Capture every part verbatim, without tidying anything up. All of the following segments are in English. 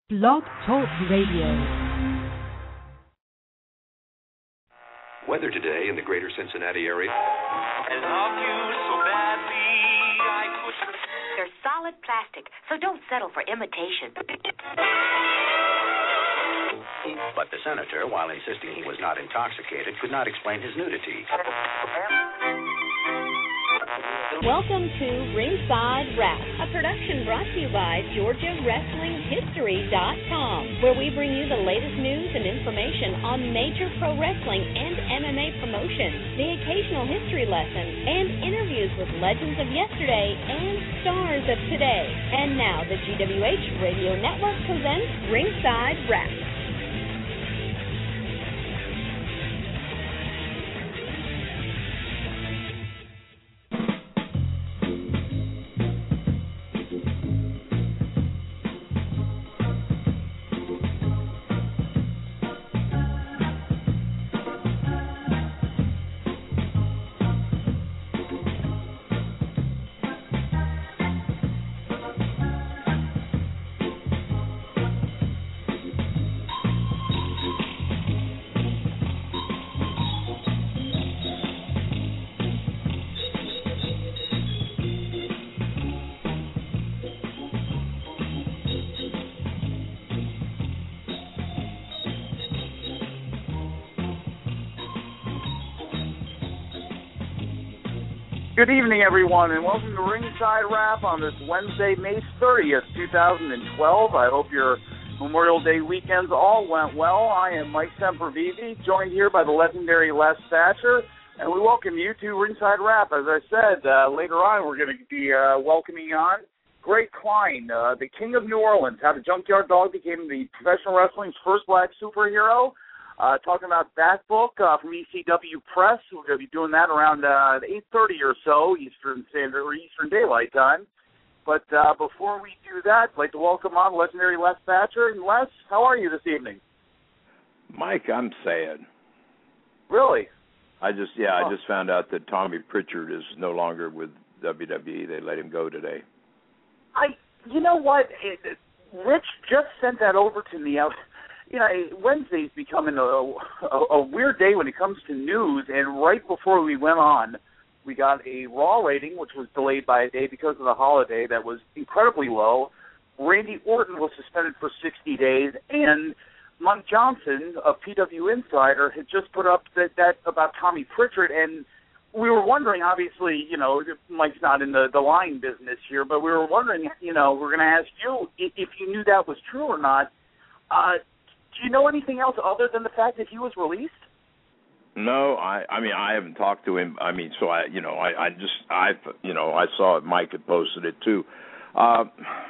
Blog Talk Radio. Weather today in the greater Cincinnati area. I love you so badly, I could... They're solid plastic, so don't settle for imitation. But the senator, while insisting he was not intoxicated, could not explain his nudity. Welcome to Ringside Rap, a production brought to you by Georgia Wrestling History dot com, where we bring you the latest news and information on major pro wrestling and M M A promotions, the occasional history lesson, and interviews with legends of yesterday and stars of today. And now the G W H Radio Network presents Ringside Rap. Good evening, everyone, and welcome to Ringside Rap on this Wednesday, May thirtieth, two thousand twelve. I hope your Memorial Day weekends all went well. I am Mike Sempervive, joined here by the legendary Les Thatcher, and we welcome you to Ringside Rap. As I said, uh, later on we're going to be uh, welcoming on Greg Klein, uh, the King of New Orleans, how the Junkyard Dog became the professional wrestling's first black superhero. Uh, talking about that book uh, from E C W Press. We're going to be doing that around uh, eight thirty or so Eastern Standard or Eastern Daylight Time. But uh, before we do that, I'd like to welcome on legendary Les Thatcher. And Les, how are you this evening? Mike, I'm sad. Really? I just yeah, oh. I just found out that Tommy Pritchard is no longer with W W E. They let him go today. I, you know what? It, Rich just sent that over to me. I was, You know, Wednesday's becoming a, a, a weird day when it comes to news, and right before we went on, we got a Raw rating, which was delayed by a day because of the holiday, that was incredibly low. Randy Orton was suspended for sixty days, and Mike Johnson of P W Insider had just put up that, that about Tommy Pritchard, and we were wondering, obviously, you know, Mike's not in the, the lying business here, but we were wondering, you know, we're going to ask you if, if you knew that was true or not. Uh Do you know anything else other than the fact that he was released? No, I, I mean, I haven't talked to him. I mean, so I, you know, I, I just, I, you know, I saw it. Mike had posted it too. Uh,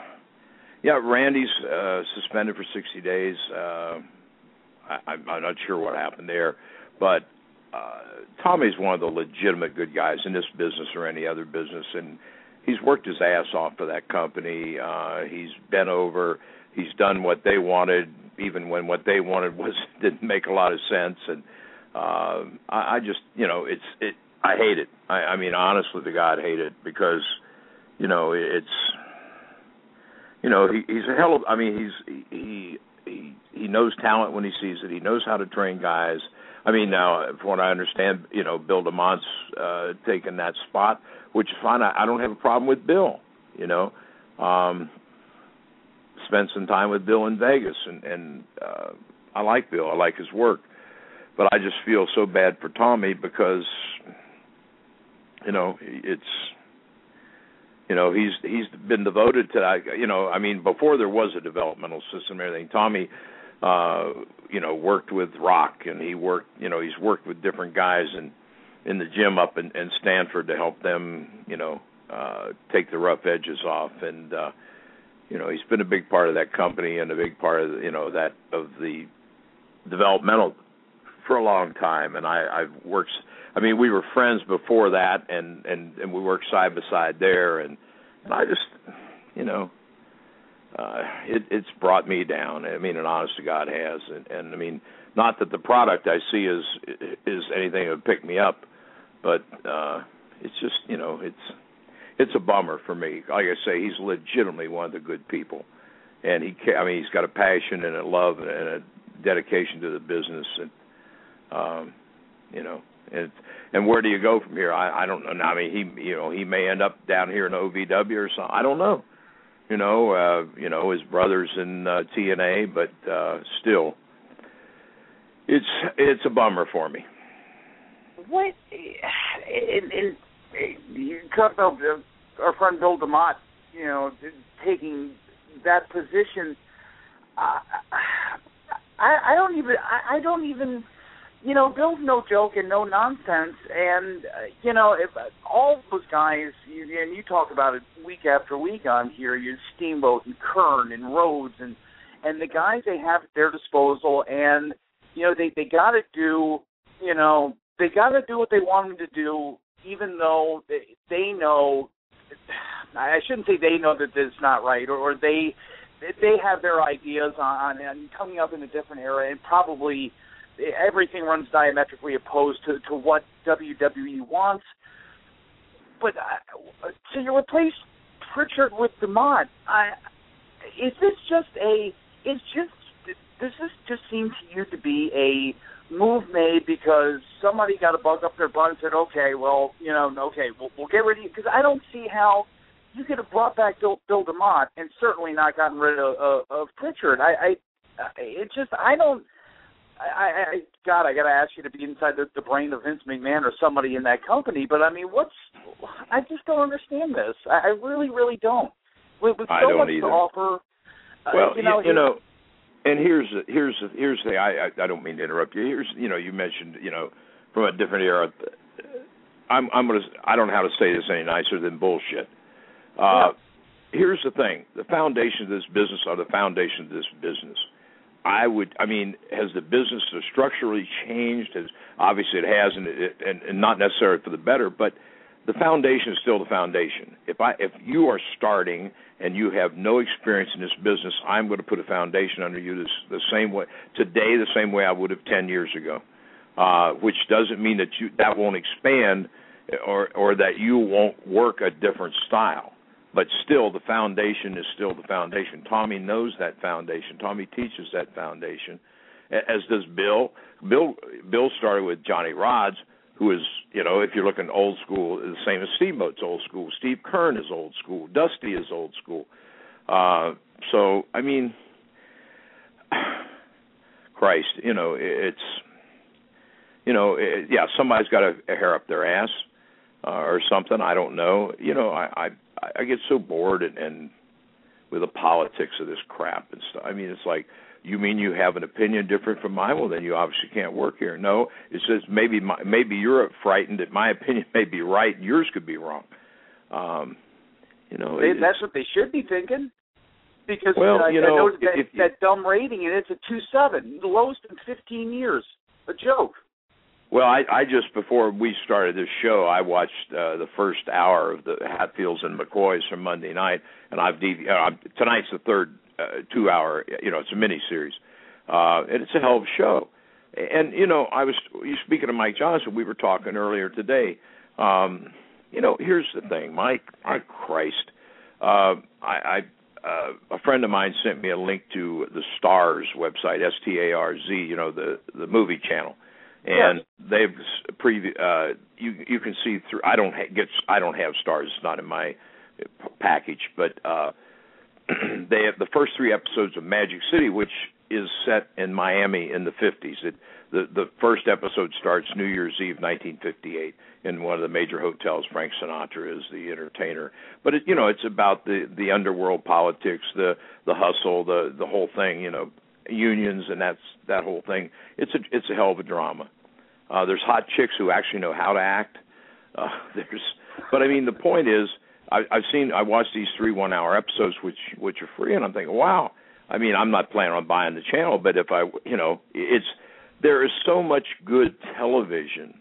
yeah, Randy's uh, suspended for sixty days. Uh, I, I'm not sure what happened there, but uh, Tommy's one of the legitimate good guys in this business or any other business, and he's worked his ass off for that company. Uh, he's been over. He's done what they wanted, even when what they wanted was didn't make a lot of sense. And uh, I, I just, you know, it's it. I hate it. I, I mean, honestly, to God, hate it because, you know, it's, you know, he, he's a hell of. I mean, he's he he he knows talent when he sees it. He knows how to train guys. I mean, now, from what I understand, you know, Bill DeMont's uh, taken that spot, which is fine. I, I don't have a problem with Bill. You know. Um, Spent some time with Bill in Vegas, and, and uh, I like Bill. I like his work. But I just feel so bad for Tommy because, you know, it's, you know, he's he's been devoted to that. You know, I mean, before there was a developmental system and everything, Tommy, uh, you know, worked with Rock, and he worked, you know, he's worked with different guys in, in the gym up in, in Stanford to help them, you know, uh, take the rough edges off. And, uh, You know, he's been a big part of that company and a big part of, you know, that of the developmental for a long time. And I, I've worked, I mean, we were friends before that, and, and, and we worked side by side there. And, and I just, you know, uh, it, it's brought me down. I mean, and honest to God has. And, and I mean, not that the product I see is is anything that would pick me up, but uh, it's just, you know, it's it's a bummer for me. Like I say, he's legitimately one of the good people, and he, I mean, he's got a passion and a love and a dedication to the business, and um, you know, and and where do you go from here? I, I don't know. I mean, he, you know, he may end up down here in O V W or something. I don't know. You know, uh, you know, his brother's in uh, T N A, but uh, still, it's it's a bummer for me. What? And, and you talk about our friend Bill DeMott, you know, taking that position. Uh, I, I don't even. I, I don't even. You know, Bill's no joke and no nonsense. And uh, you know, if uh, all those guys, you, and you talk about it week after week on here. You Steamboat and Kern and Rhodes and and the guys they have at their disposal, and you know, they they got to do. You know, they got to do what they want them to do, even though they, they know. I shouldn't say they know that it's not right, or, or they they have their ideas on, on coming up in a different era, and probably everything runs diametrically opposed to, to what W W E wants. But uh, so you replace Pritchard with DeMott. I, is this just a? Is just does this just seem to you to be a move made because somebody got a bug up their butt and said, okay, well, you know, okay, we'll, we'll get rid of you? Because I don't see how you could have brought back Bill, Bill DeMott and certainly not gotten rid of, of, of Pritchard. I, I, it just, I don't, I, I God, I got to ask you to be inside the, the brain of Vince McMahon or somebody in that company. But I mean, what's, I just don't understand this. I, I really, really don't. With, with so much either. to offer, well, uh, you know, you, you know. And here's here's here's the I, I I don't mean to interrupt you. Here's you know you mentioned you know from a different era. I'm I'm gonna I don't know how to say this any nicer than bullshit. Uh, yeah. Here's the thing: the foundation of this business are the foundation of this business. I would I mean has the business structurally changed? Has obviously it has, and, it, and and not necessarily for the better, but the foundation is still the foundation. If I if you are starting and you have no experience in this business, I'm going to put a foundation under you this, the same way today, the same way I would have ten years ago. Uh, which doesn't mean that you that won't expand or or that you won't work a different style. But still, the foundation is still the foundation. Tommy knows that foundation. Tommy teaches that foundation, as does Bill. Bill Bill started with Johnny Rodz, who is, you know, if you're looking old school, the same as Steamboat's old school. Steve Kern is old school. Dusty is old school. Uh, so, I mean, Christ, you know, it's, you know, it, yeah, somebody's got a, a hair up their ass uh, or something. I don't know. You know, I I, I get so bored and, and with the politics of this crap and stuff. I mean, it's like, you mean you have an opinion different from mine? Well, then you obviously can't work here. No, it says maybe my, maybe you're frightened that my opinion may be right and yours could be wrong. Um, you know, they, that's what they should be thinking. Because well, uh, you I know, noticed that, if, that dumb rating, and it's a two seven, the lowest in fifteen years. A joke. Well, I, I just, before we started this show, I watched uh, the first hour of the Hatfields and McCoys from Monday night, and I've uh, tonight's the third uh, two-hour. You know, it's a mini-series, uh, and it's a hell of a show. And you know, I was you speaking of Mike Johnson. We were talking earlier today. Um, you know, here's the thing, Mike. My Christ, uh, I. I Uh, a friend of mine sent me a link to the Starz website, S T A R Z, you know, the, the movie channel, and yes. they've previ- uh, you you can see through. I don't ha- get I don't have Starz; it's not in my package, but uh, they have the first three episodes of Magic City, which is set in Miami in the fifties. It, the the first episode starts New Year's Eve, nineteen fifty-eight. In one of the major hotels. Frank Sinatra is the entertainer. But, it, you know, it's about the, the underworld politics, the the hustle, the the whole thing, you know, unions and that's that whole thing. It's a it's a hell of a drama. Uh, there's hot chicks who actually know how to act. Uh, there's, But, I mean, the point is, I, I've seen, I watched these three one-hour episodes, which which are free, and I'm thinking, wow. I mean, I'm not planning on buying the channel, but if I, you know, it's, there is so much good television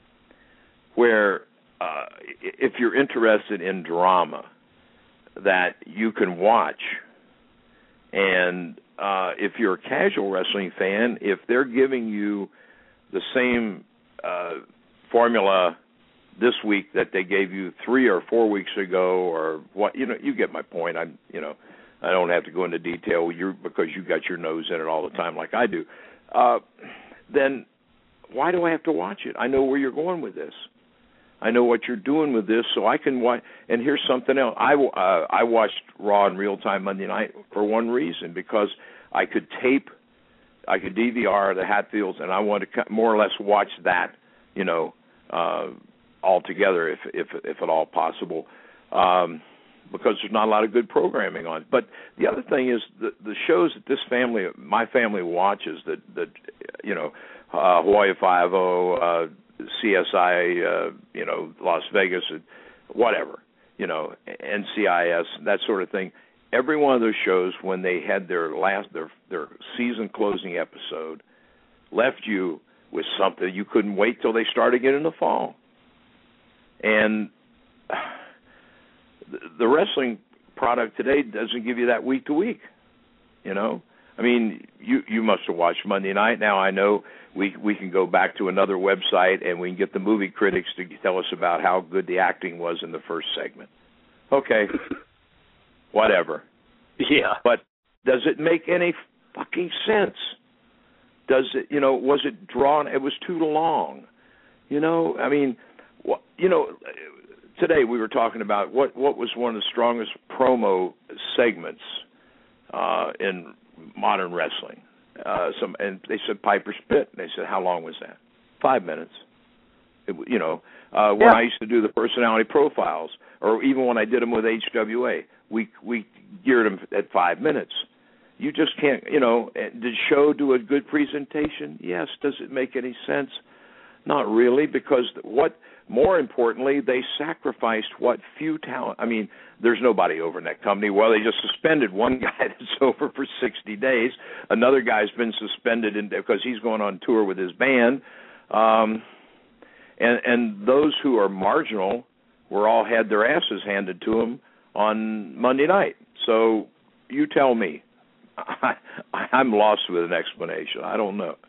where uh, if you're interested in drama that you can watch, and uh, if you're a casual wrestling fan, if they're giving you the same uh, formula this week that they gave you three or four weeks ago, or what, you know, you get my point. I'm, you know, I don't have to go into detail you're, because you got your nose in it all the time like I do. Uh, then why do I have to watch it? I know where you're going with this. I know what you're doing with this, so I can watch. And here's something else. I, uh, I watched Raw in real time Monday night for one reason, because I could tape, I could D V R the Hatfields, and I wanted to more or less watch that, you know, uh, all together, if, if, if at all possible, um, because there's not a lot of good programming on. But the other thing is the, the shows that this family, my family watches, that, that you know, uh, Hawaii Five-O, uh, C S I, uh, you know, Las Vegas, whatever, you know, N C I S, that sort of thing. Every one of those shows, when they had their last, their their season closing episode, left you with something. You couldn't wait till they started again in the fall. And the wrestling product today doesn't give you that week to week, you know. I mean, you you must have watched Monday night. Now I know we we can go back to another website and we can get the movie critics to tell us about how good the acting was in the first segment. Okay, whatever. Yeah. But does it make any fucking sense? Does it, you know, was it drawn? It was too long. You know, I mean, what, you know, today we were talking about what, what was one of the strongest promo segments uh, in modern wrestling. Uh, some and they said Piper's Pit. And they said, how long was that? Five minutes. It, you know, uh, when yeah. I used to do the personality profiles, or even when I did them with H W A, we we geared them at five minutes. You just can't, you know. Did Show do a good presentation? Yes. Does it make any sense? Not really, because what, more importantly, they sacrificed what few talent. I mean, there's nobody over in that company. Well, they just suspended one guy that's over for sixty days. Another guy's been suspended in, because he's going on tour with his band. Um, and, and those who are marginal were all had their asses handed to them on Monday night. So you tell me. I, I'm lost with an explanation. I don't know.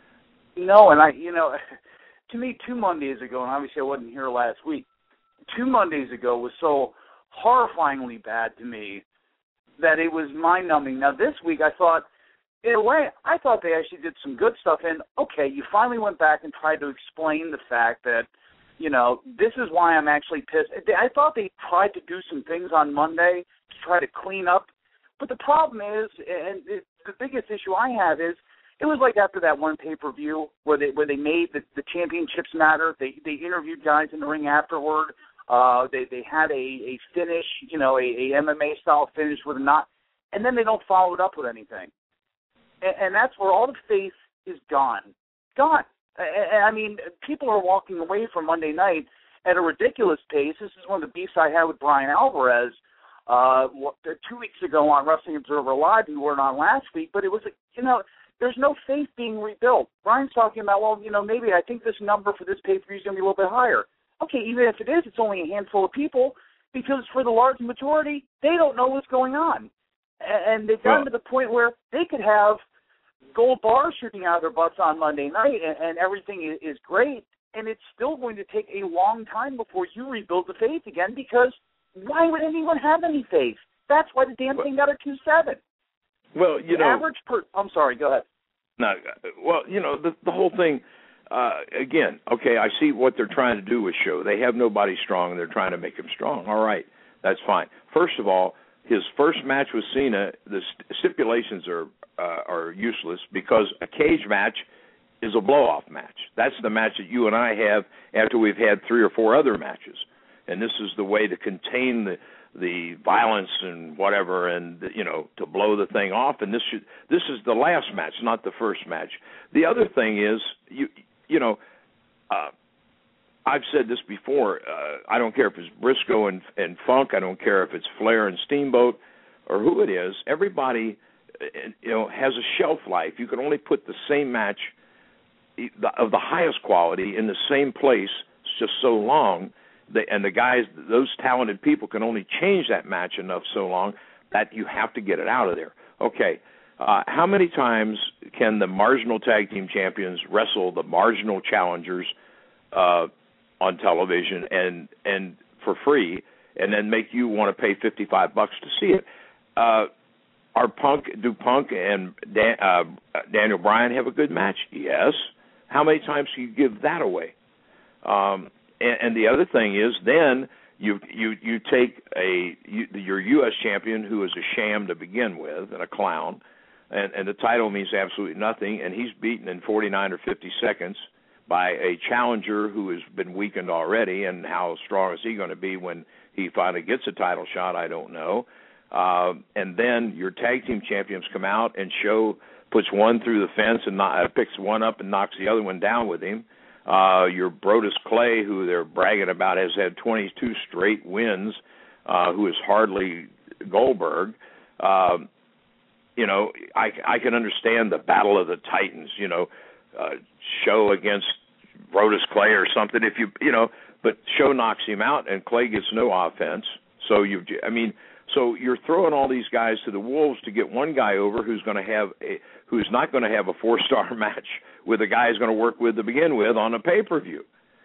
No, and I, you know, to me, two Mondays ago, and obviously I wasn't here last week, two Mondays ago was so horrifyingly bad to me that it was mind-numbing. Now, this week I thought, in a way, I thought they actually did some good stuff. And, okay, you finally went back and tried to explain the fact that, you know, this is why I'm actually pissed. I thought they tried to do some things on Monday to try to clean up. But the problem is, and it, the biggest issue I have is, it was like after that one pay-per-view where they where they made the, the championships matter. They they interviewed guys in the ring afterward. Uh, they they had a, a finish, you know, a, a M M A style finish with a knot, and then they don't follow it up with anything. And, and that's where all the faith is gone, gone. And, I mean, people are walking away from Monday night at a ridiculous pace. This is one of the beefs I had with Brian Alvarez uh, two weeks ago on Wrestling Observer Live. You weren't on last week, but it was, you know, there's no faith being rebuilt. Brian's talking about, well, you know, maybe I think this number for this pay-per-view is going to be a little bit higher. Okay, even if it is, it's only a handful of people, because for the large majority, they don't know what's going on. And they've gotten to the point where they could have gold bars shooting out of their butts on Monday night, and, and everything is great, and it's still going to take a long time before you rebuild the faith again, because why would anyone have any faith? That's why the damn thing got a two seven. Well, you the know, average per. I'm sorry. Go ahead. No, well, you know, the the whole thing. Uh, again, okay, I see what they're trying to do with Show. They have nobody strong, and they're trying to make him strong. All right, that's fine. First of all, his first match with Cena, the stipulations are uh, are useless, because a cage match is a blow-off match. That's the match that you and I have after we've had three or four other matches, and this is the way to contain the the violence and whatever, and, you know, to blow the thing off. And this should, this is the last match, not the first match. The other thing is, you you know, uh, I've said this before. Uh, I don't care if it's Briscoe and, and Funk. I don't care if it's Flair and Steamboat or who it is. Everybody, you know, has a shelf life. You can only put the same match of the highest quality in the same place just so long. They, and the guys, those talented people can only change that match enough so long that you have to get it out of there. Okay, uh, how many times can the marginal tag team champions wrestle the marginal challengers uh, on television and and for free, and then make you want to pay fifty-five bucks to see it? Uh, are Punk do Punk and Dan, uh, Daniel Bryan have a good match? Yes. How many times do you give that away? Um, and, and the other thing is, then you you you take a you, your U S champion who is a sham to begin with and a clown, and, and the title means absolutely nothing, and he's beaten in forty-nine or fifty seconds by a challenger who has been weakened already. And how strong is he going to be when he finally gets a title shot? I don't know. Uh, and then your tag team champions come out and show puts one through the fence and not, uh, picks one up and knocks the other one down with him. Uh, your Brodus Clay, who they're bragging about, has had twenty-two straight wins, uh, who is hardly Goldberg. Uh, you know, I, I can understand the Battle of the Titans, you know, uh, show against Brodus Clay or something, if you, you know, but Show knocks him out and Clay gets no offense. So you, I mean, so you're throwing all these guys to the wolves to get one guy over who's going to have a, who's not going to have a four-star match with a guy who's going to work with to begin with on a pay-per-view.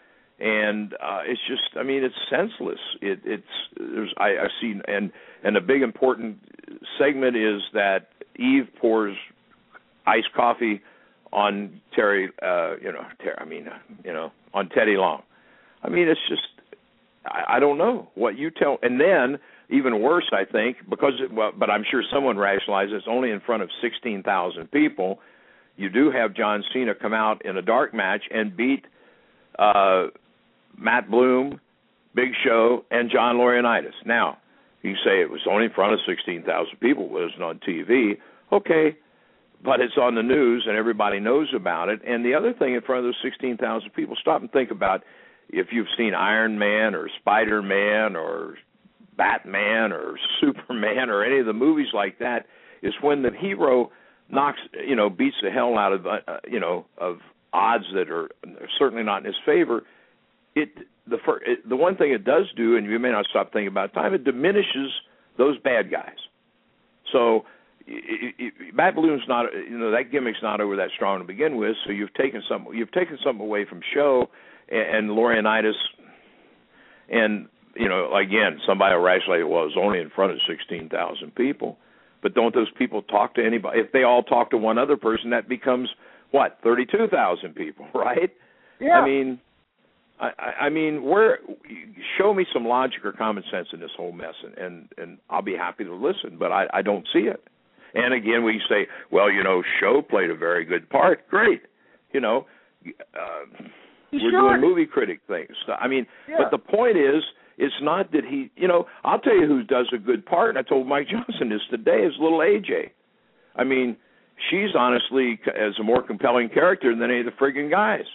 And uh, it's just, I mean, it's senseless. It, it's there's I, I see, and and a big important segment is that Eve pours iced coffee on Terry, uh, you know, Terry, I mean, uh, you know, on Teddy Long. I mean, it's just, I, I don't know what you tell. And then, even worse, I think, because, it, well, but I'm sure someone rationalizes it's only in front of sixteen thousand people. You do have John Cena come out in a dark match and beat uh, Matt Bloom, Big Show, and John Laurinaitis. Now, you say it was only in front of sixteen thousand people, it wasn't on T V. Okay, but it's on the news and everybody knows about it. And the other thing in front of those sixteen thousand people, stop and think about if you've seen Iron Man or Spider-Man or Batman or Superman or any of the movies like that, is when the hero knocks, you know, beats the hell out of, uh, you know, of odds that are certainly not in his favor. It the it, the one thing it does do, and you may not stop thinking about time, it diminishes those bad guys. So it, it, Matt Bloom's not, you know, that gimmick's not over that strong to begin with. So you've taken some, you've taken something away from Show and, and Laurinaitis, and you know, again, somebody will rationalize, well, it was only in front of sixteen thousand people. But don't those people talk to anybody? If they all talk to one other person, that becomes, what, thirty-two thousand people, right? Yeah. I mean, I, I mean, where, show me some logic or common sense in this whole mess, and, and, and I'll be happy to listen, but I, I don't see it. And again, we say, well, you know, Show played a very good part. Great. You know, uh, we're sure. doing movie critic things. I mean, yeah. But the point is, it's not that he, you know, I'll tell you who does a good part, and I told Mike Johnson this today, is little A J. I mean, she's honestly as a more compelling character than any of the friggin' guys.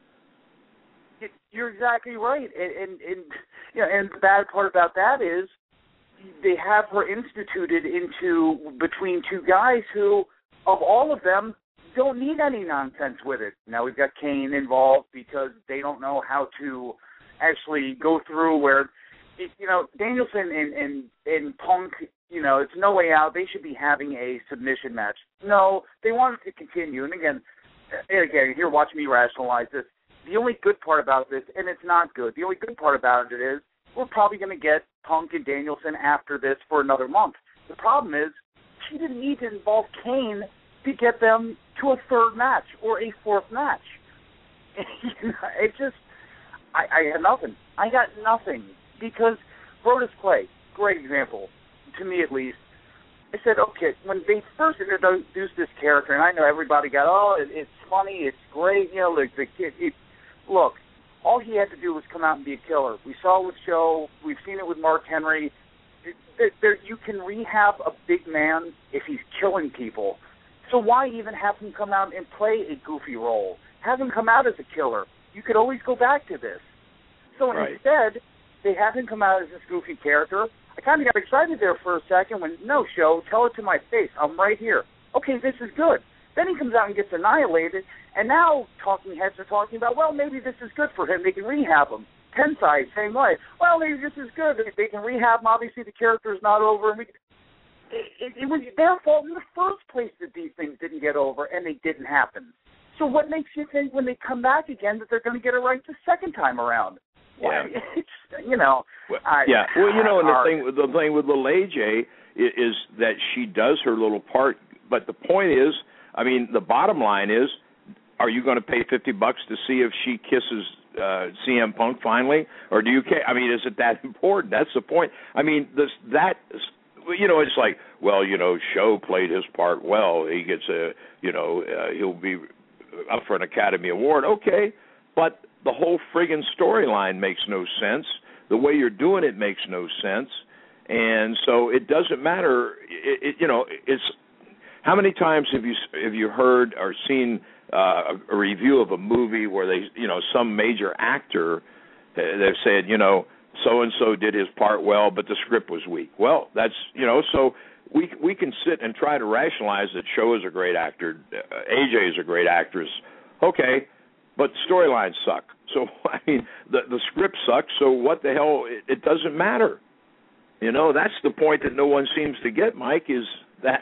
You're exactly right. And, and, and, you know, and the bad part about that is they have her instituted into between two guys who, of all of them, don't need any nonsense with it. Now we've got Kane involved because they don't know how to actually go through where, you know, Danielson and, and, and Punk, you know, it's no way out. They should be having a submission match. No, they wanted to continue. And again, and again, you're watching me rationalize this. The only good part about this, and it's not good, the only good part about it is we're probably going to get Punk and Danielson after this for another month. The problem is she didn't need to involve Kane to get them to a third match or a fourth match. You know, it just, I, I got nothing. I got nothing because Brodus Clay, great example, to me at least. I said, okay, when they first introduced this character, and I know everybody got, oh, it, it's funny, it's great, you know, like the kid. It, look, all he had to do was come out and be a killer. We saw it with Show. We've seen it with Mark Henry. There, there, you can rehab a big man if he's killing people. So why even have him come out and play a goofy role? Have him come out as a killer. You could always go back to this. So right. Instead, they have him come out as this goofy character. I kind of got excited there for a second when, no, Show, tell it to my face. I'm right here. Okay, this is good. Then he comes out and gets annihilated, and now talking heads are talking about, well, maybe this is good for him. They can rehab him. Tensai, same way. Well, maybe this is good. They, they can rehab him. Obviously, the character is not over. And we, it, it, it was their fault in the first place that these things didn't get over, and they didn't happen. So what makes you think when they come back again that they're going to get it right the second time around? Yeah. It's, you know. Well, I, yeah. Well, you know, and the I, thing, the thing with little A J is that she does her little part. But the point is, I mean, the bottom line is, are you going to pay fifty bucks to see if she kisses uh, C M Punk finally, or do you care? I mean, is it that important? That's the point. I mean, this that you know, it's like, well, you know, Show played his part well. He gets a, you know, uh, he'll be up for an Academy Award. Okay, but the whole friggin' storyline makes no sense. The way you're doing it makes no sense, and so it doesn't matter. It, it, you know, it's how many times have you have you heard or seen uh, a, a review of a movie where they, you know, some major actor, they've said, you know, so and so did his part well, but the script was weak. Well, that's, you know, so we we can sit and try to rationalize that Show is a great actor, uh, A J is a great actress. Okay, but storylines suck. So I mean, the the script sucks. So what the hell? It, it doesn't matter. You know, that's the point that no one seems to get, Mike. Is that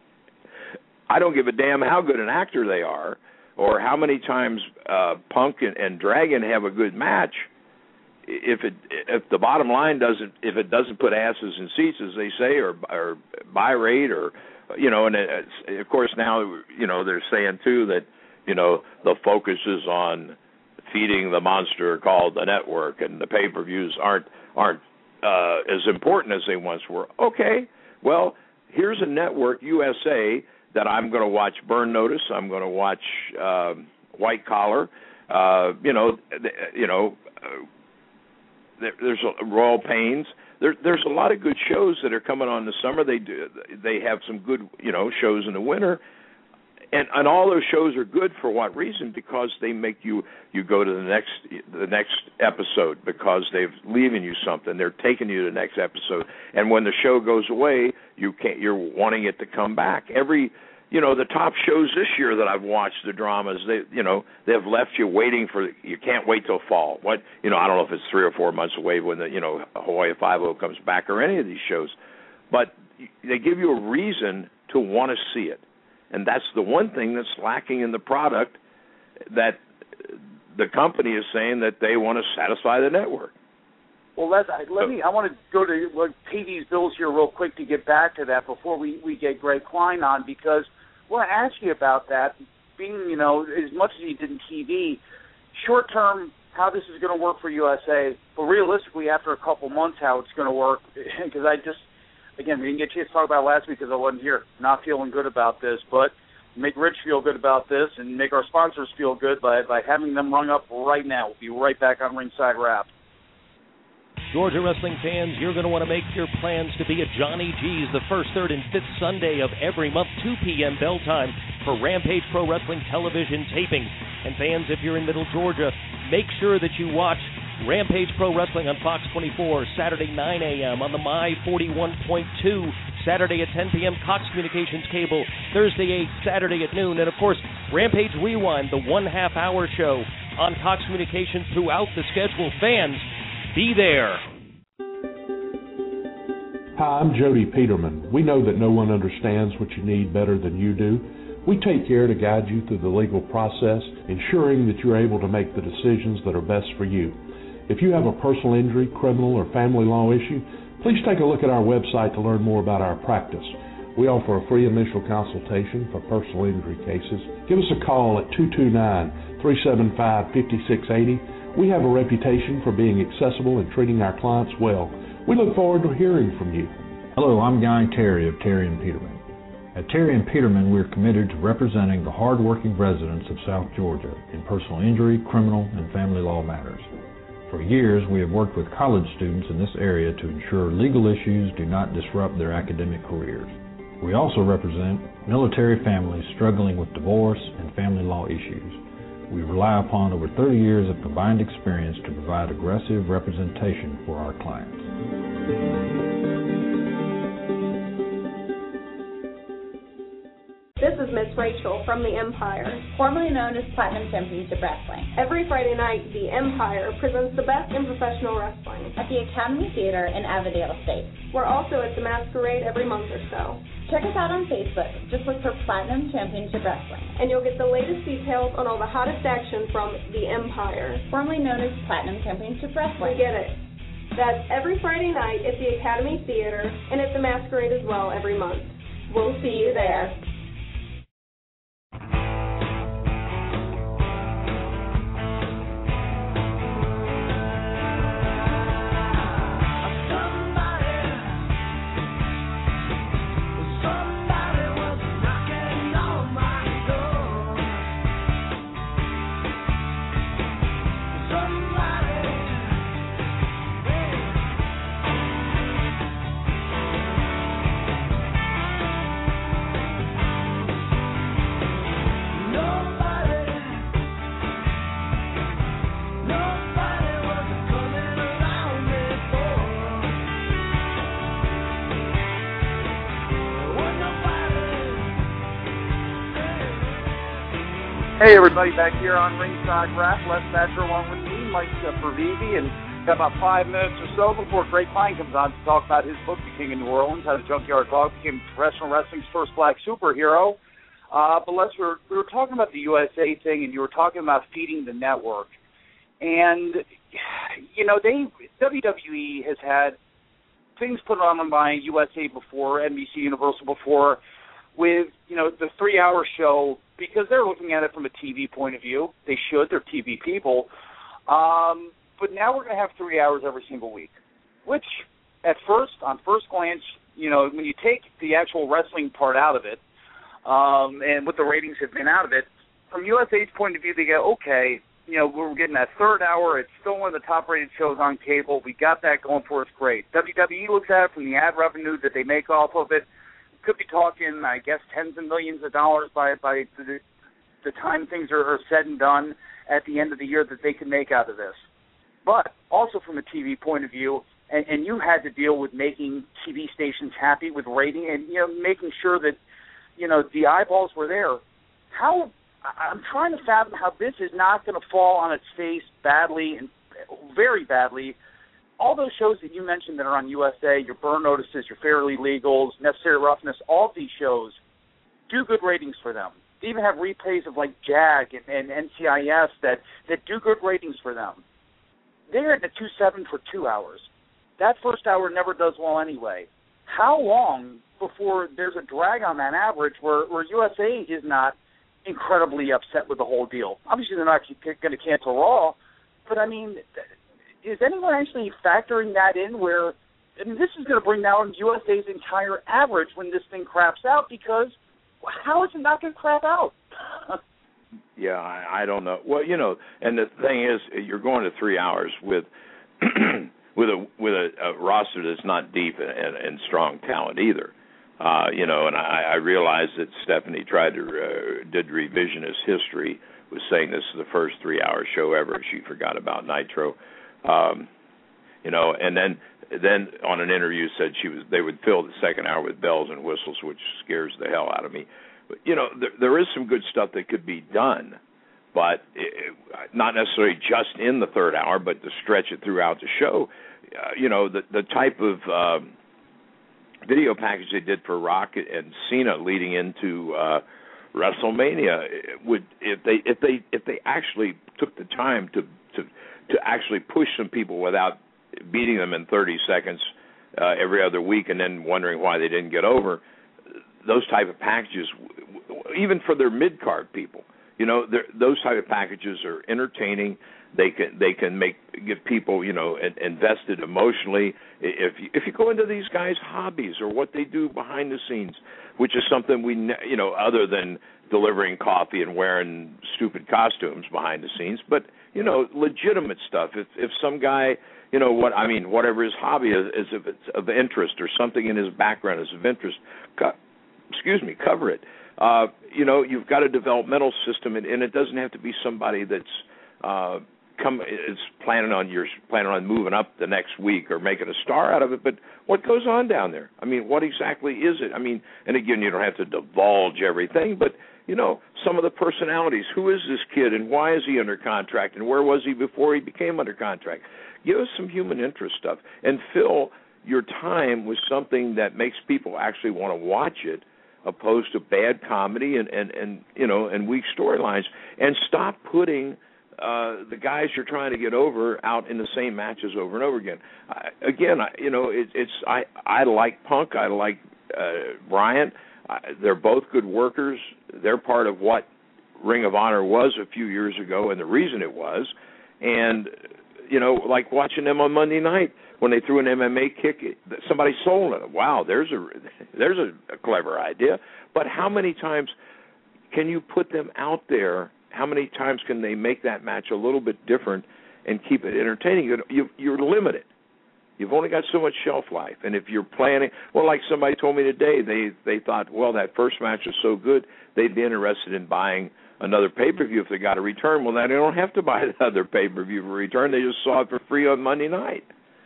I don't give a damn how good an actor they are, or how many times uh, Punk and, and Dragon have a good match. If it if the bottom line doesn't if it doesn't put asses in seats, as they say, or or buy rate, or you know, and it's, of course now, you know, they're saying too that, you know, the focus is on feeding the monster called the network, and the pay-per-views aren't aren't uh, as important as they once were. Okay, well, here's a network, U S A, that I'm going to watch Burn Notice. I'm going to watch uh, White Collar. Uh, you know, you know. Uh, There's a, Royal Pains. There, there's a lot of good shows that are coming on this summer. They do. They have some good, you know, shows in the winter, and and all those shows are good for what reason? Because they make you you go to the next the next episode, because they've leaving you something. They're taking you to the next episode, and when the show goes away, you can't. You're wanting it to come back. Every You know, the top shows this year that I've watched, the dramas, they, you know, they've left you waiting for, you can't wait till fall. What, you know, I don't know if it's three or four months away when the, you know, Hawaii Five-O comes back, or any of these shows, but they give you a reason to want to see it. And that's the one thing that's lacking in the product, that the company is saying that they want to satisfy the network. Well, let, let me. I want to go to like, pay these bills here real quick to get back to that before we, we get Greg Klein on, because I want to ask you about that. Being, you know, as much as you did in T V, short term, how this is going to work for U S A, but realistically, after a couple months, how it's going to work. Because I just, again, we didn't get a chance to talk about it last week because I wasn't here. Not feeling good about this, but make Rich feel good about this and make our sponsors feel good by, by having them rung up right now. We'll be right back on Ringside Wrap. Georgia wrestling fans, you're going to want to make your plans to be at Johnny G's the first, third, and fifth Sunday of every month, two p.m. bell time, for Rampage Pro Wrestling television tapings. And fans, if you're in Middle Georgia, make sure that you watch Rampage Pro Wrestling on Fox twenty-four, Saturday nine a.m. on the My forty-one point two, Saturday at ten p.m. Cox Communications Cable, Thursday eight, Saturday at noon, and of course, Rampage Rewind, the one half-hour show on Cox Communications throughout the schedule. Fans, be there. Hi, I'm Jody Peterman. We know that no one understands what you need better than you do. We take care to guide you through the legal process, ensuring that you're able to make the decisions that are best for you. If you have a personal injury, criminal, or family law issue, please take a look at our website to learn more about our practice. We offer a free initial consultation for personal injury cases. Give us a call at two two nine, three seven five, five six eight zero. We have a reputation for being accessible and treating our clients well. We look forward to hearing from you. Hello, I'm Guy Terry of Terry and Peterman. At Terry and Peterman, we're committed to representing the hard-working residents of South Georgia in personal injury, criminal, and family law matters. For years, we have worked with college students in this area to ensure legal issues do not disrupt their academic careers. We also represent military families struggling with divorce and family law issues. We rely upon over thirty years of combined experience to provide aggressive representation for our clients. This is Miss Rachel from the Empire, formerly known as Platinum Championship Wrestling. Every Friday night, the Empire presents the best in professional wrestling at the Academy Theater in Avondale Estates. We're also at the Masquerade every month or so. Check us out on Facebook. Just look for Platinum Championship Wrestling. And you'll get the latest details on all the hottest action from the Empire, formerly known as Platinum Championship Wrestling. We get it. That's every Friday night at the Academy Theater and at the Masquerade as well every month. We'll see you there. Hey, everybody, back here on Ringside Rap. Les Thatcher along with me, Mike Pervivi, and got about five minutes or so before Greg Klein comes on to talk about his book, The King of New Orleans, How the Junkyard Dog Became Professional Wrestling's First Black Superhero. Uh, but Les, we were, we were talking about the U S A thing, and you were talking about feeding the network. And, you know, they W W E has had things put on by U S A before, N B C Universal before, with, you know, the three-hour show, because they're looking at it from a T V point of view. They should. They're T V people. Um, but now we're going to have three hours every single week, which at first, on first glance, you know, when you take the actual wrestling part out of it, um, and what the ratings have been out of it, from U S A's point of view, they go, okay, you know, we're getting that third hour. It's still one of the top-rated shows on cable. We got that going for us. Great. W W E looks at it from the ad revenue that they make off of it. Could be talking, I guess, tens of millions of dollars by by the, the time things are, are said and done at the end of the year that they can make out of this. But also from a T V point of view, and, and you had to deal with making T V stations happy with rating and, you know, making sure that, you know, the eyeballs were there. How I'm trying to fathom how this is not going to fall on its face badly and very badly. All those shows that you mentioned that are on U S A, your Burn Notices, your Fairly Legals, Necessary Roughness, all of these shows do good ratings for them. They even have replays of like Jag and, and N C I S that, that do good ratings for them. They're at a two seven for two hours. That first hour never does well anyway. How long before there's a drag on that average where, where U S A is not incredibly upset with the whole deal? Obviously, they're not going to cancel Raw, but I mean, is anyone actually factoring that in where, I mean, this is going to bring down U S A's entire average when this thing craps out, because how is it not going to crap out? Yeah, I, I don't know. Well, you know, and the thing is, you're going to three hours with with a with a, a roster that's not deep and, and, and strong talent either. Uh, you know, and I, I realized that Stephanie tried to uh, did revisionist history, was saying this is the first three-hour show ever. She forgot about Nitro. Um, you know, and then then on an interview said she was they would fill the second hour with bells and whistles, which scares the hell out of me. But, you know, there, there is some good stuff that could be done, but it, not necessarily just in the third hour, but to stretch it throughout the show. Uh, you know, the the type of um, video package they did for Rock and Cena leading into uh, WrestleMania would, if they if they if they actually took the time to to to actually push some people without beating them in thirty seconds uh, every other week and then wondering why they didn't get over, those type of packages, even for their mid-card people, you know, those type of packages are entertaining. They can they can make get people, you know, invested emotionally. If you, if you go into these guys' hobbies or what they do behind the scenes, which is something we, you know, other than delivering coffee and wearing stupid costumes behind the scenes, but, you know, legitimate stuff. If if some guy, you know, what I mean, whatever his hobby is, is if it's of interest or something in his background is of interest, co- excuse me, cover it. Uh, you know, you've got a developmental system, and, and it doesn't have to be somebody that's uh, come is planning on your planning on moving up the next week or making a star out of it. But what goes on down there? I mean, what exactly is it? I mean, and again, you don't have to divulge everything, but you know, some of the personalities. Who is this kid, and why is he under contract, and where was he before he became under contract? Give us some human interest stuff, and fill your time with something that makes people actually want to watch it, opposed to bad comedy and, and, and you know and weak storylines. And stop putting uh, the guys you're trying to get over out in the same matches over and over again. I, again, I, you know, it, it's I I like Punk. I like uh, Bryant. I, they're both good workers. They're part of what Ring of Honor was a few years ago, and the reason it was. And you know, like watching them on Monday night when they threw an M M A kick, somebody sold it. Wow, there's a there's a, a clever idea. But how many times can you put them out there? How many times can they make that match a little bit different and keep it entertaining? You, you're limited. You've only got so much shelf life. And if you're planning, well, like somebody told me today, they, they thought, well, that first match was so good, they'd be interested in buying another pay-per-view if they got a return. Well, now they don't have to buy another pay-per-view for a return. They just saw it for free on Monday night.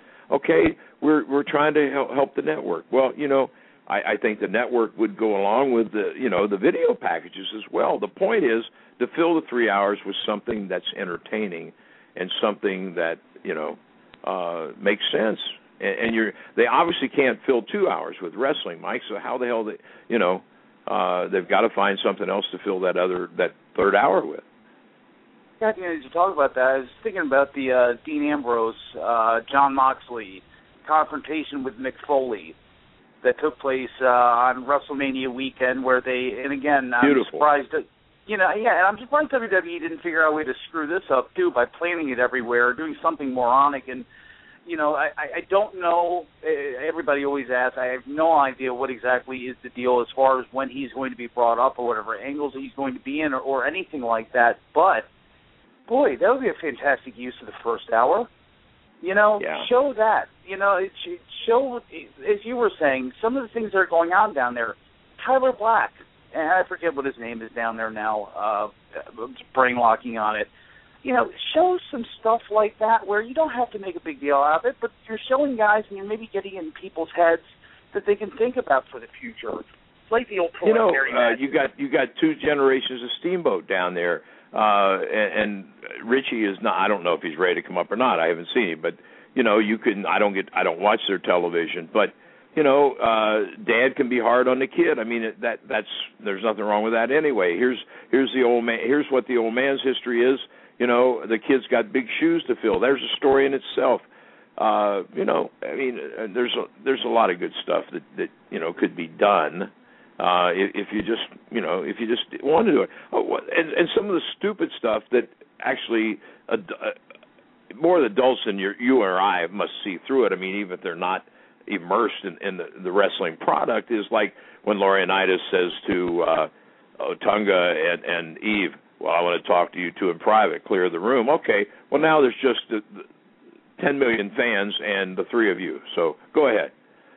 Okay, we're we're trying to help, help the network. Well, you know, I, I think the network would go along with the, you know, the video packages as well. The point is to fill the three hours with something that's entertaining and something that, you know, uh, makes sense. And, and you're they obviously can't fill two hours with wrestling, Mike. So how the hell they, you know, uh, they've got to find something else to fill that other that third hour with. Yeah, you know, to talk about that, I was thinking about the uh, Dean Ambrose, uh, John Moxley confrontation with Mick Foley that took place uh, on WrestleMania weekend, where they, and again, I'm Beautiful. surprised that, you know, yeah, and I'm surprised W W E didn't figure out a way to screw this up, too, by planning it everywhere, doing something moronic. And, you know, I, I don't know, everybody always asks, I have no idea what exactly is the deal as far as when he's going to be brought up or whatever angles he's going to be in or, or anything like that. But, boy, that would be a fantastic use of the first hour. You know, yeah. show that. You know, it, it show, as you were saying, some of the things that are going on down there. Tyler Black, and I forget what his name is down there now, uh, brain locking on it. You know, show some stuff like that where you don't have to make a big deal out of it, but you're showing guys and you're maybe getting in people's heads that they can think about for the future. It's like the old You know, preliminary uh, you got you got two generations of Steamboat down there. Uh, and, and Richie is not. I don't know if he's ready to come up or not. I haven't seen him, but you know, you can. I don't get. I don't watch their television, but you know, uh, Dad can be hard on the kid. I mean, that that's there's nothing wrong with that anyway. Here's here's the old man. Here's what the old man's history is. You know, the kid's got big shoes to fill. There's a story in itself. Uh, you know, I mean, there's a, there's a lot of good stuff that that you know could be done. Uh, if, if you just, you know, if you just want to do it. Oh, and, and some of the stupid stuff that actually uh, uh, more adults than your, you or I must see through it. I mean, even if they're not immersed in, in the, the wrestling product, is like when Laurinaitis says to uh, Otunga and, and Eve, well, I want to talk to you two in private, clear the room. Okay, well, now there's just the, the ten million fans and the three of you, so go ahead.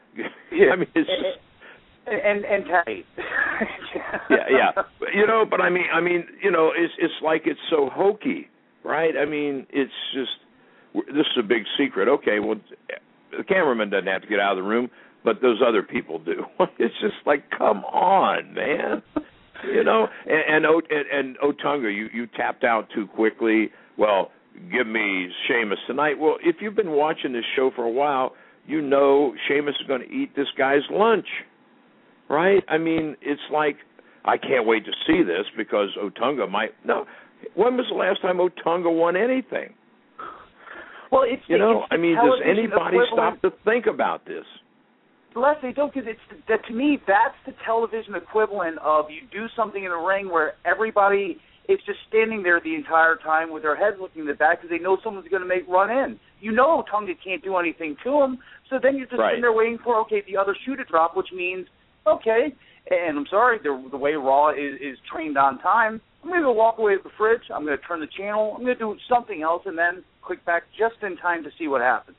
I mean, it's just... And and tight. yeah, yeah. You know, but I mean, I mean, you know, it's it's like it's so hokey, right? I mean, it's just this is a big secret. Okay, well, the cameraman doesn't have to get out of the room, but those other people do. It's just like, come on, man. You know, and and, and, and Otunga, you you tapped out too quickly. Well, give me Sheamus tonight. Well, if you've been watching this show for a while, you know Sheamus is going to eat this guy's lunch. Right? I mean, it's like, I can't wait to see this because Otunga might... No, when was the last time Otunga won anything? Well, it's... You know, it's I mean, does anybody stop to think about this? Les, they don't, because it's, that, to me, that's the television equivalent of you do something in a ring where everybody is just standing there the entire time with their heads looking in the back because they know someone's going to make run in. You know Otunga can't do anything to him, so then you're just right. sitting there waiting for, okay, the other shoe to drop, which means... Okay, and I'm sorry, the, the way Raw is, is trained on time, I'm going to go walk away to the fridge, I'm going to turn the channel, I'm going to do something else, and then click back just in time to see what happens.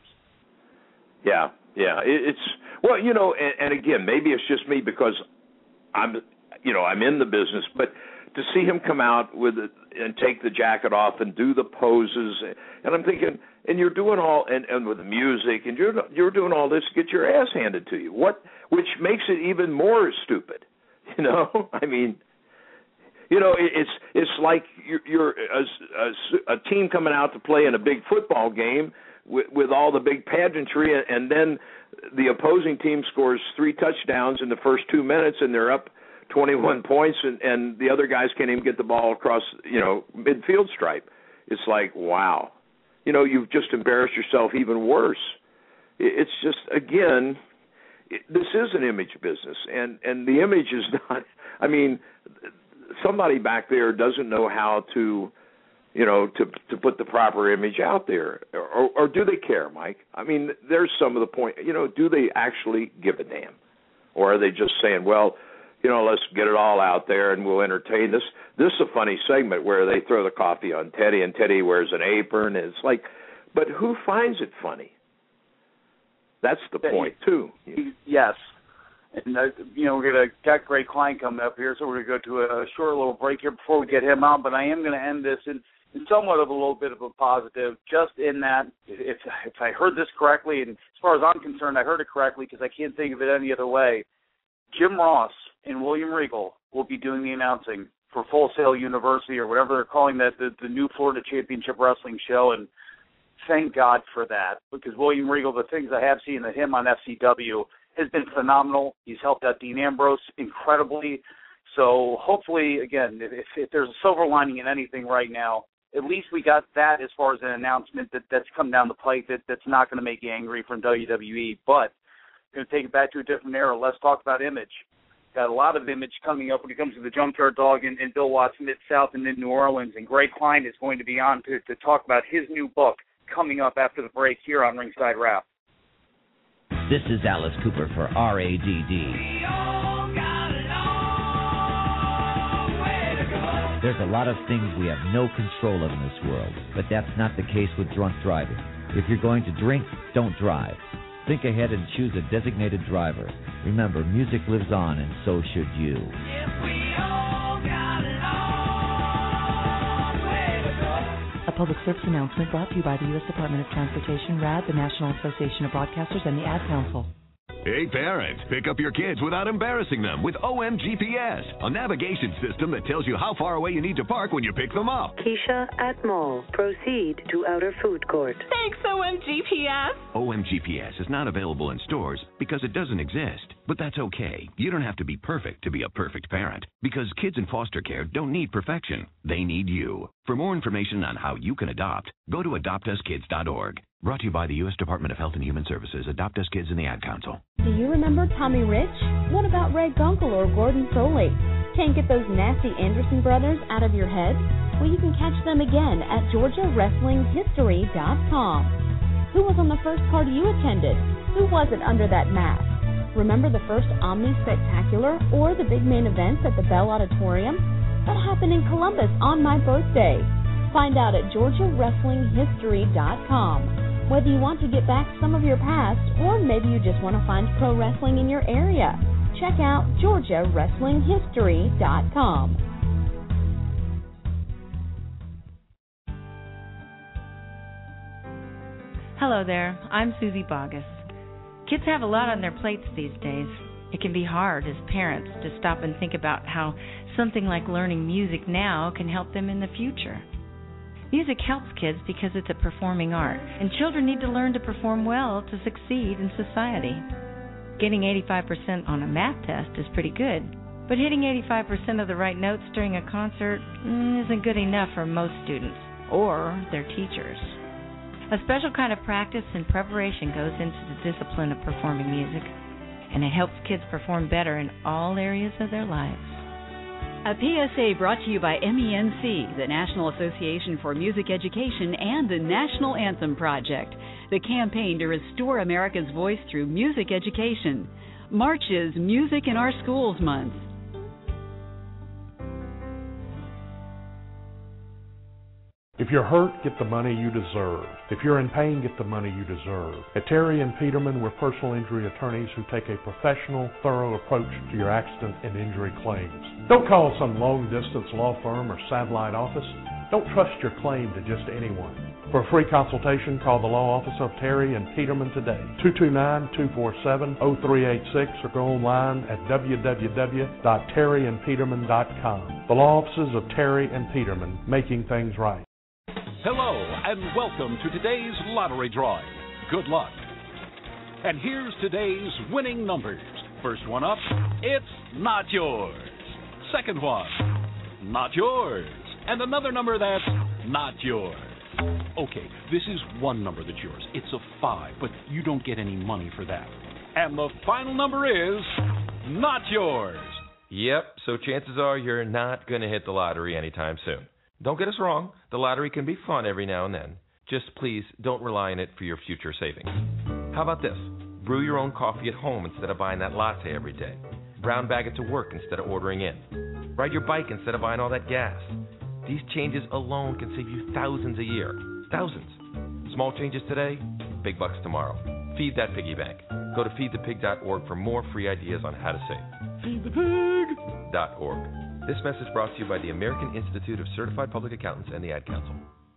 Yeah, yeah, it, it's, well, you know, and, and again, maybe it's just me because I'm, you know, I'm in the business, but to see him come out with it and take the jacket off and do the poses, and I'm thinking, and you're doing all, and, and with the music, and you're you're doing all this to get your ass handed to you. What, which makes it even more stupid, you know? I mean, you know, it, it's it's like you're, you're a, a, a team coming out to play in a big football game with, with all the big pageantry, and, and then the opposing team scores three touchdowns in the first two minutes, and they're up twenty-one points, and, and the other guys can't even get the ball across, you know, midfield stripe. it's like, wow. You know, you've just embarrassed yourself even worse. It's just, again, it, this is an image business, and, and the image is not, I mean, somebody back there doesn't know how to, you know, to to put the proper image out there. Or, or do they care, Mike? I mean, there's some of the point, you know, do they actually give a damn? Or are they just saying, well, you know, let's get it all out there and we'll entertain this. This is a funny segment where they throw the coffee on Teddy and Teddy wears an apron. And it's like, but who finds it funny? That's the point, too. Yes. And, uh, you know, we're going to got Greg Klein coming up here, so we're going to go to a short little break here before we get him out. But I am going to end this in, in somewhat of a little bit of a positive, just in that, if, if I heard this correctly, and as far as I'm concerned, I heard it correctly because I can't think of it any other way, Jim Ross and William Regal will be doing the announcing for Full Sail University or whatever they're calling that, the, the new Florida Championship Wrestling show, and thank God for that, because William Regal, the things I have seen of him on F C W has been phenomenal. He's helped out Dean Ambrose incredibly. So hopefully, again, if, if there's a silver lining in anything right now, at least we got that as far as an announcement that, that's come down the pike that, that's not going to make you angry from W W E. But going to take it back to a different era. Let's talk about image. Got a lot of image coming up when it comes to the Junkyard Dog and, and Bill Watts Mid-South and in New Orleans. And Greg Klein is going to be on to, to talk about his new book coming up after the break here on Ringside Rap. This is Alice Cooper for R A D D. There's a lot of things we have no control of in this world, but that's not the case with drunk driving. If you're going to drink, don't drive. Think ahead and choose a designated driver. Remember, music lives on, and so should you. A public service announcement brought to you by the U S Department of Transportation, R A D, the National Association of Broadcasters, and the Ad Council. Hey, parents, pick up your kids without embarrassing them with O M G P S, a navigation system that tells you how far away you need to park when you pick them up. Keisha at mall. Proceed to outer food court. Thanks, O M G P S. O M G P S is not available in stores because it doesn't exist. But that's okay. You don't have to be perfect to be a perfect parent, because kids in foster care don't need perfection. They need you. For more information on how you can adopt, go to adopt us kids dot org. Brought to you by the U S Department of Health and Human Services, Adopt Us Kids, and the Ad Council. Do you remember Tommy Rich? What about Ray Gunkel or Gordon Soley? Can't get those nasty Anderson brothers out of your head? Well, you can catch them again at Georgia Wrestling History dot com. Who was on the first card you attended? Who was it under that mask? Remember the first Omni Spectacular or the big main events at the Bell Auditorium? That happened in Columbus on my birthday. Find out at Georgia Wrestling History dot com. Whether you want to get back some of your past, or maybe you just want to find pro wrestling in your area, check out Georgia Wrestling History dot com. Hello there, I'm Susie Bogus. Kids have a lot on their plates these days. It can be hard as parents to stop and think about how something like learning music now can help them in the future. Music helps kids because it's a performing art, and children need to learn to perform well to succeed in society. Getting eighty-five percent on a math test is pretty good, but hitting eighty-five percent of the right notes during a concert isn't good enough for most students or their teachers. A special kind of practice and preparation goes into the discipline of performing music, and it helps kids perform better in all areas of their lives. A P S A brought to you by M E N C, the National Association for Music Education, and the National Anthem Project, the campaign to restore America's voice through music education. March is Music in Our Schools Month. If you're hurt, get the money you deserve. If you're in pain, get the money you deserve. At Terry and Peterman, we're personal injury attorneys who take a professional, thorough approach to your accident and injury claims. Don't call some long-distance law firm or satellite office. Don't trust your claim to just anyone. For a free consultation, call the law office of Terry and Peterman today, two two nine, two four seven, zero three eight six, or go online at w w w dot terry and peterman dot com. The law offices of Terry and Peterman, making things right. Hello, and welcome to today's lottery drawing. Good luck. And here's today's winning numbers. First one up, it's not yours. Second one, not yours. And another number that's not yours. Okay, this is one number that's yours. It's a five, but you don't get any money for that. And the final number is not yours. Yep, so chances are you're not going to hit the lottery anytime soon. Don't get us wrong, the lottery can be fun every now and then. Just please don't rely on it for your future savings. How about this? Brew your own coffee at home instead of buying that latte every day. Brown bag it to work instead of ordering in. Ride your bike instead of buying all that gas. These changes alone can save you thousands a year. Thousands. Small changes today, big bucks tomorrow. Feed that piggy bank. Go to feed the pig dot org for more free ideas on how to save. feed the pig dot org. This message brought to you by the American Institute of Certified Public Accountants and the Ad Council.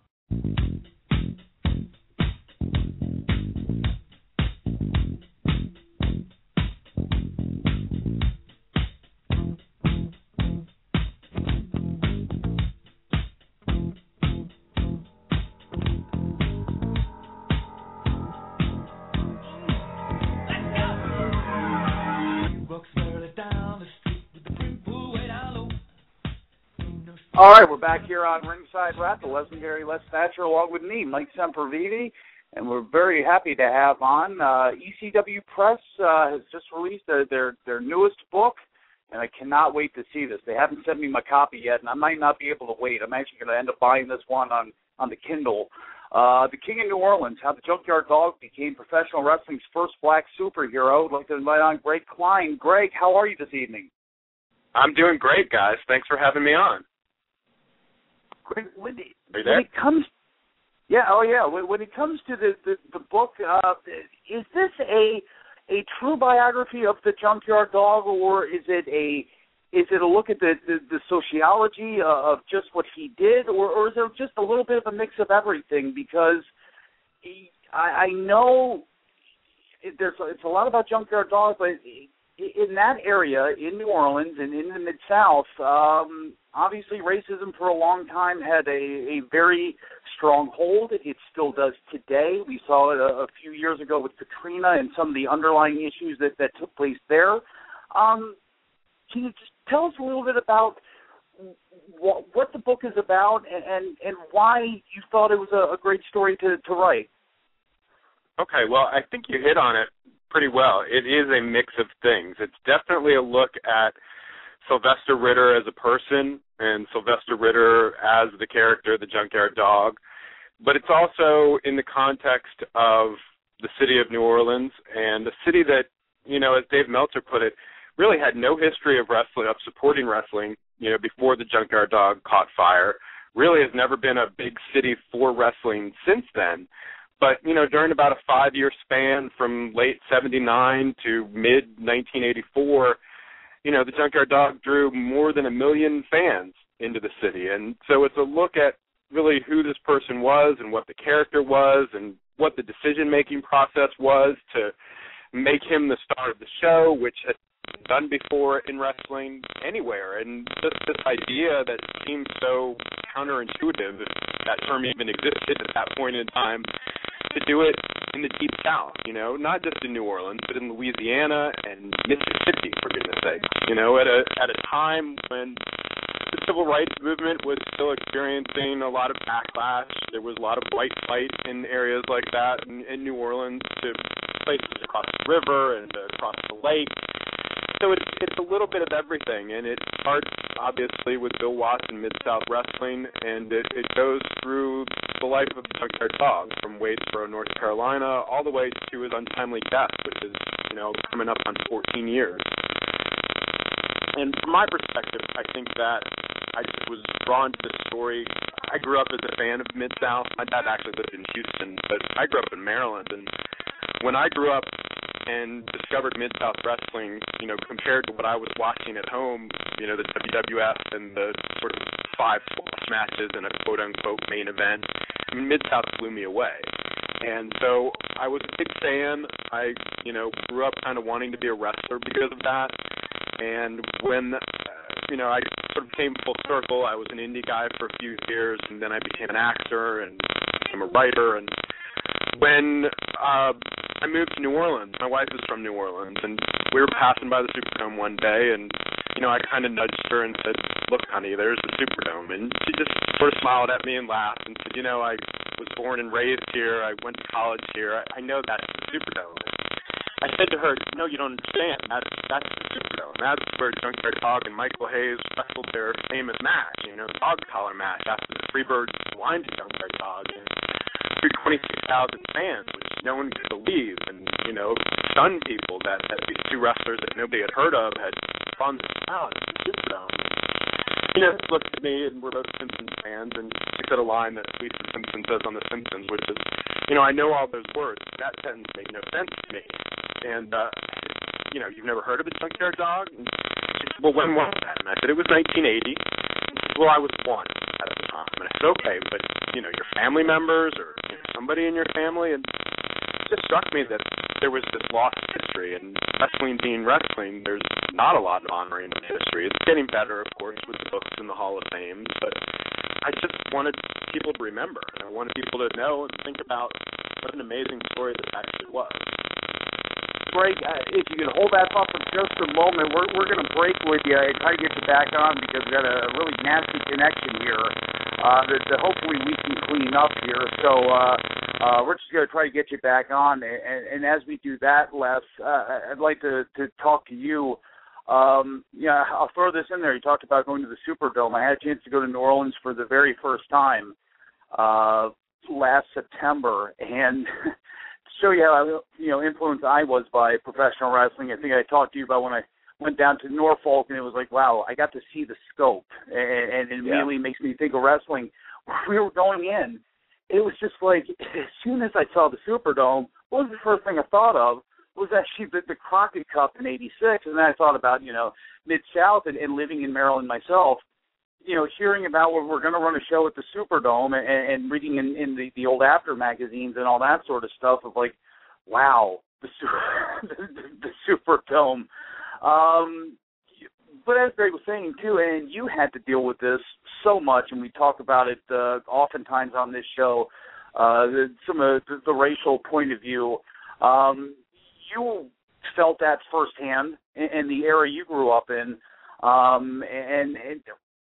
All right, we're back here on Ringside Rap, the legendary Les Thatcher, along with me, Mike Sempervive, and we're very happy to have on. Uh, E C W Press uh, has just released their, their their newest book, and I cannot wait to see this. They haven't sent me my copy yet, and I might not be able to wait. I'm actually going to end up buying this one on, on the Kindle. Uh, the King of New Orleans, How the Junkyard Dog Became Professional Wrestling's First Black Superhero. I'd like to invite on Greg Klein. Greg, how are you this evening? I'm doing great, guys. Thanks for having me on. When, Are you when there? it comes, yeah, oh yeah. When, when it comes to the the, the book, uh, is this a a true biography of the Junkyard Dog, or is it a is it a look at the the, the sociology of just what he did, or, or is there just a little bit of a mix of everything? Because he, I, I know it, there's it's a lot about Junkyard Dog, but in that area in New Orleans and in the Mid-South, um, obviously racism for a long time had a, a very strong hold. It still does today. We saw it a, a few years ago with Katrina and some of the underlying issues that, that took place there. Um, can you just tell us a little bit about what, what the book is about and, and, and why you thought it was a, a great story to, to write? Okay, well, I think you hit on it pretty well. It is a mix of things. It's definitely a look at Sylvester Ritter as a person and Sylvester Ritter as the character, the Junkyard Dog. But it's also in the context of the city of New Orleans, and a city that, you know, as Dave Meltzer put it, really had no history of wrestling, of supporting wrestling, you know, before the Junkyard Dog caught fire. Really has never been a big city for wrestling since then. But, you know, during about a five-year span from late seventy-nine to mid-nineteen eighty-four, you know, the Junkyard Dog drew more than a million fans into the city. And so it's a look at really who this person was and what the character was and what the decision-making process was to make him the star of the show, which had been done before in wrestling anywhere. And just this idea that seemed so counterintuitive, if that term even existed at that point in time, to do it in the Deep South, you know, not just in New Orleans, but in Louisiana and Mississippi, for goodness sake, you know, at a at a time when the civil rights movement was still experiencing a lot of backlash. There was a lot of white flight in areas like that in, in New Orleans to places across the river and across the lake. So it's, it's a little bit of everything, and it starts, obviously, with Bill Watts and Mid-South Wrestling, and it, it goes through the life of the Junkyard Dog, from Wadesboro, North Carolina, all the way to his untimely death, which is, you know, coming up on fourteen years. And from my perspective, I think that I just was drawn to this story. I grew up as a fan of Mid-South. My dad actually lived in Houston, but I grew up in Maryland, and when I grew up and discovered Mid-South Wrestling, you know, compared to what I was watching at home, you know, the W W F and the sort of five squash matches and a quote-unquote main event, I mean, Mid-South blew me away. And so I was a big fan. I, you know, grew up kind of wanting to be a wrestler because of that. And when, uh, you know, I sort of came full circle, I was an indie guy for a few years, and then I became an actor and became a writer. And when uh, I moved to New Orleans, my wife is from New Orleans, and we were passing by the Superdome one day, and you know, I kind of nudged her and said, look, honey, there's the Superdome. And she just sort of smiled at me and laughed and said, you know, I was born and raised here. I went to college here. I, I know that's the Superdome. I said to her, no, you don't understand. That's, that's the Superdome. That's where Junkyard Dog and Michael Hayes wrestled their famous match, you know, dog collar match after the Freebirds whined to Junkyard Dog. And through twenty-six thousand fans, which no one could believe, and, you know, stunned people that, that these two wrestlers that nobody had heard of had fun out at the Superdome. You know, she looked at me, and we're both Simpsons fans, and she said a line that Lisa Simpson says on The Simpsons, which is, you know, I know all those words, but that sentence made no sense to me. And, uh, you know, you've never heard of the Junkyard Dog? And she said, well, when was that? And I said, it was nineteen eighty. And she said, well, I was one at the time. And I said, okay, but, you know, your family members or you know, somebody in your family? And it just struck me that there was this lost history. And wrestling being wrestling, there's not a lot of honoring of history. It's getting better, of course, with the books in the Hall of Fame. But I just wanted people to remember. And I wanted people to know and think about what an amazing story this actually was. Break. Uh, if you can hold that thought for just a moment, we're we're going to break with you and try to get you back on because we've got a really nasty connection here uh, that, that hopefully we can clean up here. So uh, uh, we're just going to try to get you back on. And, and as we do that, Les, uh, I'd like to, to talk to you. Um, yeah, I'll throw this in there. You talked about going to the Superdome. I had a chance to go to New Orleans for the very first time uh, last September, and show you how, you know, influenced I was by professional wrestling. I think I talked to you about when I went down to Norfolk, and it was like, wow, I got to see the scope, and, and it immediately yeah. makes me think of wrestling. We were going in. It was just like, as soon as I saw the Superdome, what was the first thing I thought of? Was actually the, the Crockett Cup in eighty-six, and then I thought about, you know, Mid-South and, and living in Maryland myself. You know, hearing about where we're going to run a show at the Superdome and, and reading in, in the, the old After magazines and all that sort of stuff of like, wow, the, the, the Superdome. Um, but as Greg was saying, too, and you had to deal with this so much, and we talk about it uh, oftentimes on this show, uh, the, some of the, the racial point of view. Um, you felt that firsthand in, in the era you grew up in, um, and, and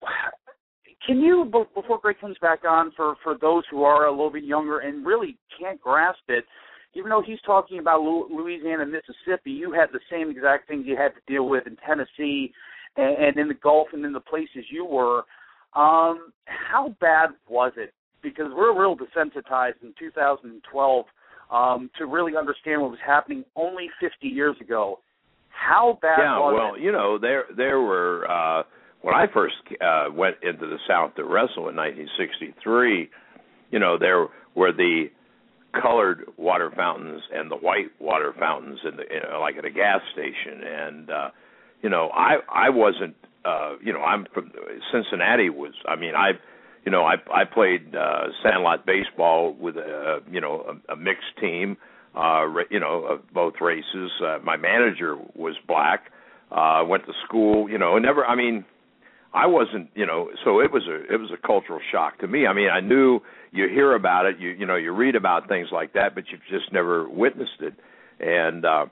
can you, before Greg comes back on, for, for those who are a little bit younger and really can't grasp it, even though he's talking about Louisiana and Mississippi, you had the same exact things you had to deal with in Tennessee and, and in the Gulf and in the places you were. Um, how bad was it? Because we're real desensitized in two thousand twelve um, to really understand what was happening only fifty years ago. How bad yeah, was well, it? Yeah, well, you know, there, there were... Uh, When I first uh, went into the South to wrestle in nineteen sixty-three, you know, there were the colored water fountains and the white water fountains, in the, you know, like at a gas station. And, uh, you know, I I wasn't, uh, you know, I'm from Cincinnati was, I mean, I, you know, I I played uh, sandlot baseball with, a, you know, a, a mixed team, uh, you know, of both races. Uh, my manager was black, uh, went to school, you know, never, I mean, I wasn't, you know, so it was a it was a cultural shock to me. I mean, I knew you hear about it, you you know, you read about things like that, but you've just never witnessed it. And uh,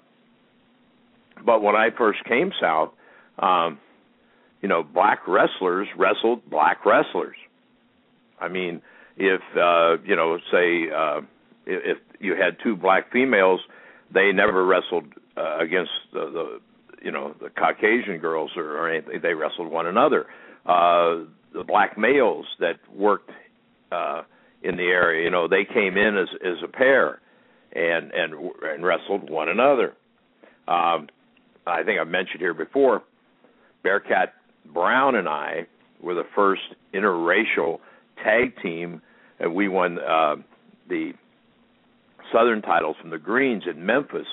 but when I first came south, um, you know, black wrestlers wrestled black wrestlers. I mean, if uh, you know, say uh, if you had two black females, they never wrestled uh, against the, the you know, the Caucasian girls or, or anything. They wrestled one another. Uh, the black males that worked uh, in the area, you know, they came in as, as a pair and, and and wrestled one another. Um, I think I've mentioned here before, Bearcat Brown and I were the first interracial tag team, and we won uh, the Southern titles from the Greens in Memphis.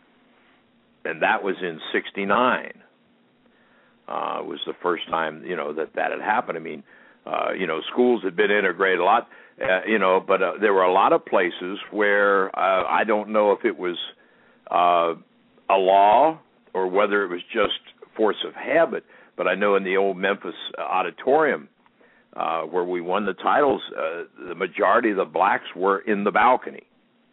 And that was in sixty-nine. Uh, it was the first time, you know, that that had happened. I mean, uh, you know, schools had been integrated a lot, uh, you know, but uh, there were a lot of places where uh, I don't know if it was uh, a law or whether it was just force of habit, but I know in the old Memphis auditorium uh, where we won the titles, uh, the majority of the blacks were in the balcony.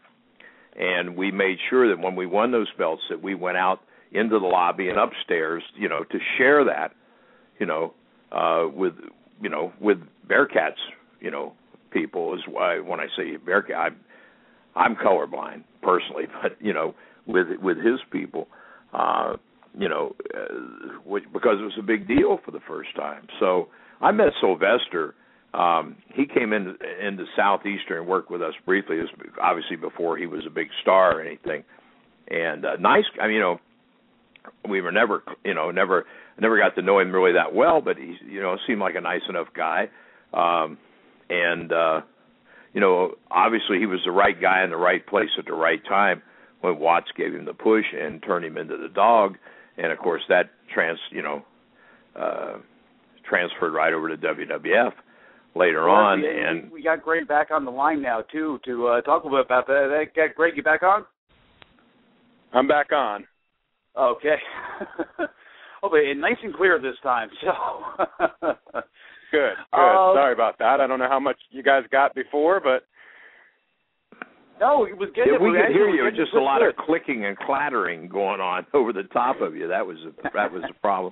And we made sure that when we won those belts that we went out into the lobby and upstairs, you know, to share that you know, uh, with you know with Bearcats, you know, people is why when I say Bearcat, I'm, I'm colorblind personally, but you know, with with his people, uh, you know, uh, which, because it was a big deal for the first time. So I met Sylvester. Um, he came in into Southeastern and worked with us briefly. It was obviously before he was a big star or anything. And uh, nice. I mean, you know, we were never, you know, never, never got to know him really that well. But he, you know, seemed like a nice enough guy. Um, and uh, you know, obviously he was the right guy in the right place at the right time when Watts gave him the push and turned him into the dog. And of course, that trans, you know, uh, transferred right over to W W F. Later well, on, we, and we got Greg back on the line now too to uh, talk a little bit about that. that. Greg, you back on? I'm back on. Okay. Oh, but nice and clear this time. So good, good. Uh, Sorry about that. I don't know how much you guys got before, but no, it was good. Yeah, we we could hear you. Just a lot good. of clicking and clattering going on over the top of you. That was a, that was the problem.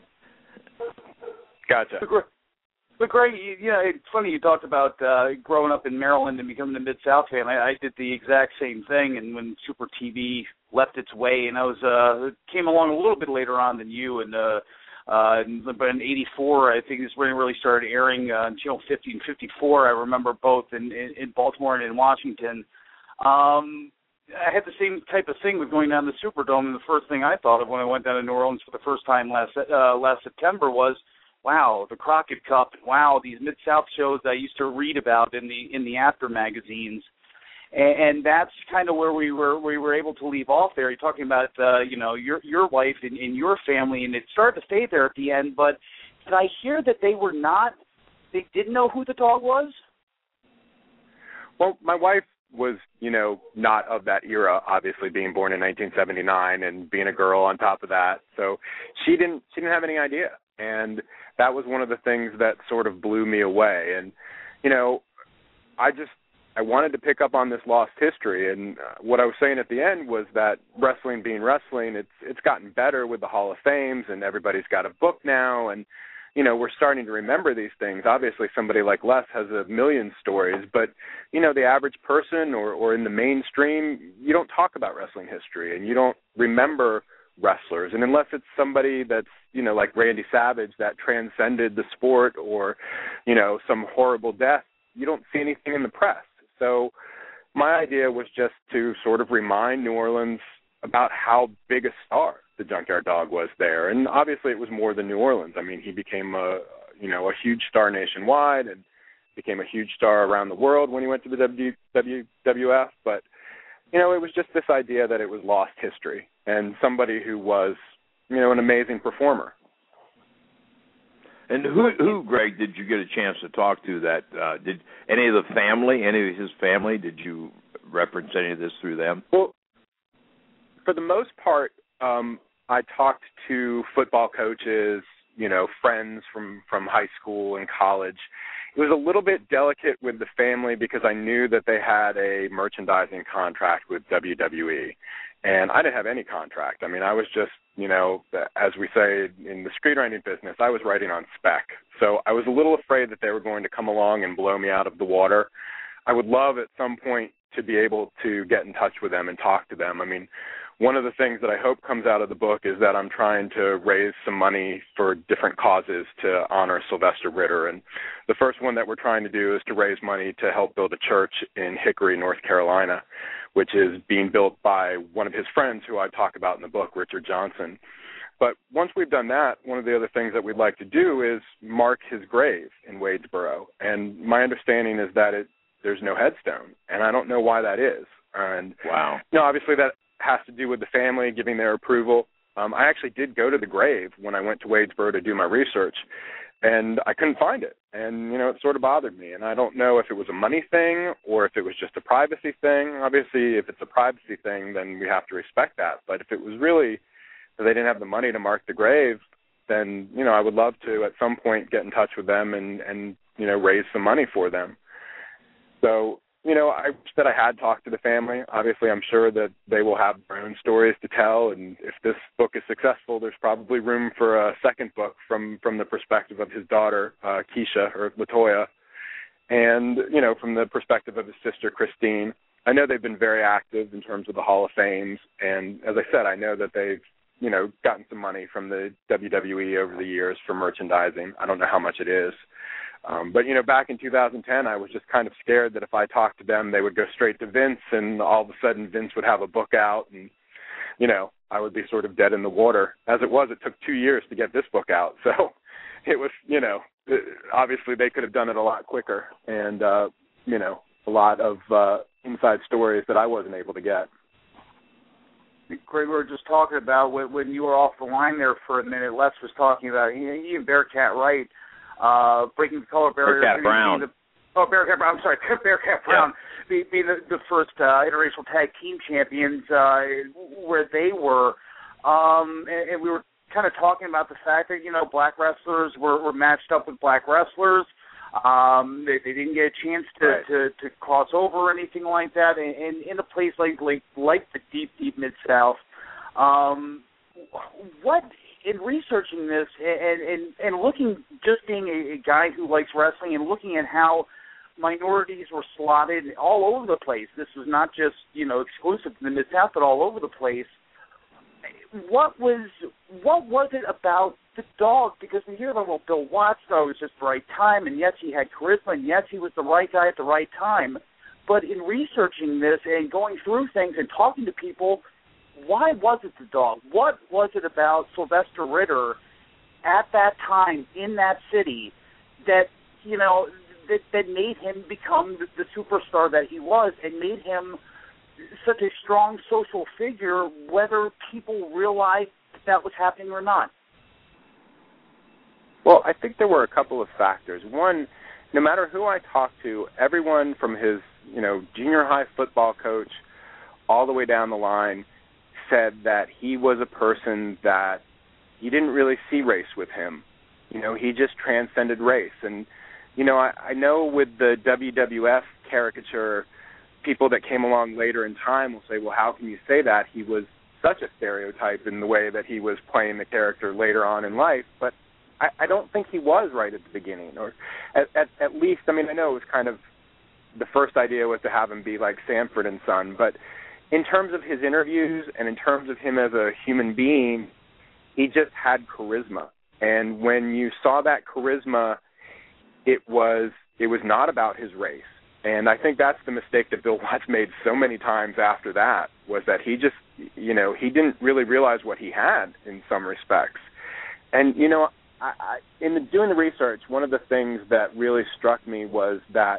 Gotcha. But Greg, you, you know, it's funny you talked about uh, growing up in Maryland and becoming a Mid-South fan. I, I did the exact same thing, and when Super T V left its way, and I was uh, came along a little bit later on than you, and uh, uh, but in eighty-four, I think is when it really started airing uh, on Channel fifty and fifty-four. I remember both in, in, in Baltimore and in Washington. Um, I had the same type of thing with going down to the Superdome, and the first thing I thought of when I went down to New Orleans for the first time last uh, last September was, wow, the Crockett Cup, and wow, these Mid-South shows I used to read about in the in the after magazines, and, and that's kind of where we were we were able to leave off there. You're talking about uh, you know your your wife and, and your family, and it started to stay there at the end. But did I hear that they were not? They didn't know who the dog was? Well, my wife was, you know, not of that era, obviously being born in nineteen seventy-nine and being a girl on top of that. So she didn't she didn't have any idea. And that was one of the things that sort of blew me away. And, you know, I just, I wanted to pick up on this lost history. And uh, what I was saying at the end was that wrestling being wrestling, it's it's gotten better with the Hall of Fames, and everybody's got a book now. And, you know, we're starting to remember these things. Obviously, somebody like Les has a million stories, but, you know, the average person or, or in the mainstream, you don't talk about wrestling history, and you don't remember wrestlers. And unless it's somebody that's, you know, like Randy Savage that transcended the sport, or, you know, some horrible death, you don't see anything in the press. So my idea was just to sort of remind New Orleans about how big a star the Junkyard Dog was there. And obviously it was more than New Orleans. I mean, he became a, you know, a huge star nationwide and became a huge star around the world when he went to the W W F. But, you know, it was just this idea that it was lost history and somebody who was, you know, an amazing performer. And who, who, Greg, did you get a chance to talk to that, uh, did any of the family, any of his family, did you reference any of this through them? Well, for the most part, um, I talked to football coaches, you know, friends from, from high school and college. It was a little bit delicate with the family because I knew that they had a merchandising contract with W W E, and I didn't have any contract. I mean, I was just, you know, as we say in the screenwriting business, I was writing on spec. So I was a little afraid that they were going to come along and blow me out of the water. I would love at some point to be able to get in touch with them and talk to them. I mean, one of the things that I hope comes out of the book is that I'm trying to raise some money for different causes to honor Sylvester Ritter. And the first one that we're trying to do is to raise money to help build a church in Hickory, North Carolina, which is being built by one of his friends who I talk about in the book, Richard Johnson. But once we've done that, one of the other things that we'd like to do is mark his grave in Wadesboro. And my understanding is that it, there's no headstone, and I don't know why that is. And, wow. You know, obviously that has to do with the family giving their approval. Um, I actually did go to the grave when I went to Wadesboro to do my research, and I couldn't find it. And, you know, it sort of bothered me. And I don't know if it was a money thing or if it was just a privacy thing. Obviously, if it's a privacy thing, then we have to respect that. But if it was really that they didn't have the money to mark the grave, then, you know, I would love to at some point get in touch with them and, and you know, raise some money for them. So you know, I wish that I had talked to the family. Obviously, I'm sure that they will have their own stories to tell, and if this book is successful, there's probably room for a second book from, from the perspective of his daughter, uh, Keisha, or LaToya, and, you know, from the perspective of his sister, Christine. I know they've been very active in terms of the Hall of Fames, and as I said, I know that they've, you know, gotten some money from the W W E over the years for merchandising. I don't know how much it is. Um, but, you know, back in two thousand ten, I was just kind of scared that if I talked to them, they would go straight to Vince, and all of a sudden Vince would have a book out, and, you know, I would be sort of dead in the water. As it was, it took two years to get this book out. So it was, you know, obviously they could have done it a lot quicker, and, uh, you know, a lot of uh, inside stories that I wasn't able to get. Greg, we were just talking about when, when you were off the line there for a minute, Les was talking about, he and Bearcat Wright, Uh, breaking the color barrier. Bearcat Brown. The, oh, Bearcat Brown. I'm sorry, Bearcat Brown. Yeah. Being be the, the first uh, interracial tag team champions uh, where they were. Um, and, and we were kind of talking about the fact that, you know, black wrestlers were, were matched up with black wrestlers. Um, they, they didn't get a chance to, right. to, to cross over or anything like that. And, and in a place like, like, like the deep, deep Mid-South, um, what... in researching this and, and, and looking, just being a, a guy who likes wrestling and looking at how minorities were slotted all over the place, this was not just, you know, exclusive to the Mid-South, but all over the place. What was what was it about the dog? Because we hear about, well, Bill Watts, though, it was just the right time, and yes, he had charisma, and yes, he was the right guy at the right time. But in researching this and going through things and talking to people, why was it the dog? What was it about Sylvester Ritter at that time in that city that, you know, that, that made him become the, the superstar that he was and made him such a strong social figure, whether people realized that was happening or not? Well, I think there were a couple of factors. One, no matter who I talked to, everyone from his, you know, junior high football coach all the way down the line said that he was a person that you didn't really see race with him. You know, he just transcended race. And, you know, I, I know with the W W F caricature, people that came along later in time will say, well, how can you say that? He was such a stereotype in the way that he was playing the character later on in life. But I, I don't think he was right at the beginning. Or at, at, at least, I mean, I know it was kind of, the first idea was to have him be like Sanford and Son, but in terms of his interviews and in terms of him as a human being, he just had charisma. And when you saw that charisma, it was it was not about his race. And I think that's the mistake that Bill Watts made so many times after that, was that he just, you know, he didn't really realize what he had in some respects. And, you know, I, I, in the, doing the research, one of the things that really struck me was that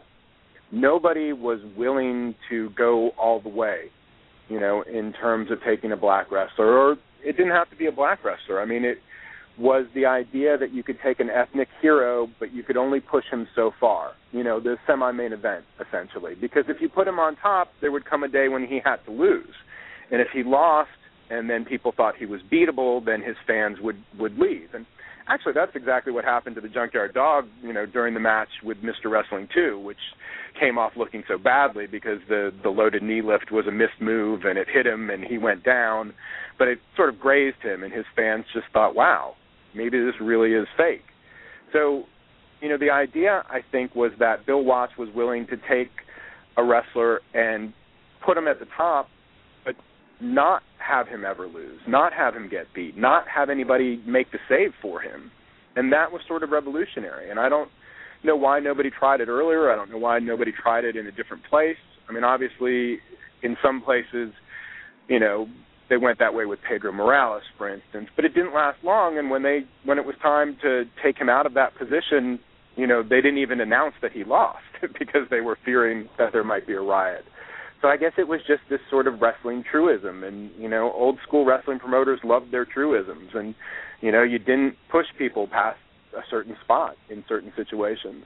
nobody was willing to go all the way, you know, in terms of taking a black wrestler. Or it didn't have to be a black wrestler. I mean, it was the idea that you could take an ethnic hero, but you could only push him so far, you know, the semi-main event, essentially. Because if you put him on top, there would come a day when he had to lose. And if he lost and then people thought he was beatable, then his fans would, would leave. And actually, that's exactly what happened to the Junkyard Dog, you know, during the match with Mister Wrestling two, which came off looking so badly because the, the loaded knee lift was a missed move and it hit him and he went down. But it sort of grazed him, and his fans just thought, wow, maybe this really is fake. So, you know, the idea, I think, was that Bill Watts was willing to take a wrestler and put him at the top, but not have him ever lose, not have him get beat, not have anybody make the save for him. And that was sort of revolutionary. And I don't know why nobody tried it earlier. I don't know why nobody tried it in a different place. I mean, obviously, in some places, you know, they went that way with Pedro Morales, for instance, but it didn't last long. And when they when it was time to take him out of that position, you know, they didn't even announce that he lost because they were fearing that there might be a riot. So I guess it was just this sort of wrestling truism. And, you know, old school wrestling promoters loved their truisms. And, you know, you didn't push people past a certain spot in certain situations.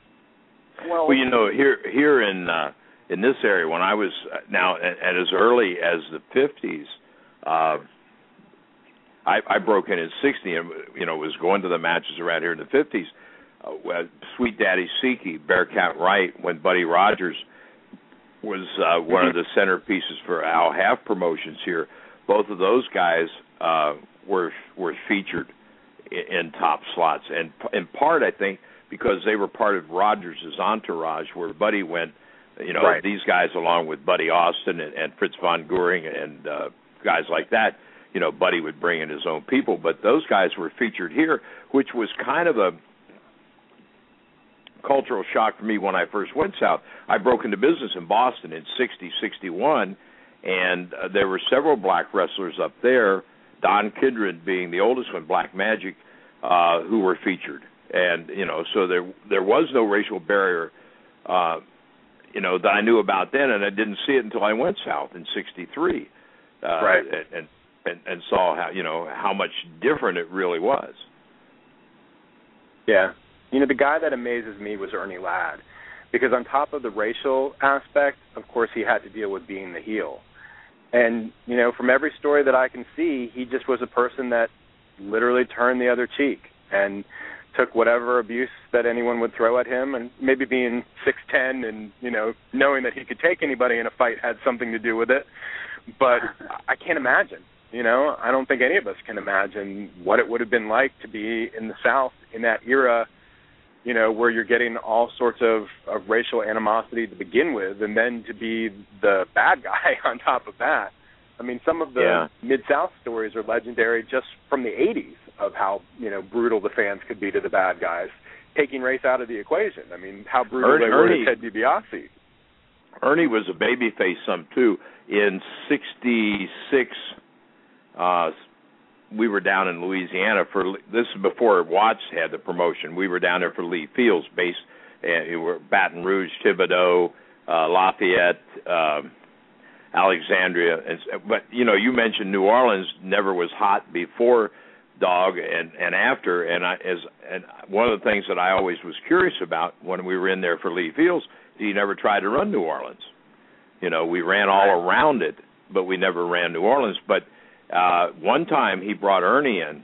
Well, well you know, here here in uh, in this area, when I was now at, at as early as the fifties, uh, I, I broke in at sixty, and you know was going to the matches around here in the fifties. Uh, Sweet Daddy Siki, Bearcat Wright, when Buddy Rogers was uh, one of the centerpieces for Al Half Promotions here. Both of those guys uh, were were featured in, in top slots, and in part, I think, because they were part of Rogers' entourage, where Buddy went, you know, right. these guys along with Buddy Austin and, and Fritz von Goering and uh, guys like that, you know, Buddy would bring in his own people, but those guys were featured here, which was kind of a cultural shock for me when I first went south. I broke into business in Boston in sixty, sixty-one, and uh, there were several black wrestlers up there, Don Kidron being the oldest one, Black Magic, uh, who were featured. And, you know, so there there was no racial barrier, uh, you know, that I knew about then, and I didn't see it until I went south in sixty-three. Uh, right. And, and, and saw how, you know, how much different it really was. Yeah. You know, the guy that amazes me was Ernie Ladd, because on top of the racial aspect, of course, he had to deal with being the heel. And, you know, from every story that I can see, he just was a person that literally turned the other cheek and took whatever abuse that anyone would throw at him, and maybe being six ten and, you know, knowing that he could take anybody in a fight had something to do with it. But I can't imagine, you know, I don't think any of us can imagine what it would have been like to be in the South in that era, you know, where you're getting all sorts of, of racial animosity to begin with, and then to be the bad guy on top of that. I mean, some of the yeah. Mid-South stories are legendary just from the eighties of how, you know, brutal the fans could be to the bad guys, taking race out of the equation. I mean, how brutal Ernie, they were Ernie, to Ted DiBiase. Ernie was a babyface some, too. In sixty-six, uh, we were down in Louisiana for, this is before Watts had the promotion. We were down there for Lee Fields, based, and we were Baton Rouge, Thibodaux, uh, Lafayette, uh, Alexandria. And, but, you know, you mentioned New Orleans never was hot before Dog and, and after. And, I, as, and one of the things that I always was curious about when we were in there for Lee Fields, he never tried to run New Orleans. You know, we ran all around it, but we never ran New Orleans. But Uh, one time he brought Ernie in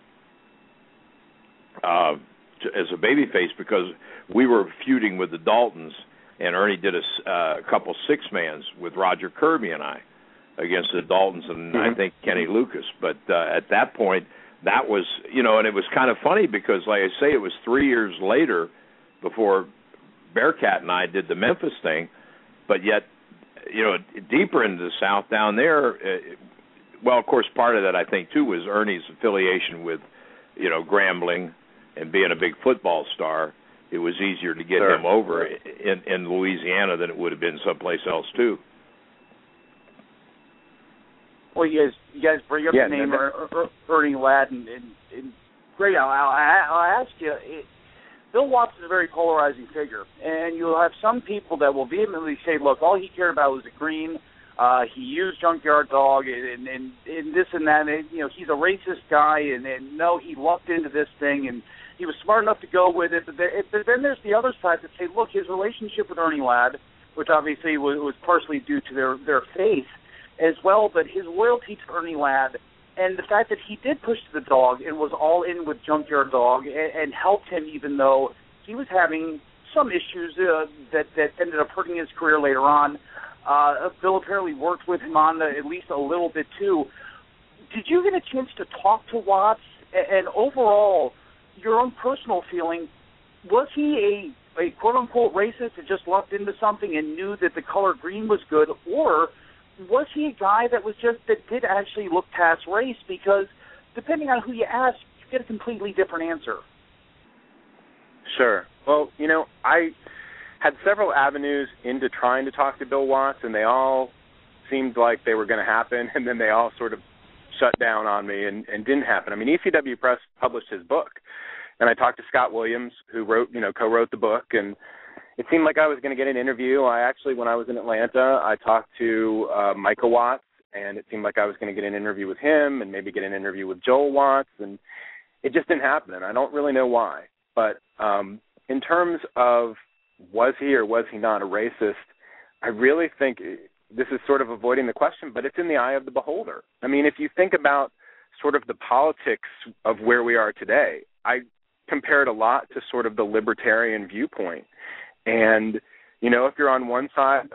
uh, to, as a babyface because we were feuding with the Daltons, and Ernie did a, uh, a couple six-mans with Roger Kirby and I against the Daltons and mm-hmm. I think Kenny Lucas. But uh, at that point, that was, you know, and it was kind of funny because, like I say, it was three years later before Bearcat and I did the Memphis thing, but yet, you know, deeper into the South down there, uh, well, of course, part of that, I think, too, was Ernie's affiliation with, you know, Grambling and being a big football star. It was easier to get sure. him over in, in Louisiana than it would have been someplace else, too. Well, you guys, you guys bring up yeah, the name no, er, er, Ernie Ladd, and, and, and great. I'll, I'll, I'll ask you, it, Bill Watts is a very polarizing figure, and you'll have some people that will vehemently say, look, all he cared about was the green. Uh, he used Junkyard Dog and, and, and this and that. And, you know, he's a racist guy, and, and no, he lucked into this thing, and he was smart enough to go with it. But, there, but then there's the other side that say, look, his relationship with Ernie Ladd, which obviously was, was partially due to their, their faith as well, but his loyalty to Ernie Ladd and the fact that he did push the dog and was all in with Junkyard Dog and, and helped him even though he was having some issues uh, that, that ended up hurting his career later on. Uh, Bill apparently worked with him on the, at least a little bit, too. Did you get a chance to talk to Watts? And, and overall, your own personal feeling, was he a, a quote-unquote racist that just lucked into something and knew that the color green was good, or was he a guy that was just that did actually look past race? Because depending on who you ask, you get a completely different answer. Sure. Well, you know, I had several avenues into trying to talk to Bill Watts, and they all seemed like they were going to happen, and then they all sort of shut down on me and, and didn't happen. I mean, E C W Press published his book, and I talked to Scott Williams, who wrote, you know, co-wrote the book, and it seemed like I was going to get an interview. I actually, when I was in Atlanta, I talked to uh, Micah Watts, and it seemed like I was going to get an interview with him and maybe get an interview with Joel Watts, and it just didn't happen, and I don't really know why. But um, in terms of was he or was he not a racist, I really think this is sort of avoiding the question, but it's in the eye of the beholder. I mean, if you think about sort of the politics of where we are today, I compare it a lot to sort of the libertarian viewpoint. And, you know, if you're on one side,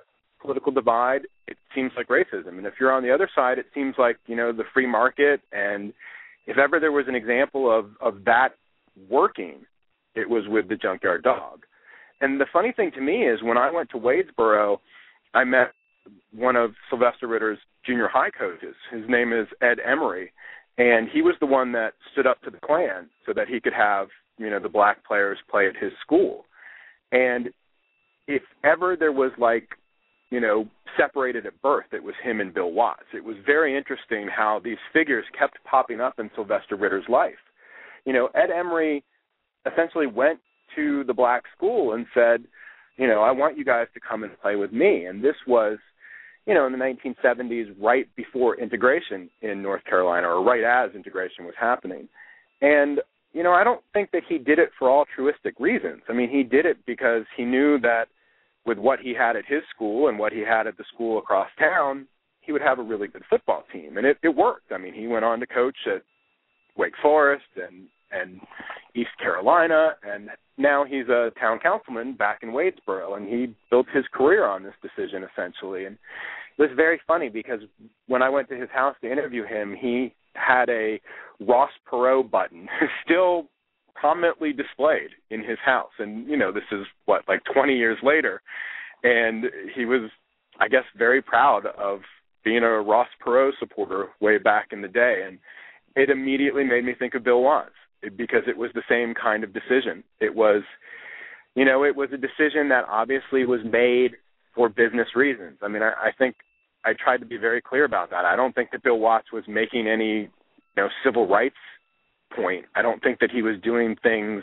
political divide, it seems like racism. And if you're on the other side, it seems like, you know, the free market. And if ever there was an example of, of that working, it was with the Junkyard Dog. And the funny thing to me is when I went to Wadesboro, I met one of Sylvester Ritter's junior high coaches. His name is Ed Emery, and he was the one that stood up to the Klan so that he could have, you know, the black players play at his school. And if ever there was, like, you know, separated at birth, it was him and Bill Watts. It was very interesting how these figures kept popping up in Sylvester Ritter's life. You know, Ed Emery essentially went to the black school and said, you know, I want you guys to come and play with me. And this was, you know, in the nineteen seventies, right before integration in North Carolina, or right as integration was happening. And, you know, I don't think that he did it for altruistic reasons. I mean, he did it because he knew that with what he had at his school and what he had at the school across town, he would have a really good football team. And it, it worked. I mean, he went on to coach at Wake Forest and, and East Carolina, and now he's a town councilman back in Wadesboro, and he built his career on this decision, essentially. And it was very funny because when I went to his house to interview him, he had a Ross Perot button still prominently displayed in his house. And, you know, this is, what, like twenty years later. And he was, I guess, very proud of being a Ross Perot supporter way back in the day. And it immediately made me think of Bill Watts because it was the same kind of decision. It was, you know, it was a decision that obviously was made for business reasons. I mean, I, I think I tried to be very clear about that. I don't think that Bill Watts was making any, you know, civil rights point. I don't think that he was doing things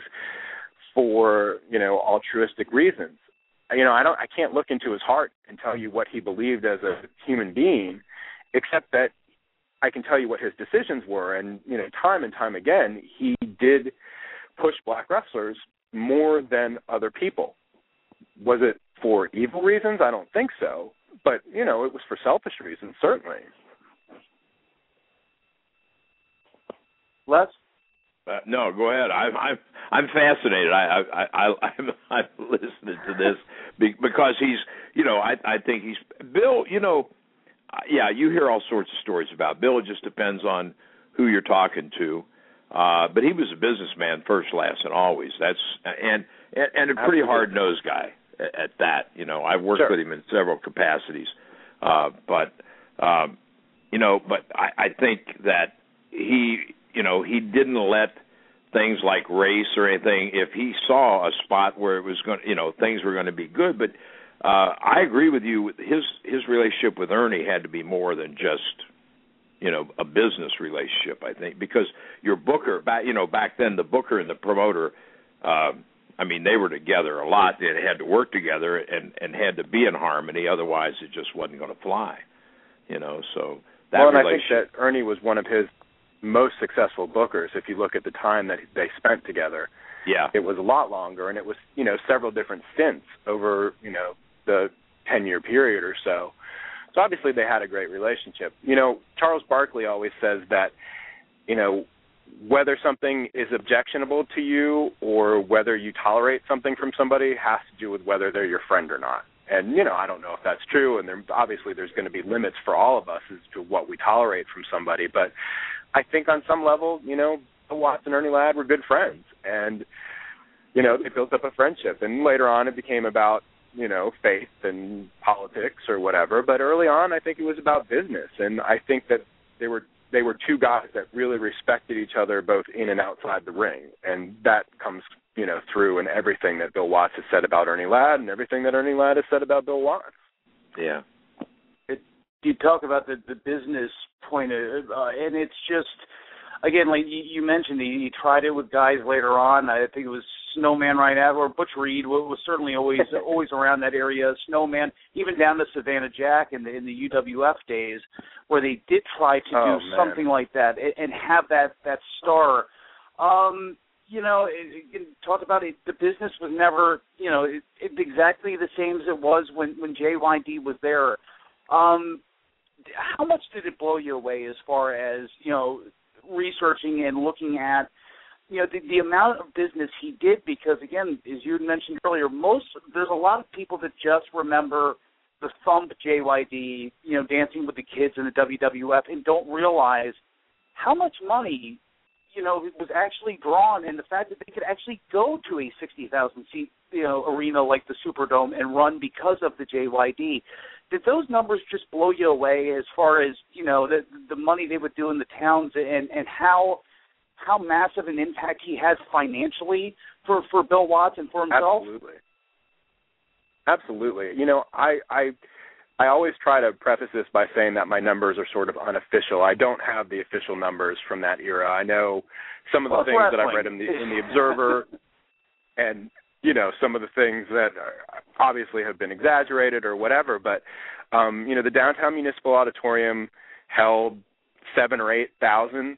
for, you know, altruistic reasons. You know, I don't I can't look into his heart and tell you what he believed as a human being, except that I can tell you what his decisions were. And, you know, time and time again, he did push black wrestlers more than other people. Was it for evil reasons? I don't think so. But, you know, it was for selfish reasons, certainly. Les? Uh, no, go ahead. I'm I'm I'm fascinated. I I I I'm, I'm listening to this because he's, you know, I I think he's Bill. You know, yeah, you hear all sorts of stories about Bill. It just depends on who you're talking to. Uh, but he was a businessman first, last, and always. That's and and, and a pretty hard nosed guy at, at that. You know, I've worked sure. with him in several capacities. Uh, but um, you know, but I, I think that he. You know, he didn't let things like race or anything. If he saw a spot where it was going, you know, things were going to be good. But uh, I agree with you. His his relationship with Ernie had to be more than just, you know, a business relationship. I think because your booker back, you know, back then the booker and the promoter, uh, I mean, they were together a lot. They had to work together and and had to be in harmony. Otherwise, it just wasn't going to fly. You know, so that well, and relationship. I think that Ernie was one of his most successful bookers. If you look at the time that they spent together, yeah, it was a lot longer, and it was, you know, several different stints over, you know, the ten-year period or so. So obviously they had a great relationship. You know, Charles Barkley always says that, you know, whether something is objectionable to you or whether you tolerate something from somebody has to do with whether they're your friend or not. And, you know, I don't know if that's true, and there, obviously there's going to be limits for all of us as to what we tolerate from somebody, but I think on some level, you know, Bill Watts and Ernie Ladd were good friends, and, you know, they built up a friendship. And later on it became about, you know, faith and politics or whatever. But early on I think it was about business, and I think that they were they were two guys that really respected each other both in and outside the ring, and that comes, you know, through in everything that Bill Watts has said about Ernie Ladd and everything that Ernie Ladd has said about Bill Watts. Yeah. You talk about the, the business point, of, uh, and it's just, again, like you, you mentioned, he, he tried it with guys later on. I think it was Snowman right after, or Butch Reed was, was certainly always always around that area. Snowman, even down to Savannah Jack in the in the U W F days, where they did try to oh, do man. something like that and, and have that that star. Um, you know, it, it, talk about it. The business was never, you know, it, it exactly the same as it was when when J Y D was there. Um, How much did it blow you away as far as, you know, researching and looking at, you know, the, the amount of business he did? Because, again, as you mentioned earlier, most there's a lot of people that just remember the thump J Y D, you know, dancing with the kids in the W W F, and don't realize how much money, you know, was actually drawn, and the fact that they could actually go to a sixty thousand seat, you know, arena like the Superdome and run because of the J Y D. Did those numbers just blow you away as far as, you know, the the money they would do in the towns, and, and how how massive an impact he has financially for, for Bill Watts and for himself? Absolutely. Absolutely. You know, I, I I always try to preface this by saying that my numbers are sort of unofficial. I don't have the official numbers from that era. I know some of the well, things that I've read in the in the Observer, and you know, some of the things that obviously have been exaggerated or whatever. But um, you know, the Downtown Municipal Auditorium held seven or eight thousand,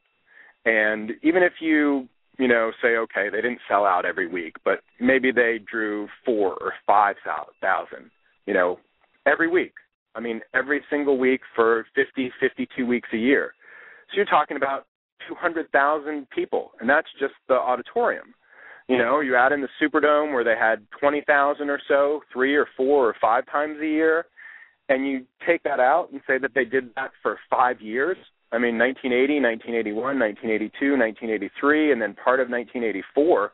and even if you you know, say, okay, they didn't sell out every week, but maybe they drew four or five thousand, you know, every week. I mean, every single week for fifty, fifty-two weeks a year. So you're talking about two hundred thousand people, and that's just the auditorium. You know, you add in the Superdome where they had twenty thousand or so, three or four or five times a year, and you take that out and say that they did that for five years. I mean, nineteen eighty, nineteen eighty-one, nineteen eighty-two, nineteen eighty-three, and then part of nineteen eighty-four.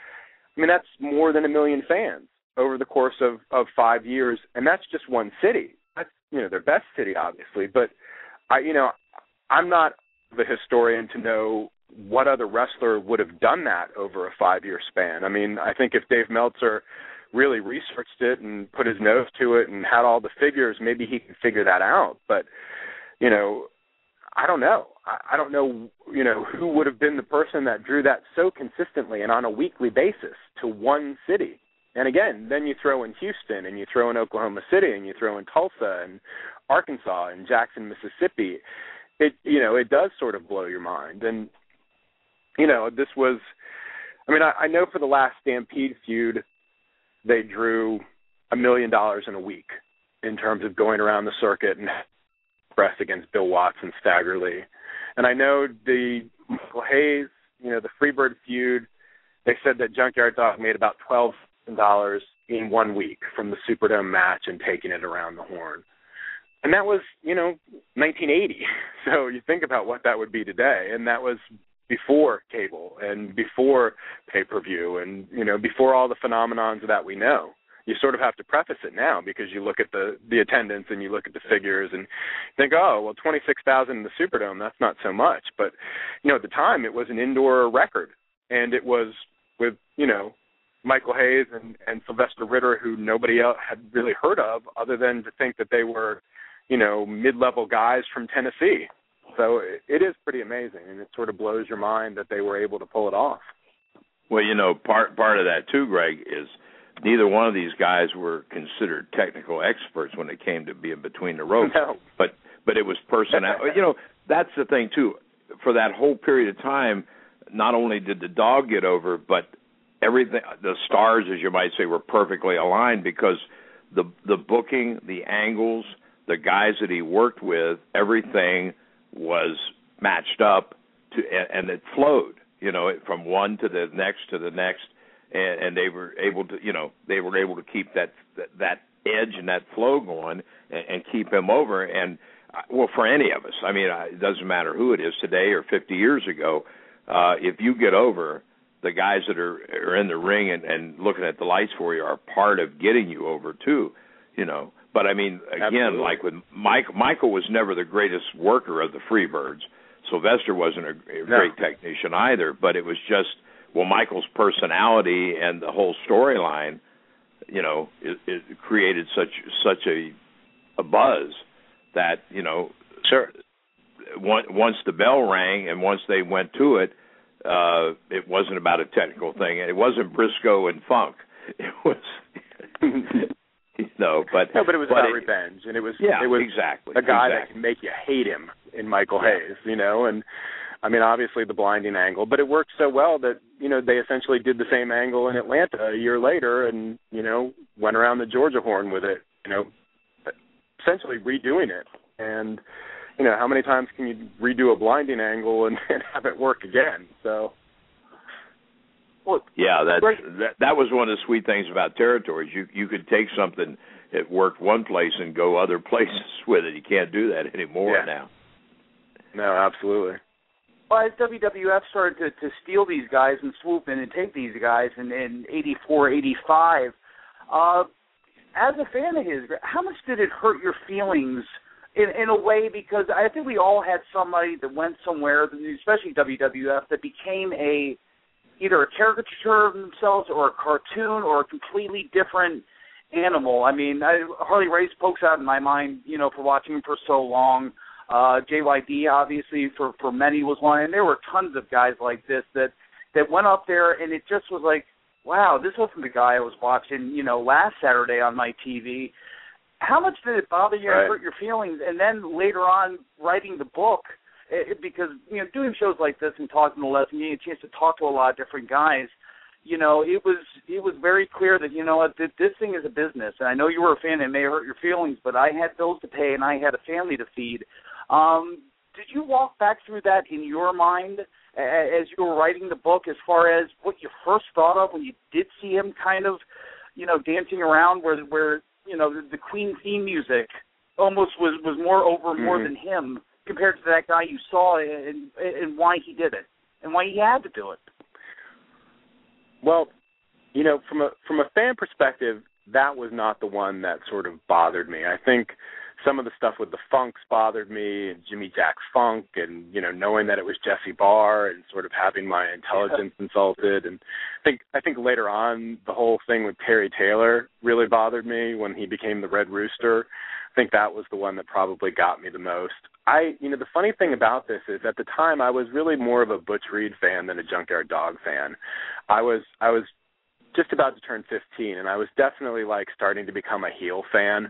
I mean, that's more than a million fans over the course of, of five years, and that's just one city. That's, you know, their best city, obviously. But, I, you know, I'm not the historian to know what other wrestler would have done that over a five-year span. I mean, I think if Dave Meltzer really researched it and put his nose to it and had all the figures, maybe he could figure that out. But, you know, I don't know. I don't know, you know, who would have been the person that drew that so consistently and on a weekly basis to one city. And again, then you throw in Houston and you throw in Oklahoma City and you throw in Tulsa and Arkansas and Jackson, Mississippi. It, you know, it does sort of blow your mind. And, you know, this was, I mean, I, I know for the last Stampede feud, they drew a million dollars in a week in terms of going around the circuit and press against Bill Watts and Stagger Lee. And I know the Michael Hayes, you know, the Freebird feud, they said that Junkyard Dog made about twelve thousand dollars in one week from the Superdome match and taking it around the Horn. And that was, you know, nineteen eighty. So you think about what that would be today. And that was before cable and before pay-per-view and, you know, before all the phenomenons that we know. You sort of have to preface it now because you look at the, the attendance and you look at the figures and think, oh, well, twenty-six thousand in the Superdome, that's not so much. But, you know, at the time it was an indoor record, and it was with, you know, Michael Hayes and, and Sylvester Ritter, who nobody else had really heard of other than to think that they were, you know, mid-level guys from Tennessee. So it, it is pretty amazing, and it sort of blows your mind that they were able to pull it off. Well, you know, part part of that too, Greg, is neither one of these guys were considered technical experts when it came to being between the ropes. No. But but it was personality. You know, that's the thing too. For that whole period of time, not only did the dog get over, but everything, the stars, as you might say, were perfectly aligned because the the booking, the angles, the guys that he worked with, everything was matched up to, and, and it flowed. You know, from one to the next to the next. And, and they were able to, you know, they were able to keep that that, that edge and that flow going and, and keep him over. And, well, for any of us, I mean, it doesn't matter who it is today or fifty years ago, uh, if you get over, the guys that are, are in the ring and, and looking at the lights for you are part of getting you over, too, you know. But, I mean, again, Absolutely. like with Mike, Michael was never the greatest worker of the Freebirds. Sylvester wasn't a, a no. great technician either, but it was just, well, Michael's personality and the whole storyline, you know, it, it created such such a a buzz that, you know, sure. Once the bell rang and once they went to it, uh, it wasn't about a technical thing. It wasn't Briscoe and Funk. It was, you know, but no, but it was but about it, revenge, and it was yeah, it was exactly a guy exactly. that can make you hate him in Michael Hayes, you know, and. I mean, obviously the blinding angle, but it worked so well that, you know, they essentially did the same angle in Atlanta a year later and, you know, went around the Georgia Horn with it, you know, essentially redoing it. And, you know, how many times can you redo a blinding angle and, and have it work again? So, well, yeah, that, that that was one of the sweet things about territories. You you could take something it worked one place and go other places with it. You can't do that anymore yeah. now. No, absolutely. Well, as W W F started to, to steal these guys and swoop in and take these guys in, in eighty-four, eighty-five, uh, as a fan of his, how much did it hurt your feelings in, in a way? Because I think we all had somebody that went somewhere, especially W W F, that became a either a caricature of themselves or a cartoon or a completely different animal. I mean, I, Harley Race pokes out in my mind, you know, for watching him for so long. Uh, J Y D, obviously, for, for many was one. And there were tons of guys like this that, that went up there, and it just was like, wow, this wasn't the guy I was watching, you know, last Saturday on my T V. How much did it bother you right. and hurt your feelings? And then later on, writing the book, it, because, you know, doing shows like this and talking to Les and getting a chance to talk to a lot of different guys, you know, it was it was very clear that, you know what, this thing is a business. And I know you were a fan and it may hurt your feelings, but I had bills to pay and I had a family to feed. Um, did you walk back through that in your mind as you were writing the book, as far as what you first thought of when you did see him kind of, you know, dancing around where, where you know, the, the Queen theme music almost was, was more over mm-hmm. more than him compared to that guy you saw, and, and why he did it and why he had to do it? Well, you know, from a from a fan perspective, that was not the one that sort of bothered me. I think some of the stuff with the Funks bothered me, and Jimmy Jack's Funk, and, you know, knowing that it was Jesse Barr and sort of having my intelligence yeah. insulted. And I think I think later on, the whole thing with Terry Taylor really bothered me when he became the Red Rooster. I think that was the one that probably got me the most. I, you know, the funny thing about this is at the time I was really more of a Butch Reed fan than a Junkyard Dog fan. I was I was just about to turn fifteen, and I was definitely like starting to become a heel fan.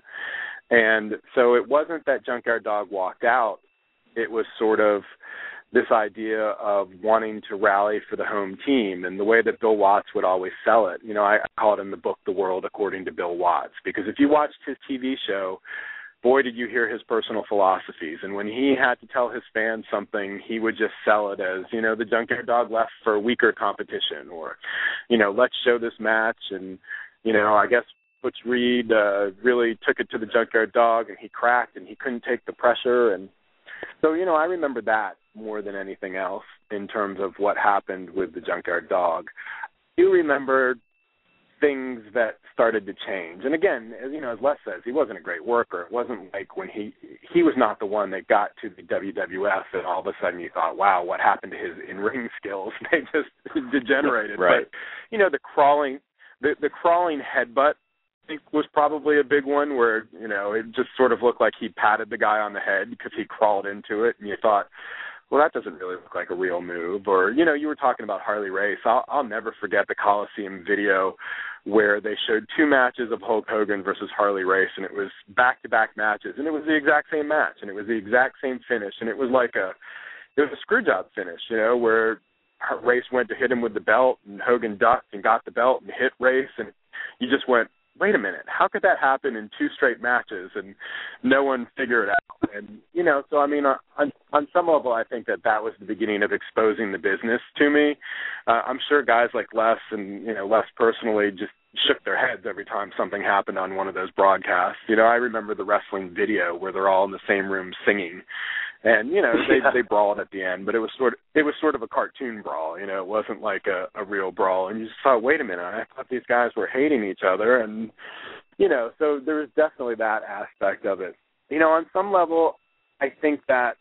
And so it wasn't that Junkyard Dog walked out. It was sort of this idea of wanting to rally for the home team, and the way that Bill Watts would always sell it. You know, I call it in the book The World According to Bill Watts, because if you watched his T V show, boy, did you hear his personal philosophies. And when he had to tell his fans something, he would just sell it as, you know, the Junkyard Dog left for weaker competition, or, you know, let's show this match. And, you know, I guess Butch Reed uh, really took it to the Junkyard Dog, and he cracked, and he couldn't take the pressure. And so, you know, I remember that more than anything else in terms of what happened with the Junkyard Dog. You remember things that started to change. And again, as you know, as Les says, he wasn't a great worker. It wasn't like when he he was not the one that got to the W W F and all of a sudden you thought, wow, what happened to his in-ring skills? They just degenerated. Right. But, you know, the crawling the, the crawling headbutt, I think, was probably a big one where, you know, it just sort of looked like he patted the guy on the head because he crawled into it, and you thought, well, that doesn't really look like a real move. Or, you know, you were talking about Harley Race. I'll, I'll never forget the Coliseum video where they showed two matches of Hulk Hogan versus Harley Race, and it was back-to-back matches, and it was the exact same match, and it was the exact same finish, and it was like a, it was a screw job finish, you know, where Race went to hit him with the belt, and Hogan ducked and got the belt and hit Race, and you just went, wait a minute, how could that happen in two straight matches and no one figured it out? And, you know, so, I mean, on, on some level, I think that that was the beginning of exposing the business to me. Uh, I'm sure guys like Les and, you know, Les personally just shook their heads every time something happened on one of those broadcasts. You know, I remember the wrestling video where they're all in the same room singing. And, you know, they yeah. they brawled at the end, but it was sort of it was sort of a cartoon brawl, you know, it wasn't like a, a real brawl. And you just thought, wait a minute, I thought these guys were hating each other, and, you know, so there was definitely that aspect of it. You know, on some level, I think that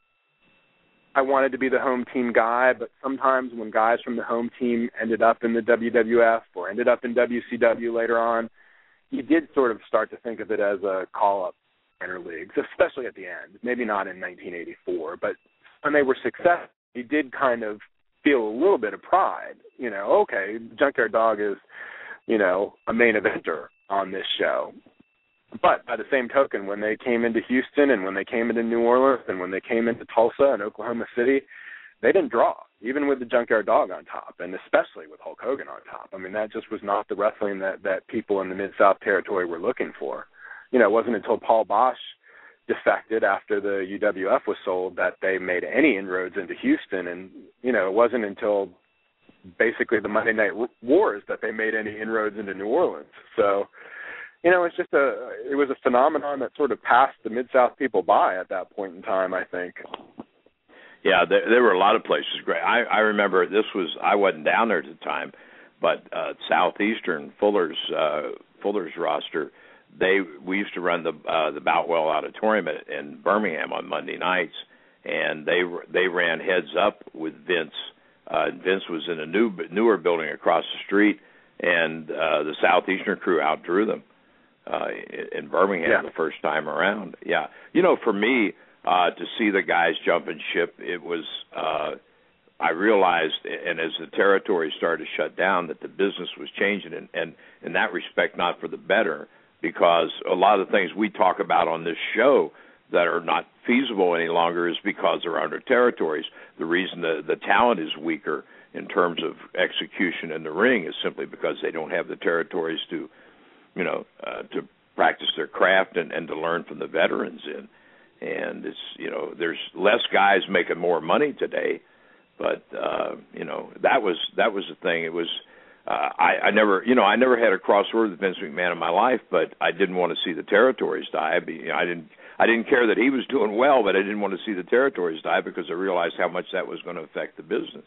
I wanted to be the home team guy, but sometimes when guys from the home team ended up in the W W F or ended up in W C W later on, you did sort of start to think of it as a call-up minor leagues, especially at the end. Maybe not in nineteen eighty-four, but when they were successful, you did kind of feel a little bit of pride. You know, okay, Junkyard Dog is, you know, a main eventer on this show. But by the same token, when they came into Houston and when they came into New Orleans and when they came into Tulsa and Oklahoma City, they didn't draw, even with the Junkyard Dog on top, and especially with Hulk Hogan on top. I mean, that just was not the wrestling that, that people in the Mid-South Territory were looking for. You know, it wasn't until Paul Bosch defected after the U W F was sold that they made any inroads into Houston. And, you know, it wasn't until basically the Monday Night Wars that they made any inroads into New Orleans. So, you know, it's just a it was a phenomenon that sort of passed the Mid-South people by at that point in time, I think. Yeah, there, there were a lot of places great. I, I remember this was I wasn't down there at the time, but uh, Southeastern Fuller's uh, Fuller's roster, they we used to run the uh, the Boutwell Auditorium at, in Birmingham on Monday nights, and they they ran Heads Up with Vince. Uh, Vince was in a new newer building across the street, and uh, the Southeastern crew outdrew them uh, in Birmingham yeah. the first time around. Yeah, you know, for me. Uh, to see the guys jumping ship, it was, uh, I realized, and as the territory started to shut down, that the business was changing, and, and in that respect, not for the better, because a lot of the things we talk about on this show that are not feasible any longer is because they're under territories. The reason the, the talent is weaker in terms of execution in the ring is simply because they don't have the territories to, you know, uh, to practice their craft and, and to learn from the veterans in. And it's, you know, there's less guys making more money today, but uh, you know, that was that was the thing. It was uh, I, I never, you know, I never had a crossword with Vince McMahon in my life, but I didn't want to see the territories die. I didn't I didn't care that he was doing well, but I didn't want to see the territories die because I realized how much that was going to affect the business.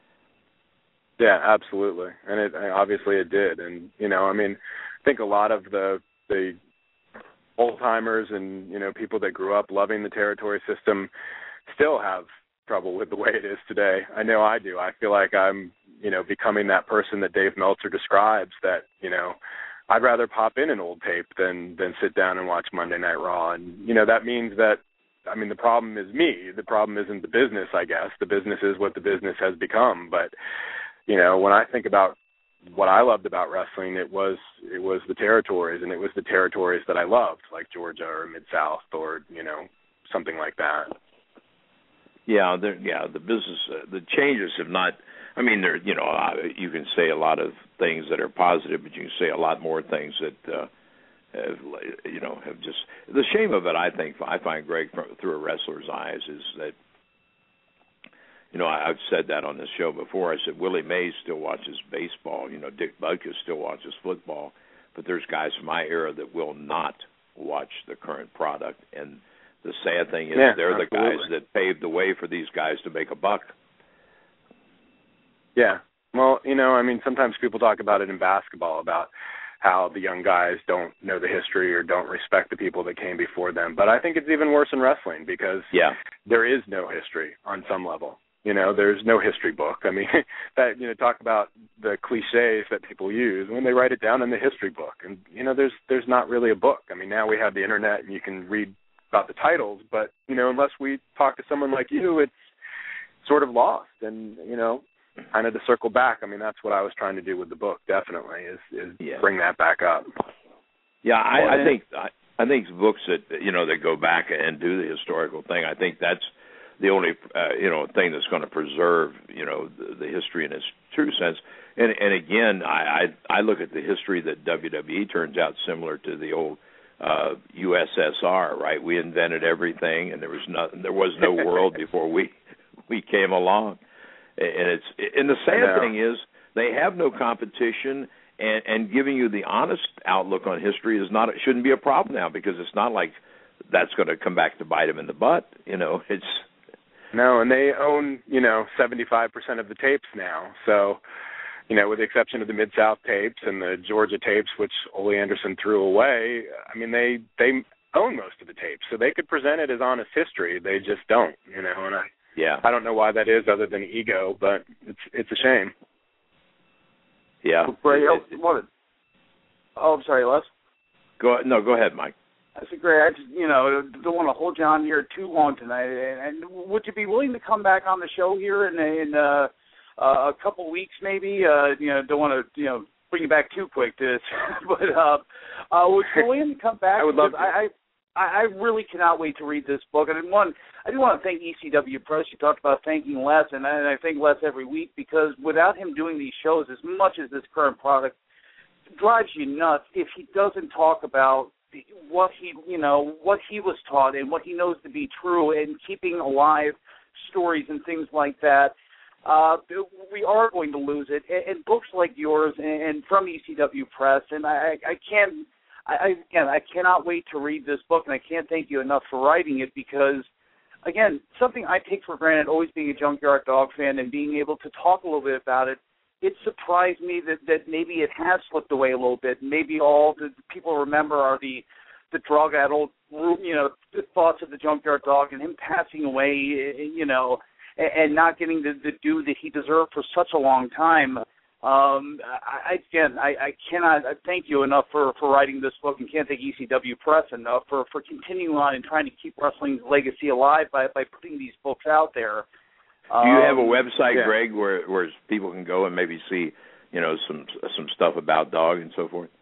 Yeah, absolutely, and it obviously it did. And you know, I mean, I think a lot of the the old timers and, you know, people that grew up loving the territory system still have trouble with the way it is today. I know I do. I feel like I'm, you know, becoming that person that Dave Meltzer describes, that, you know, I'd rather pop in an old tape than than sit down and watch Monday Night Raw. And, you know, that means that, I mean, the problem is me. The problem isn't the business, I guess. The business is what the business has become. But, you know, when I think about what I loved about wrestling, it was it was the territories, and it was the territories that I loved, like Georgia or Mid-South or, you know, something like that. Yeah, yeah, the business, uh, the changes have not, I mean, there, you know, uh, you can say a lot of things that are positive, but you can say a lot more things that, uh, have, you know, have just, the shame of it, I think, I find, Greg, from, through a wrestler's eyes, is that, you know, I've said that on this show before. I said Willie Mays still watches baseball. You know, Dick Butkus still watches football. But there's guys from my era that will not watch the current product. And the sad thing is yeah, they're absolutely. the guys that paved the way for these guys to make a buck. Yeah. Well, you know, I mean, sometimes people talk about it in basketball, about how the young guys don't know the history or don't respect the people that came before them. But I think it's even worse in wrestling because yeah. there is no history on some level. You know, there's no history book. I mean, that, you know, talk about the cliches that people use when they write it down in the history book. And, you know, there's there's not really a book. I mean, now we have the internet and you can read about the titles, but, you know, unless we talk to someone like you, it's sort of lost. And, you know, kind of to circle back, I mean, that's what I was trying to do with the book, definitely, is, is yeah. bring that back up. Yeah, I, I think I, I think books that, you know, that go back and do the historical thing, I think that's the only, uh, you know, thing that's going to preserve, you know, the, the history in its true sense. And, and again, I, I I look at the history that W W E turns out similar to the old uh, U S S R, right? We invented everything, and there was nothing, there was no world before we we came along. And it's and the sad thing is they have no competition, and, and giving you the honest outlook on history is not, it shouldn't be a problem now, because it's not like that's going to come back to bite them in the butt. You know, it's. No, and they own, you know, seventy-five percent of the tapes now. So, you know, with the exception of the Mid-South tapes and the Georgia tapes, which Ole Anderson threw away, I mean, they they own most of the tapes. So they could present it as honest history. They just don't, you know, and I yeah. I don't know why that is other than ego, but it's it's a shame. Yeah. Ray, oh, what? Oh, I'm sorry, Les. Go no, go ahead, Mike. I said, Greg, I just, you know, don't want to hold you on here too long tonight. And, and would you be willing to come back on the show here in, in uh, uh, a couple weeks, maybe? Uh, you know, don't want to, you know, bring you back too quick to this, but uh, uh, would you be willing to come back? I would love to. I, I, I really cannot wait to read this book. And one, I do want to thank E C W Press. You talked about thanking Les, and I, and I thank Les every week, because without him doing these shows, as much as this current product drives you nuts, if he doesn't talk about what he, you know, what he was taught and what he knows to be true, and keeping alive stories and things like that, uh, we are going to lose it. And, and books like yours and, and from E C W Press, and I, I can't, I, I again, I cannot wait to read this book, and I can't thank you enough for writing it because, again, something I take for granted, always being a Junkyard Dog fan and being able to talk a little bit about it, it surprised me that, that maybe it has slipped away a little bit. Maybe all the people remember are the the drug-addled, you know, thoughts of the Junkyard Dog and him passing away, you know, and, and not getting the, the due that he deserved for such a long time. Um, I, again, I, I cannot thank you enough for, for writing this book, and can't thank E C W Press enough for, for continuing on and trying to keep wrestling's legacy alive by, by putting these books out there. Do you have a Um, website, yeah. Greg, where where people can go and maybe see, you know, some some stuff about Dog and so forth?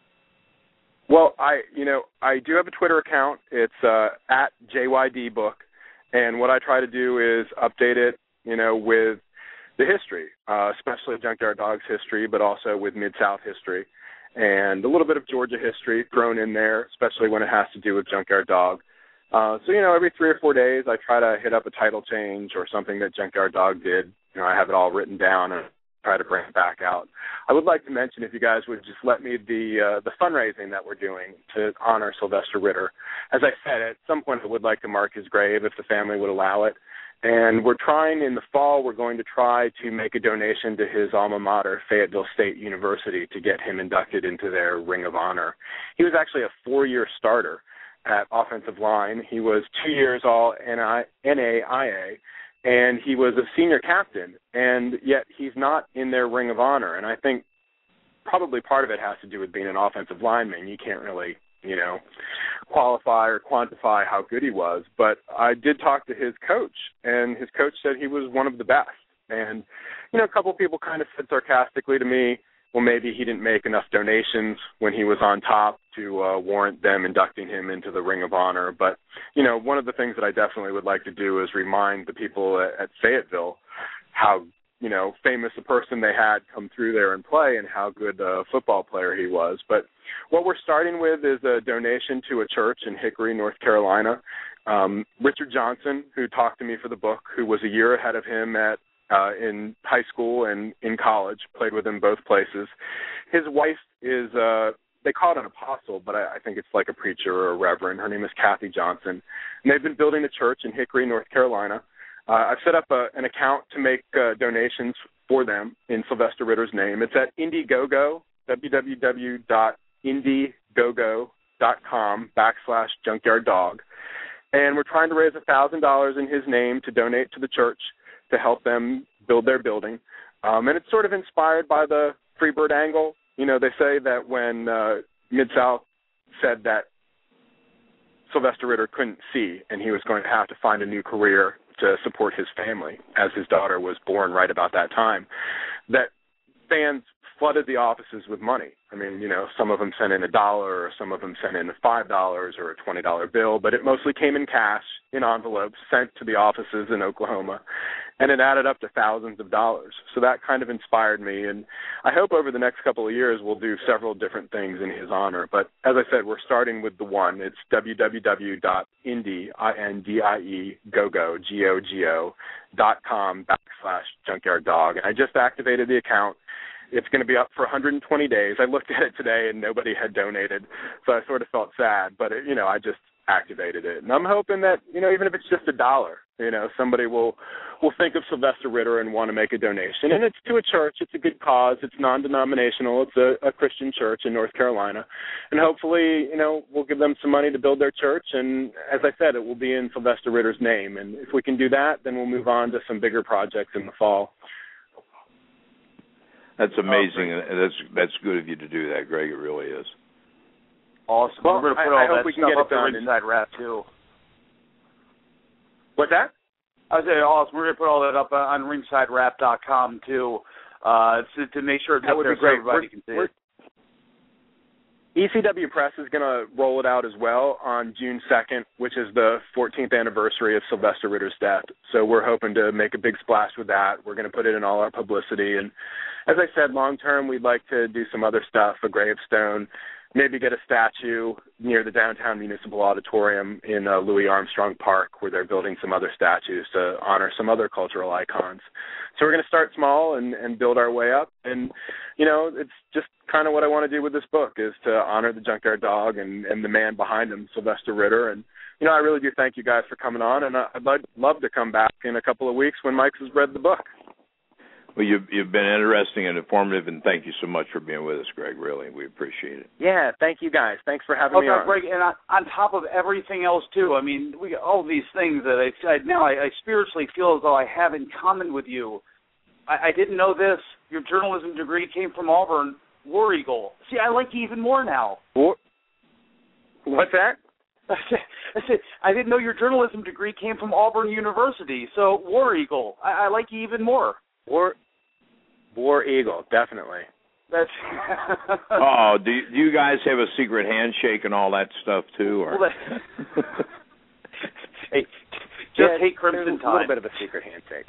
Well, I you know I do have a Twitter account. It's uh, at J Y D Book, and what I try to do is update it, you know, with the history, uh, especially Junkyard Dog's history, but also with Mid-South history, and a little bit of Georgia history thrown in there, especially when it has to do with Junkyard Dog. Uh, so, you know, every three or four days I try to hit up a title change or something that Junkyard Dog did. You know, I have it all written down and try to bring it back out. I would like to mention, if you guys would just let me, the uh, the fundraising that we're doing to honor Sylvester Ritter. As I said, at some point I would like to mark his grave if the family would allow it. And we're trying, in the fall, we're going to try to make a donation to his alma mater, Fayetteville State University, to get him inducted into their Ring of Honor. He was actually a four-year starter at offensive line. He was two years all N A I A, and he was a senior captain, and yet he's not in their Ring of Honor. And I think probably part of it has to do with being an offensive lineman. You can't really, you know, qualify or quantify how good he was. But I did talk to his coach, and his coach said he was one of the best. And, you know, a couple of people kind of said sarcastically to me, well, maybe he didn't make enough donations when he was on top to uh, warrant them inducting him into the Ring of Honor. But, you know, one of the things that I definitely would like to do is remind the people at, at Fayetteville how, you know, famous a person they had come through there and play and how good a football player he was. But what we're starting with is a donation to a church in Hickory, North Carolina. Um, Richard Johnson, who talked to me for the book, who was a year ahead of him at Uh, in high school and in college, played with him both places. His wife is, uh, they call it an apostle, but I, I think it's like a preacher or a reverend. Her name is Kathy Johnson. And they've been building a church in Hickory, North Carolina. Uh, I've set up a, an account to make uh, donations for them in Sylvester Ritter's name. It's at Indiegogo, www.indiegogo.com backslash junkyard dog. And we're trying to raise one thousand dollars in his name to donate to the church to help them build their building. Um, and it's sort of inspired by the Freebird angle. You know, they say that when uh, Mid-South said that Sylvester Ritter couldn't see and he was going to have to find a new career to support his family, as his daughter was born right about that time, that fans flooded the offices with money. I mean, you know, some of them sent in a dollar, or some of them sent in five dollars or a twenty dollar bill, but it mostly came in cash, in envelopes, sent to the offices in Oklahoma, and it added up to thousands of dollars. So that kind of inspired me, and I hope over the next couple of years we'll do several different things in his honor. But as I said, we're starting with the one. It's www.indie-gogo, G O G O, dot com backslash junkyard dog. And I just activated the account. It's going to be up for one hundred twenty days. I looked at it today and nobody had donated, so I sort of felt sad. But, it, you know, I just activated it. And I'm hoping that, you know, even if it's just a dollar, you know, somebody will will think of Sylvester Ritter and want to make a donation. And it's to a church. It's a good cause. It's non-denominational. It's a, a Christian church in North Carolina. And hopefully, you know, we'll give them some money to build their church. And as I said, it will be in Sylvester Ritter's name. And if we can do that, then we'll move on to some bigger projects in the fall. That's amazing. Oh, that's that's good of you to do that, Greg. It really is. Awesome. Well, We're going to put I, all I hope that we can stuff get up it the done. Ringside Wrap, too. What's that? I was saying, awesome. We're going to put all that up on ringside wrap dot com, too, uh, to, to make sure it's that up would there be great. so everybody We're, can see we're, it. E C W Press is going to roll it out as well on June second, which is the fourteenth anniversary of Sylvester Ritter's death. So we're hoping to make a big splash with that. We're going to put it in all our publicity. And as I said, long term, we'd like to do some other stuff, a gravestone, maybe get a statue near the downtown municipal auditorium in uh, Louis Armstrong Park, where they're building some other statues to honor some other cultural icons. So we're going to start small and, and build our way up. And, you know, it's just kind of what I want to do with this book, is to honor the Junkyard Dog and, and the man behind him, Sylvester Ritter. And, you know, I really do thank you guys for coming on, and I'd love to come back in a couple of weeks when Mike's has read the book. Well, you've, you've been interesting and informative, and thank you so much for being with us, Greg. Really, we appreciate it. Yeah, thank you guys. Thanks for having oh, me God, on. Greg, and on, on top of everything else, too, I mean, we got all these things that I, I now I, I spiritually feel as though I have in common with you. I, I didn't know this. Your journalism degree came from Auburn, War Eagle. See, I like you even more now. War? What's that? I said, I didn't know your journalism degree came from Auburn University, so War Eagle. I, I like you even more. War War Eagle, definitely. That's oh, do you, do you guys have a secret handshake and all that stuff too, or? Well, that... hey, just yeah, hate Crimson Tide. A little bit of a secret handshake.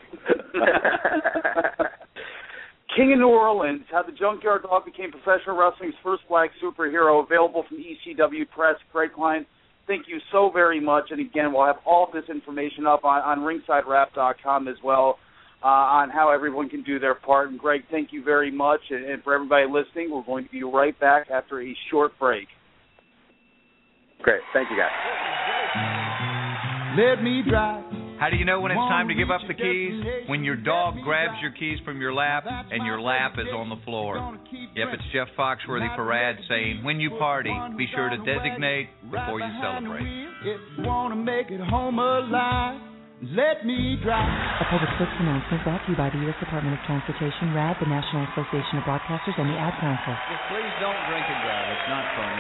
King of New Orleans, how the Junkyard Dog became professional wrestling's first black superhero, available from E C W Press. Greg Klein, thank you so very much. And again, we'll have all this information up on, on ringside rap dot com as well. Uh, on how everyone can do their part. And, Greg, thank you very much. And, and for everybody listening, we're going to be right back after a short break. Great. Thank you, guys. Let me drive. How do you know when it's time to give up the keys? When your dog grabs your keys from your lap and your lap is on the floor. Yep, it's Jeff Foxworthy for Rad saying, when you party, be sure to designate before you celebrate. If you want to make it home alive, let me drive. A public service announcement brought to you by the U S Department of Transportation, R A D, the National Association of Broadcasters, and the Ad Council. Just please don't drink and drive. It's not fun.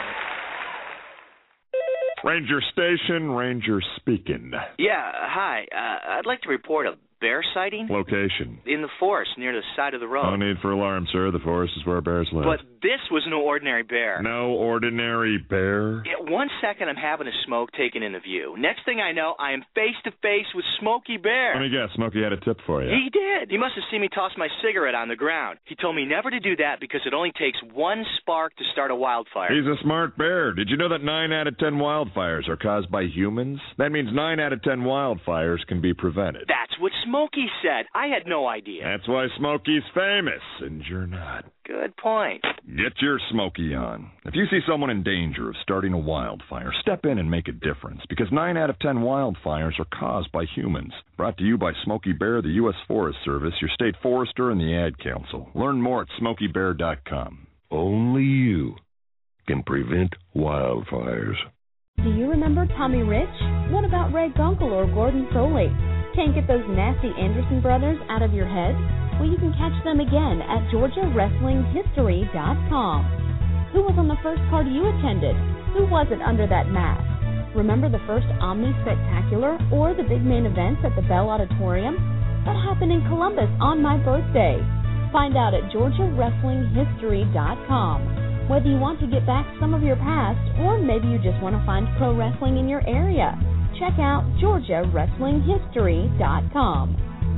Ranger Station, Ranger speaking. Yeah, hi. Uh, I'd like to report a bear sighting. Location? In the forest, near the side of the road. No need for alarm, sir. The forest is where bears live. But this was no ordinary bear. No ordinary bear? Yeah, one second I'm having a smoke taken into view. Next thing I know, I am face-to-face with Smokey Bear. Let me guess, Smokey had a tip for you. He did. He must have seen me toss my cigarette on the ground. He told me never to do that because it only takes one spark to start a wildfire. He's a smart bear. Did you know that nine out of ten wildfires are caused by humans? That means nine out of ten wildfires can be prevented. That's what Smokey said. I had no idea. That's why Smokey's famous, and you're not. Good point. Get your Smokey on. If you see someone in danger of starting a wildfire, step in and make a difference, because nine out of ten wildfires are caused by humans. Brought to you by Smokey Bear, the U S Forest Service, your state forester, and the Ad Council. Learn more at smokey bear dot com. Only you can prevent wildfires. Do you remember Tommy Rich? What about Ray Gunkel or Gordon Soley? Can't get those nasty Anderson brothers out of your head? Well, you can catch them again at georgia wrestling history dot com. Who was on the first card you attended? Who was it under that mask? Remember the first Omni Spectacular or the big main events at the Bell Auditorium? That happened in Columbus on my birthday. Find out at georgia wrestling history dot com. Whether you want to get back some of your past or maybe you just want to find pro wrestling in your area, check out georgia wrestling history dot com.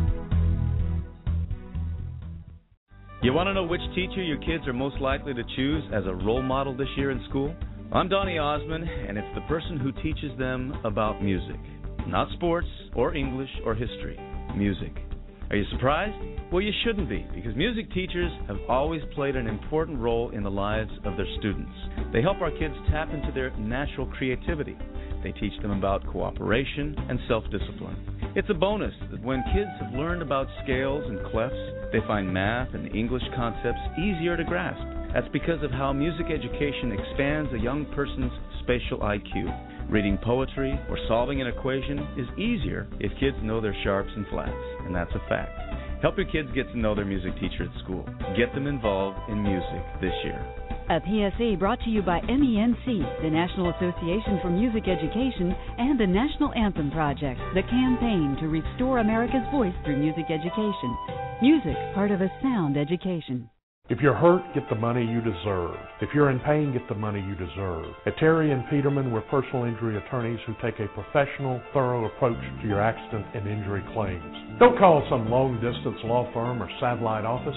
You want to know which teacher your kids are most likely to choose as a role model this year in school? I'm Donnie Osmond, and it's the person who teaches them about music. Not sports or English or history. Music. Are you surprised? Well, you shouldn't be, because music teachers have always played an important role in the lives of their students. They help our kids tap into their natural creativity. They teach them about cooperation and self-discipline. It's a bonus that when kids have learned about scales and clefs, they find math and English concepts easier to grasp. That's because of how music education expands a young person's spatial I Q. Reading poetry or solving an equation is easier if kids know their sharps and flats, and that's a fact. Help your kids get to know their music teacher at school. Get them involved in music this year. A P S A brought to you by M E N C, the National Association for Music Education, and the National Anthem Project, the campaign to restore America's voice through music education. Music, part of a sound education. If you're hurt, get the money you deserve. If you're in pain, get the money you deserve. At Terry and Peterman, we're personal injury attorneys who take a professional, thorough approach to your accident and injury claims. Don't call some long-distance law firm or satellite office.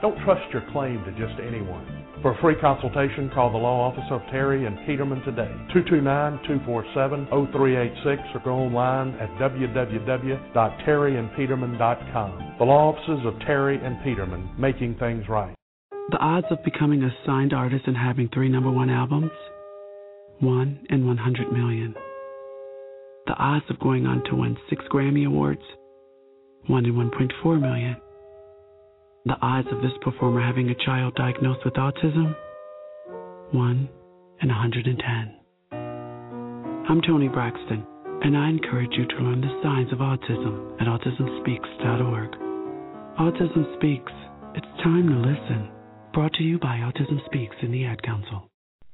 Don't trust your claim to just anyone. For a free consultation, call the law office of Terry and Peterman today, two two nine, two four seven, zero three eight six, or go online at w w w dot terry and peterman dot com. The law offices of Terry and Peterman, making things right. The odds of becoming a signed artist and having three number one albums? One in one hundred million. The odds of going on to win six Grammy Awards? One in one point four million. The odds of this performer having a child diagnosed with autism? One in one hundred ten. I'm Toni Braxton, and I encourage you to learn the signs of autism at autism speaks dot org. Autism Speaks. It's time to listen. Brought to you by Autism Speaks and the Ad Council.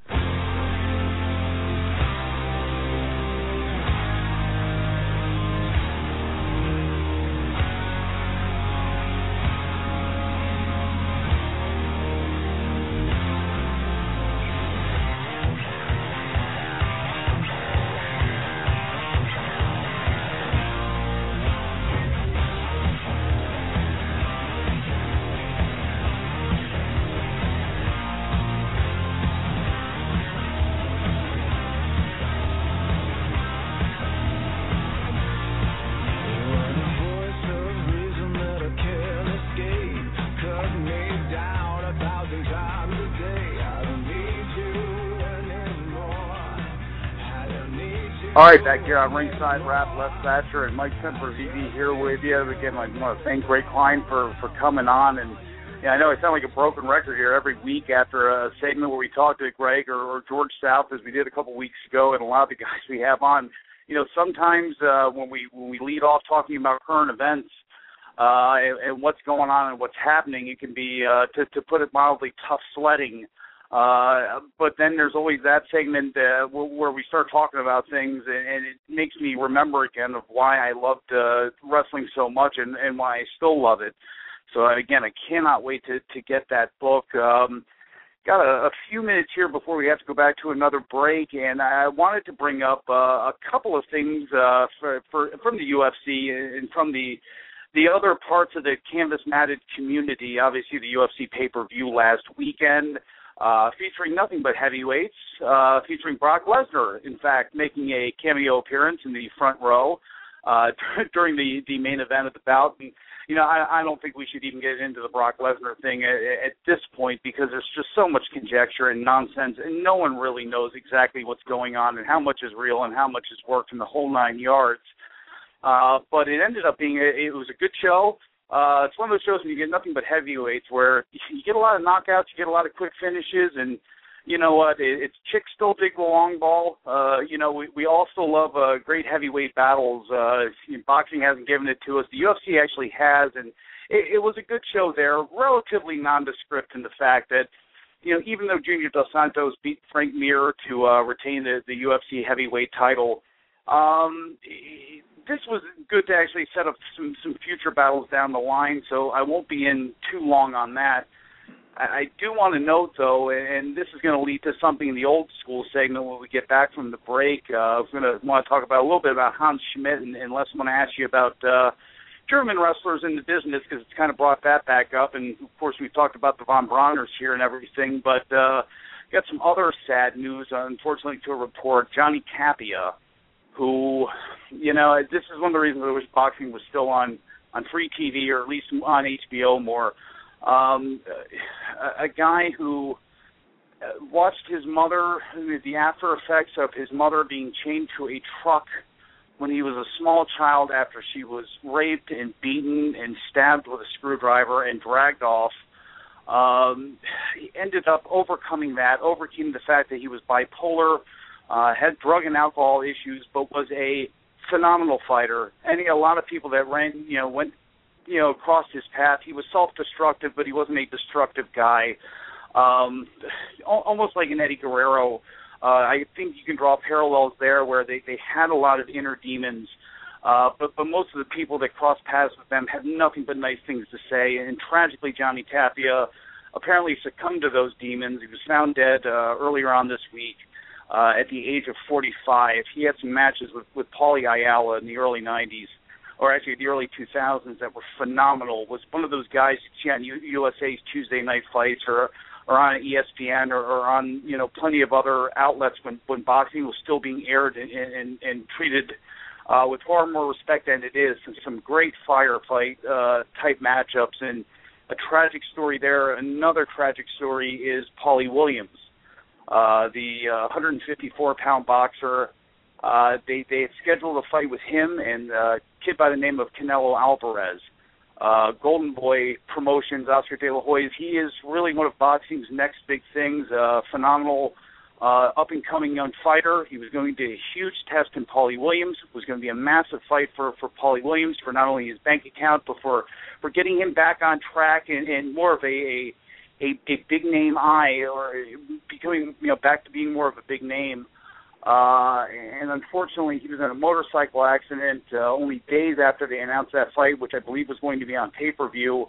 All right, back here on Ringside Rap, Les Thatcher and Mike Sempervive here with you. Again, I want to thank Greg Klein for, for coming on. And yeah, I know I sound like a broken record here every week after a segment where we talk to Greg or, or George South, as we did a couple weeks ago, and a lot of the guys we have on. You know, sometimes uh, when we when we lead off talking about current events uh, and, and what's going on and what's happening, it can be, uh, to, to put it mildly, tough sledding. Uh, but then there's always that segment uh, where, where we start talking about things, and, and it makes me remember again of why I loved uh, wrestling so much and, and why I still love it. So, again, I cannot wait to, to get that book. Um, got a, a few minutes here before we have to go back to another break, and I wanted to bring up uh, a couple of things uh, for, for, from the U F C and from the the other parts of the canvas-matted community. Obviously, the U F C pay-per-view last weekend. Uh, featuring nothing but heavyweights, uh, featuring Brock Lesnar, in fact, making a cameo appearance in the front row uh, during the, the main event of the bout. And, you know, I, I don't think we should even get into the Brock Lesnar thing at, at this point, because there's just so much conjecture and nonsense, and no one really knows exactly what's going on and how much is real and how much is worked in the whole nine yards. Uh, but it ended up being, a, it was a good show. Uh, it's one of those shows when you get nothing but heavyweights, where you get a lot of knockouts, you get a lot of quick finishes, and you know what? It, it's chicks still dig the long ball. Uh, you know, we, we all still love uh, great heavyweight battles. Uh, boxing hasn't given it to us. The U F C actually has, and it, it was a good show there, relatively nondescript in the fact that, you know, even though Junior Dos Santos beat Frank Mir to uh, retain the, the U F C heavyweight title, um, this was good to actually set up some, some future battles down the line, so I won't be in too long on that. I, I do want to note, though, and this is going to lead to something in the old school segment when we get back from the break. Uh, I was going to want to talk about a little bit about Hans Schmidt, and, and Les want to ask you about uh, German wrestlers in the business, because it's kind of brought that back up. And, of course, we've talked about the Von Brauners here and everything, but uh, got some other sad news, unfortunately, to report. Johnny Tapia, who, you know, this is one of the reasons I wish boxing was still on, on free T V, or at least on H B O more. Um, a, a guy who watched his mother, the after effects of his mother being chained to a truck when he was a small child after she was raped and beaten and stabbed with a screwdriver and dragged off. Um, he ended up overcoming that, overcoming the fact that he was bipolar, Uh, had drug and alcohol issues, but was a phenomenal fighter. And a lot of people that ran, you know, went, you know, crossed his path. He was self-destructive, but he wasn't a destructive guy. Um, almost like an Eddie Guerrero. Uh, I think you can draw parallels there, where they, they had a lot of inner demons. Uh, but, but most of the people that crossed paths with them had nothing but nice things to say. And tragically, Johnny Tapia apparently succumbed to those demons. He was found dead uh, earlier on this week. Uh, at the age of forty-five. He had some matches with, with Paulie Ayala in the early nineties. or actually the early two thousands, that were phenomenal. Was one of those guys you see on U- USA's Tuesday Night Fights or or on E S P N or, or on, you know, plenty of other outlets when, when boxing was still being aired and, and, and treated uh, with far more respect than it is. And some great firefight uh, type matchups, and a tragic story there. Another tragic story is Paulie Williams, uh, the uh, one fifty-four pound boxer. Uh, they, they had scheduled a fight with him and a kid by the name of Canelo Alvarez. Uh, Golden Boy Promotions, Oscar De La Hoya, he is really one of boxing's next big things, uh, phenomenal uh, up-and-coming young fighter. He was going to be a huge test in Paulie Williams. It was going to be a massive fight for, for Paulie Williams, for not only his bank account, but for, for getting him back on track and, and more of a, a, a, a big-name eye, or becoming, you know, back to being more of a big name. Uh, and unfortunately, he was in a motorcycle accident uh, only days after they announced that fight, which I believe was going to be on pay-per-view,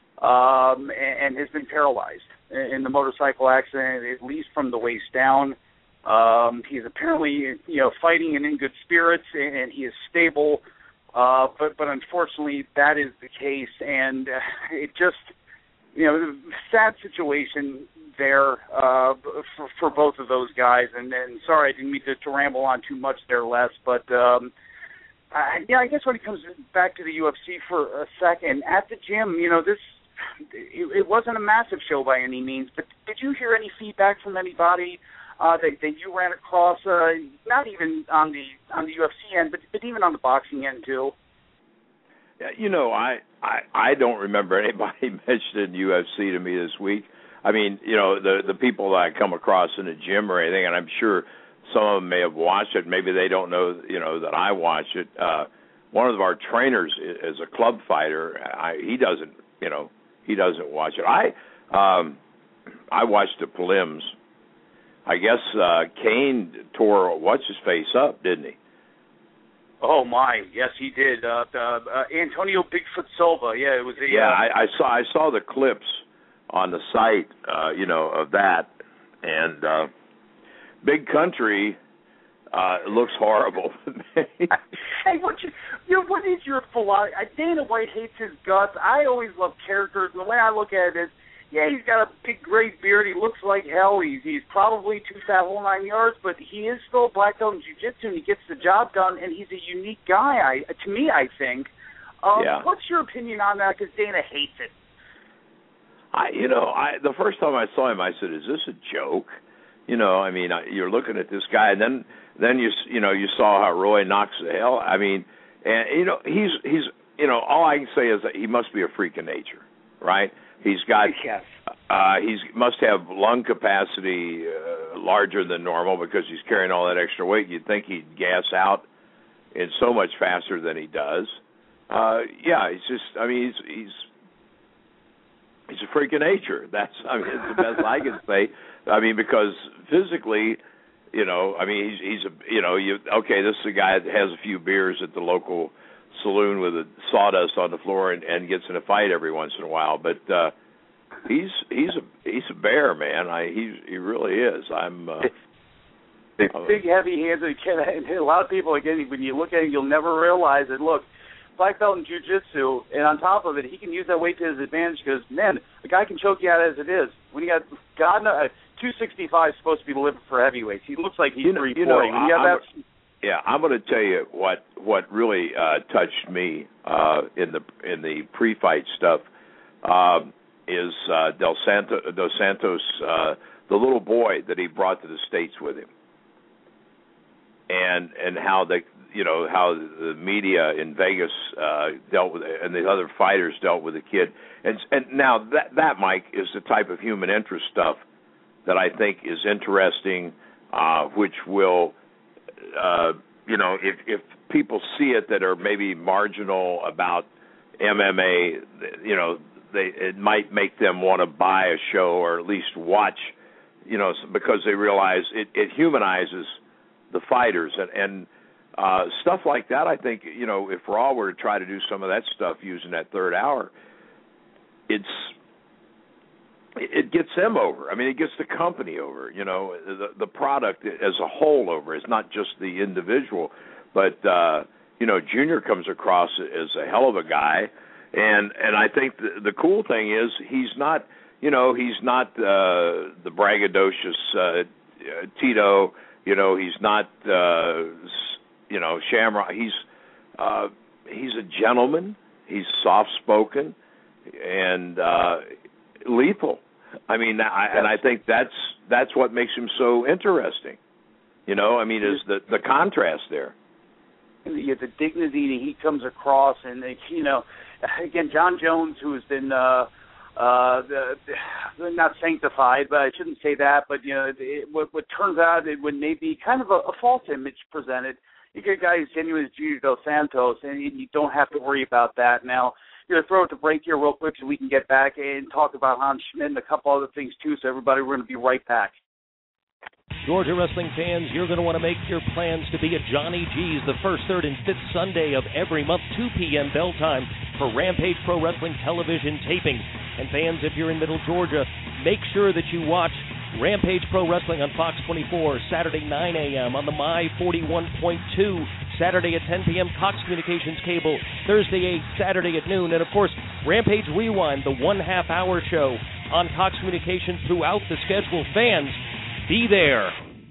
um, and, and has been paralyzed in the motorcycle accident, at least from the waist down. Um, he's apparently, you know, fighting and in good spirits, and, and he is stable, uh, but, but unfortunately, that is the case, and uh, it just, you know, sad situation there uh, for, for both of those guys. And, and sorry, I didn't mean to, to ramble on too much there, Les, but um, I, yeah, I guess when it comes back to the U F C for a second, at the gym, you know, this it, it wasn't a massive show by any means, but did you hear any feedback from anybody uh, that, that you ran across, uh, not even on the on the U F C end, but, but even on the boxing end too? Yeah, you know, I, I, I don't remember anybody mentioning U F C to me this week. I mean, you know, the the people that I come across in the gym or anything, and I'm sure some of them may have watched it. Maybe they don't know, you know, that I watch it. Uh, one of our trainers is a club fighter. I, he doesn't, you know, he doesn't watch it. I um, I watched the prelims. I guess uh, Kane tore what's his face up, didn't he? Oh my, yes he did. Uh, uh, uh, Antonio Bigfoot Silva. Yeah, it was. A, yeah, uh, I, I saw I saw the clips on the site, uh, you know, of that, and uh, Big Country uh, looks horrible. Hey, what you, you know, what is your philosophy? Dana White hates his guts. I always love characters, and the way I look at it is, yeah, he's got a big great beard. He looks like hell. He's he's probably two thousand nine yards, but he is still a black belt in jiu-jitsu, and he gets the job done, and he's a unique guy. I to me, I think. Um, yeah. What's your opinion on that? Because Dana hates it. I, you know, I the first time I saw him, I said, "Is this a joke?" You know, I mean, you're looking at this guy, and then, then you, you know, you saw how Roy knocks the hell. I mean, and you know, he's, he's, you know, all I can say is that he must be a freak of nature, right? He's got, yes. uh, he's must have lung capacity uh, larger than normal because he's carrying all that extra weight. You'd think he'd gas out in so much faster than he does. Uh, yeah, he's just, I mean, he's, he's. He's a freak of nature. That's, I mean, it's the best I can say. I mean, because physically, you know, I mean, he's, he's a, you know, you okay, this is a guy that has a few beers at the local saloon with a sawdust on the floor and, and gets in a fight every once in a while. But uh, he's he's a he's a bear, man. I he's he really is. I'm. Uh, big, big heavy hands. And a lot of people, again, when you look at him, you'll never realize it. Look. Black belt in jiu-jitsu, and on top of it, he can use that weight to his advantage because, man, the guy can choke you out as it is. When you got, God knows, two sixty-five is supposed to be delivered for heavyweights. He looks like he's you know, three forty. You know, when you have I'm, that, yeah, I'm going to tell you what what really uh, touched me uh, in the in the pre-fight stuff um, is uh, Del Santo, Dos Santos, uh, the little boy that he brought to the States with him, and and how they. You know, how the media in Vegas uh, dealt with it and the other fighters dealt with the kid. And and now that, that, Mike, is the type of human interest stuff that I think is interesting, uh, which will, uh, you know, if, if people see it that are maybe marginal about M M A, you know, they it might make them want to buy a show or at least watch, you know, because they realize it, it humanizes the fighters. And, and Uh, stuff like that, I think, you know, if Raw were to try to do some of that stuff using that third hour, it's it, it gets them over. I mean, it gets the company over, you know, the, the product as a whole over. It's not just the individual. But, uh, you know, Junior comes across as a hell of a guy, and and I think the, the cool thing is he's not, you know, he's not uh, the braggadocious uh, Tito. You know, he's not, uh, you know, Shamrock. He's uh, he's a gentleman. He's soft-spoken and uh, lethal. I mean, I, and I think that's that's what makes him so interesting. You know, I mean, is the the contrast there. The, the dignity that he comes across, and you know, again, John Jones, who has been. Uh, Uh, the, the, not sanctified, but I shouldn't say that. But you know, it, what, what turns out it would maybe kind of a, a false image presented. You get a guy who's genuine as Junior Dos Santos, and you, you don't have to worry about that. Now, you're gonna throw it to break here real quick so we can get back and talk about Hans Schmidt and a couple other things too. So everybody, we're going to be right back. Georgia wrestling fans, you're going to want to make your plans to be at Johnny G's the first, third, and fifth Sunday of every month, two p.m. bell time, for Rampage Pro Wrestling television tapings. And fans, if you're in Middle Georgia, make sure that you watch Rampage Pro Wrestling on Fox twenty-four, Saturday nine a.m. on the My forty-one point two, Saturday at ten p.m. Cox Communications Cable, Thursday eight, Saturday at noon, and of course, Rampage Rewind, the one half-hour show on Cox Communications throughout the schedule. Fans, be there.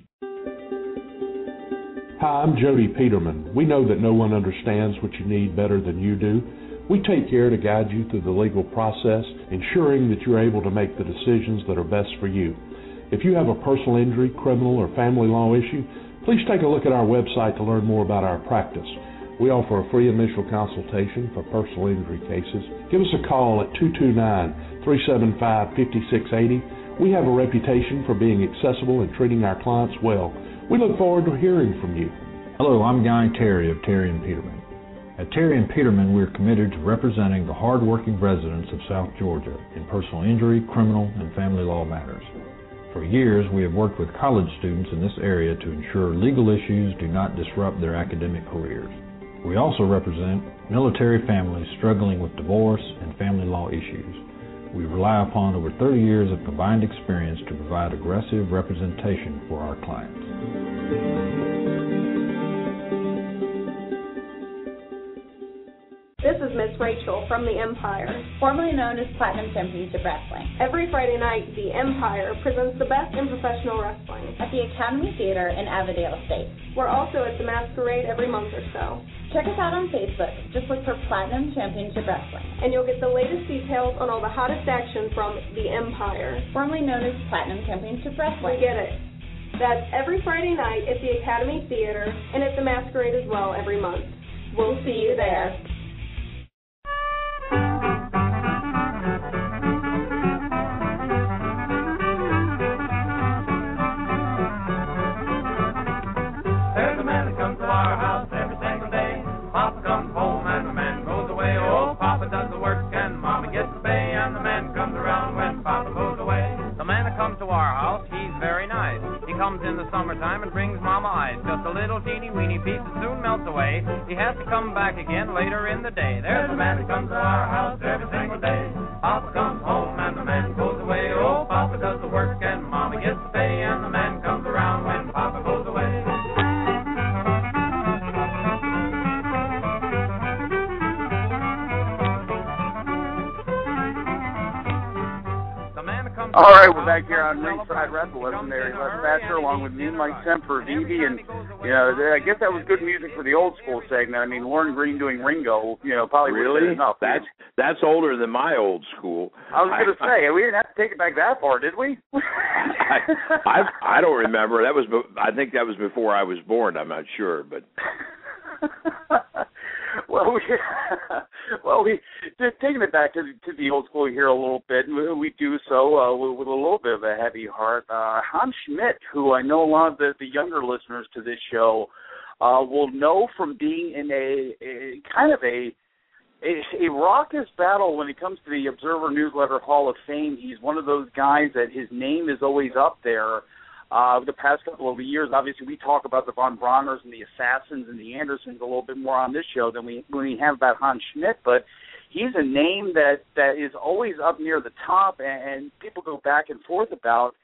Hi, I'm Jody Peterman. We know that no one understands what you need better than you do. We take care to guide you through the legal process, ensuring that you're able to make the decisions that are best for you. If you have a personal injury, criminal, or family law issue, please take a look at our website to learn more about our practice. We offer a free initial consultation for personal injury cases. Give us a call at two two nine, three seven five, five six eight zero. We have a reputation for being accessible and treating our clients well. We look forward to hearing from you. Hello, I'm Guy Terry of Terry and Peterman. At Terry and Peterman, we're committed to representing the hard-working residents of South Georgia in personal injury, criminal, and family law matters. For years, we have worked with college students in this area to ensure legal issues do not disrupt their academic careers. We also represent military families struggling with divorce and family law issues. We rely upon over thirty years of combined experience to provide aggressive representation for our clients. This is Miss Rachel from the Empire, formerly known as Platinum Championship Wrestling. Every Friday night, the Empire presents the best in professional wrestling at the Academy Theater in Avondale Estates. We're also at the Masquerade every month or so. Check us out on Facebook. Just look for Platinum Championship Wrestling. And you'll get the latest details on all the hottest action from the Empire, formerly known as Platinum Championship Wrestling. We get it. That's every Friday night at the Academy Theater and at the Masquerade as well every month. We'll see you there. Comes in the summertime and brings Mama ice. Just a little teeny weeny piece that soon melts away. He has to come back again later in the day. There's a man who comes to our house every single day. Papa comes home and the man goes away. Oh, Papa does the work and Mama gets the pay. And the man comes around when Papa goes away. All right, we're back here on Ringside Wrestle. Legendary Les Thatcher, along with me, Mike Sempervive, and you know, I guess that was good music for the old school segment. I mean, Lauren Green doing Ringo, you know, probably really enough. That's that's older than my old school. I was going to say we didn't have to take it back that far, did we? I, I I don't remember. That was I think that was before I was born. I'm not sure, but. Well, we, well, we just taking it back to, to the old school here a little bit. We, we do so uh, with, with a little bit of a heavy heart. Uh, Hans Schmidt, who I know a lot of the, the younger listeners to this show uh, will know from being in a, a kind of a, a a raucous battle when it comes to the Observer Newsletter Hall of Fame. He's one of those guys that his name is always up there. Uh, the past couple of years, obviously, we talk about the Von Brauners and the Assassins and the Andersons a little bit more on this show than we when we have about Hans Schmidt, but he's a name that, that is always up near the top, and, and people go back and forth about.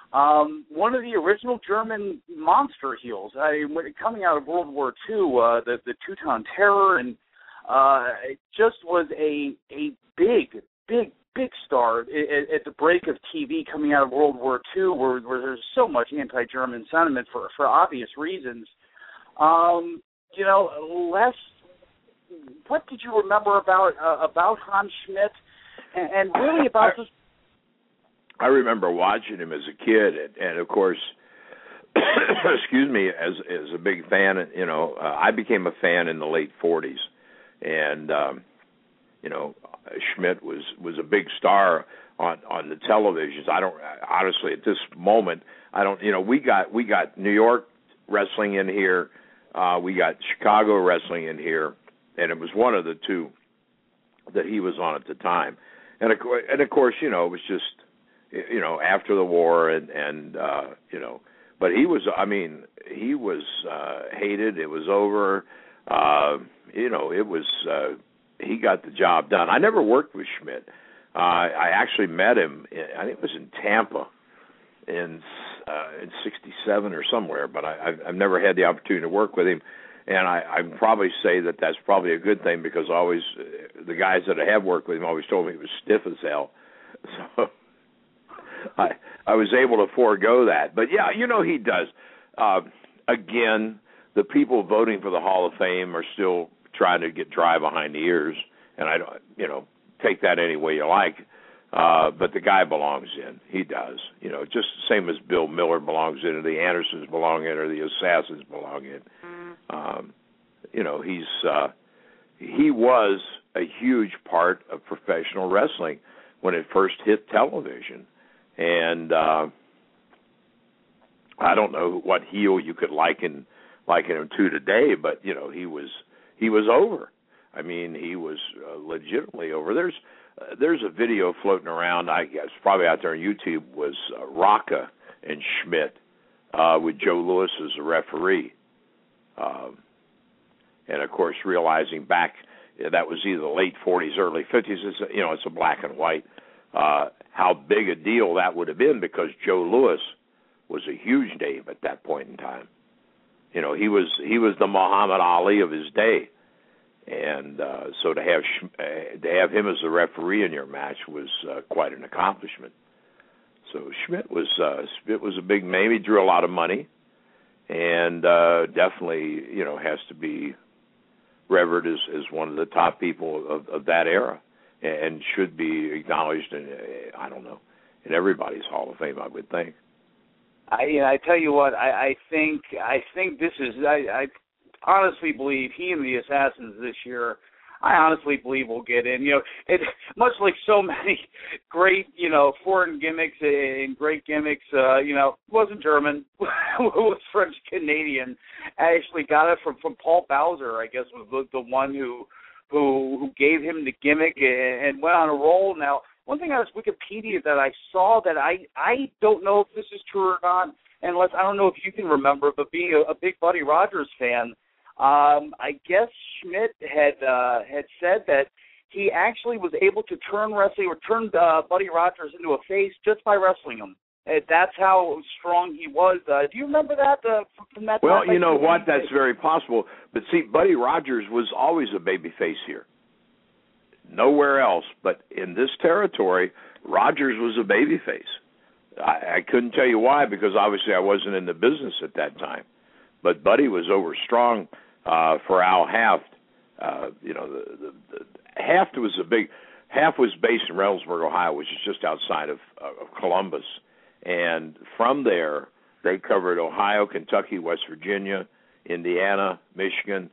Um, one of the original German monster heels. I when coming out of World War Two, uh, the the Teuton Terror, and uh, it just was a a big, big, big star at, at the break of T V coming out of World War Two, where, where there's so much anti-German sentiment for for obvious reasons. Um, you know, Les, what did you remember about uh, about Hans Schmidt, and, and really about this? I remember watching him as a kid, and, and of course, excuse me, as as a big fan. You know, uh, I became a fan in the late forties, and um, you know, Schmidt was was a big star on on the televisions. I don't honestly at this moment, I don't. You know, we got we got New York wrestling in here, uh, we got Chicago wrestling in here, and it was one of the two that he was on at the time, and of course, and of course, you know, it was just. You know, after the war, and and uh, you know, but he was. I mean, he was uh, hated. It was over. Uh, you know, it was. Uh, he got the job done. I never worked with Schmidt. Uh, I actually met him. In, I think it was in Tampa, in uh, in sixty-seven or somewhere. But I, I've, I've never had the opportunity to work with him, and I, I'd probably say that that's probably a good thing because always uh, the guys that I have worked with him always told me he was stiff as hell. So. I I was able to forego that, but yeah, you know he does. Uh, again, the people voting for the Hall of Fame are still trying to get dry behind the ears, and I don't, you know, take that any way you like. Uh, but the guy belongs in. He does. You know, just the same as Bill Miller belongs in, or the Andersons belong in, or the Assassins belong in. Um, you know, he's uh, he was a huge part of professional wrestling when it first hit television. And uh, I don't know what heel you could liken liken him to today, but you know he was he was over. I mean, he was uh, legitimately over. There's uh, there's a video floating around. I guess probably out there on YouTube was uh, Rocca and Schmidt uh, with Joe Louis as a referee, um, and of course realizing back uh, that was either the late forties, early fifties. It's a, you know it's a black and white. Uh, how big a deal that would have been because Joe Louis was a huge name at that point in time. You know, he was he was the Muhammad Ali of his day, and uh, so to have uh, to have him as a referee in your match was uh, quite an accomplishment. So Schmidt was uh, Schmidt was a big name. He drew a lot of money, and uh, definitely you know has to be revered as, as one of the top people of, of that era. And should be acknowledged in, I don't know, in everybody's Hall of Fame, I would think. I, you know, I tell you what, I, I think I think this is, I, I honestly believe he and the Assassins this year, I honestly believe will get in. You know, it, much like so many great, you know, foreign gimmicks and great gimmicks, uh, you know, wasn't German, was French Canadian. I actually got it from, from Paul Bowser, I guess, was the, the one who, who who gave him the gimmick and, and went on a roll. Now, one thing on this Wikipedia that I saw that I, I don't know if this is true or not, unless I don't know if you can remember, but being a, a big Buddy Rogers fan, Um, I guess Schmidt had uh, had said that he actually was able to turn wrestling or turn uh, Buddy Rogers into a face just by wrestling him. And that's how strong he was. Uh, do you remember that uh, from that well, time? Well, you know what? That's very possible. But see, Buddy Rogers was always a babyface here. Nowhere else, but in this territory, Rogers was a babyface. I, I couldn't tell you why, because obviously I wasn't in the business at that time. But Buddy was over strong. Uh, for Al Haft, uh, you know, the, the, the Haft was a big. Haft was based in Reynoldsburg, Ohio, which is just outside of, uh, of Columbus, and from there they covered Ohio, Kentucky, West Virginia, Indiana, Michigan.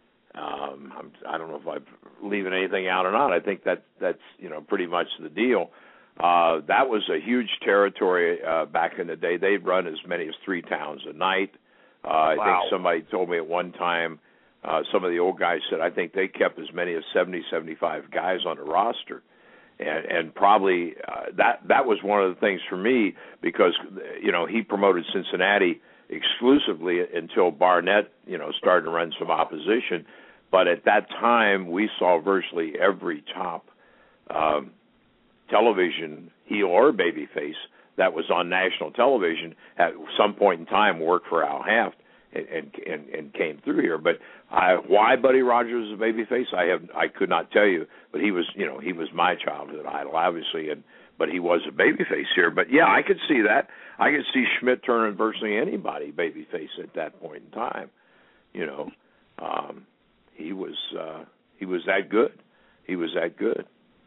Um, I'm, I don't know if I'm leaving anything out or not. I think that that's you know pretty much the deal. Uh, that was a huge territory uh, back in the day. They'd run as many as three towns a night. Uh, I wow. think somebody told me at one time, uh, some of the old guys said, I think they kept as many as seventy, seventy-five guys on the roster. And, and probably uh, that that was one of the things for me because, you know, he promoted Cincinnati exclusively until Barnett, you know, started to run some opposition. But at that time, we saw virtually every top um, television heel or babyface that was on national television at some point in time worked for Al Haft and and, and came through here. But I, why Buddy Rogers is a babyface, I have I could not tell you. But he was, you know, he was my childhood idol, obviously, and but he was a babyface here. But yeah, I could see that. I could see Schmidt turning virtually anybody babyface at that point in time. You know, um, he was uh, he was that good. He was that good.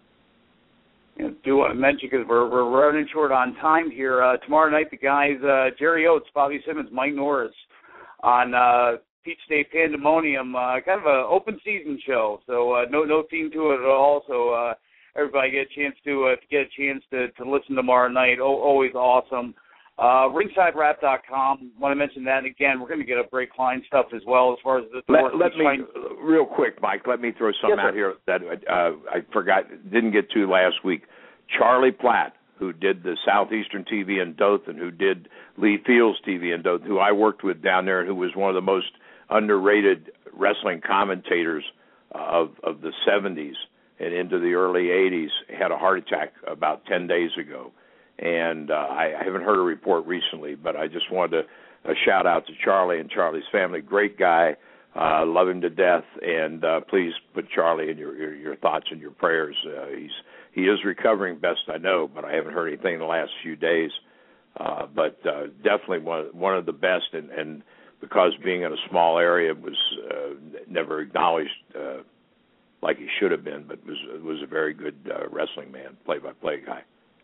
I do want to mention, because we're, we're running short on time here, uh, tomorrow night the guys, uh, Jerry Oates, Bobby Simmons, Mike Norris on uh, Peach State Pandemonium, uh, kind of an open season show, so uh, no no theme to it at all, so uh, everybody get a chance to, uh, to get a chance to, to listen tomorrow night. O- always awesome. Uh, ringside rap dot com, want to mention that again. We're going to get up Ray Klein stuff as well as far as the... the let, let me, trying... real quick, Mike, let me throw something yes, out here that uh, I forgot, didn't get to last week. Charlie Platt, who did the Southeastern T V in Dothan, who did Lee Fields T V in Dothan, who I worked with down there, and who was one of the most underrated wrestling commentators of, of the seventies and into the early eighties, had a heart attack about ten days ago. And uh, I, I haven't heard a report recently, but I just wanted to uh, shout out to Charlie and Charlie's family. Great guy, uh, love him to death, and uh, please put Charlie in your, your, your thoughts and your prayers. Uh, he's he is recovering, best I know, but I haven't heard anything in the last few days. Uh, but uh, definitely one one of the best, and, and because being in a small area was uh, never acknowledged uh, like he should have been, but was was a very good uh, wrestling man, play-by-play guy.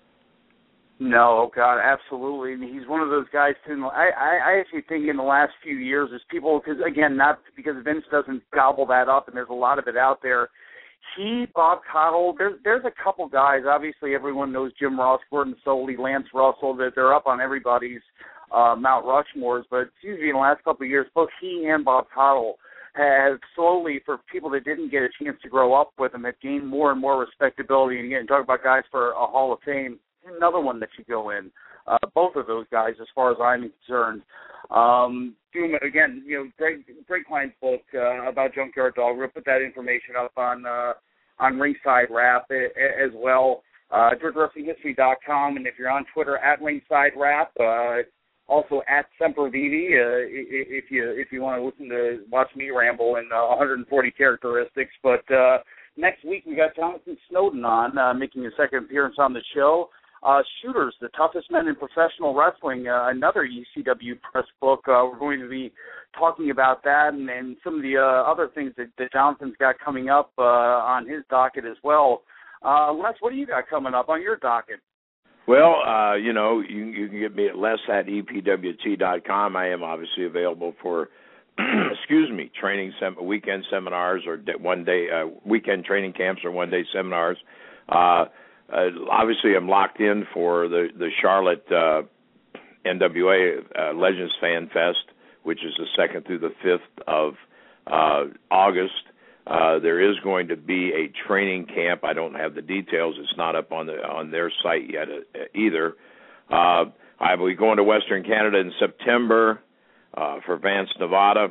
No, oh God, absolutely. I mean, he's one of those guys, too. I, I, I actually think in the last few years, as people, because, again, not because Vince doesn't gobble that up, and there's a lot of it out there. He, Bob Cottle, there's, there's a couple guys. Obviously, everyone knows Jim Ross, Gordon Soley, Lance Russell, that they're up on everybody's uh, Mount Rushmores. But it seems to be in the last couple of years, both he and Bob Cottle have slowly, for people that didn't get a chance to grow up with him, have gained more and more respectability. And again, talk about guys for a Hall of Fame. Another one that should go in. Uh, both of those guys, as far as I'm concerned. Um, again, you know, Greg, Greg Klein's book uh, about Junkyard Dog. We're going to put that information up on uh, on Ringside Rap as well. Uh, Georgia Wrestling History dot com, and if you're on Twitter, at Ringside Rap, uh, also at Sempervivi, uh, if you if you want to listen to watch me ramble in uh, one hundred forty characteristics. But uh, next week we got Jonathan Snowden on, uh, making a second appearance on the show. Uh, Shooters, the Toughest Men in Professional Wrestling, uh, another E C W press book. Uh, we're going to be talking about that and, and some of the uh, other things that, that Jonathan's got coming up uh, on his docket as well. Uh, Les, what do you got coming up on your docket? Well, uh, you know, you, you can get me at les at E P W T dot com. I am obviously available for, excuse me, training sem- weekend seminars or de- one day uh, weekend training camps or one day seminars. Uh, Uh, obviously, I'm locked in for the, the Charlotte uh, N W A uh, Legends Fan Fest, which is the second through the fifth of uh, August. Uh, there is going to be a training camp. I don't have the details. It's not up on the on their site yet uh, either. Uh, I will be going to Western Canada in September uh, for Vance, Nevada.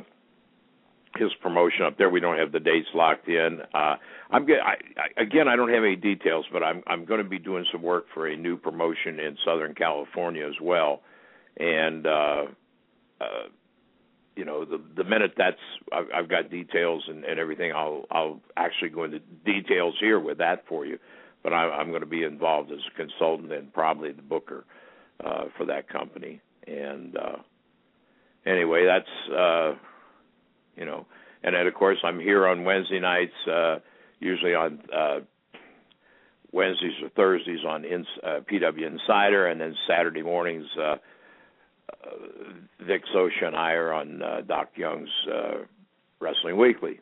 His promotion up there, we don't have the dates locked in. Uh, I'm get, I, I, again, I don't have any details, but I'm I'm going to be doing some work for a new promotion in Southern California as well. And uh, uh, you know, the the minute that's I've, I've got details and, and everything, I'll I'll actually go into details here with that for you. But I, I'm going to be involved as a consultant and probably the booker uh, for that company. And uh, anyway, that's. Uh, You know, and then of course I'm here on Wednesday nights, uh, usually on uh, Wednesdays or Thursdays on ins- uh, P W Insider, and then Saturday mornings uh, uh, Vic Sosha and I are on uh, Doc Young's uh, Wrestling Weekly,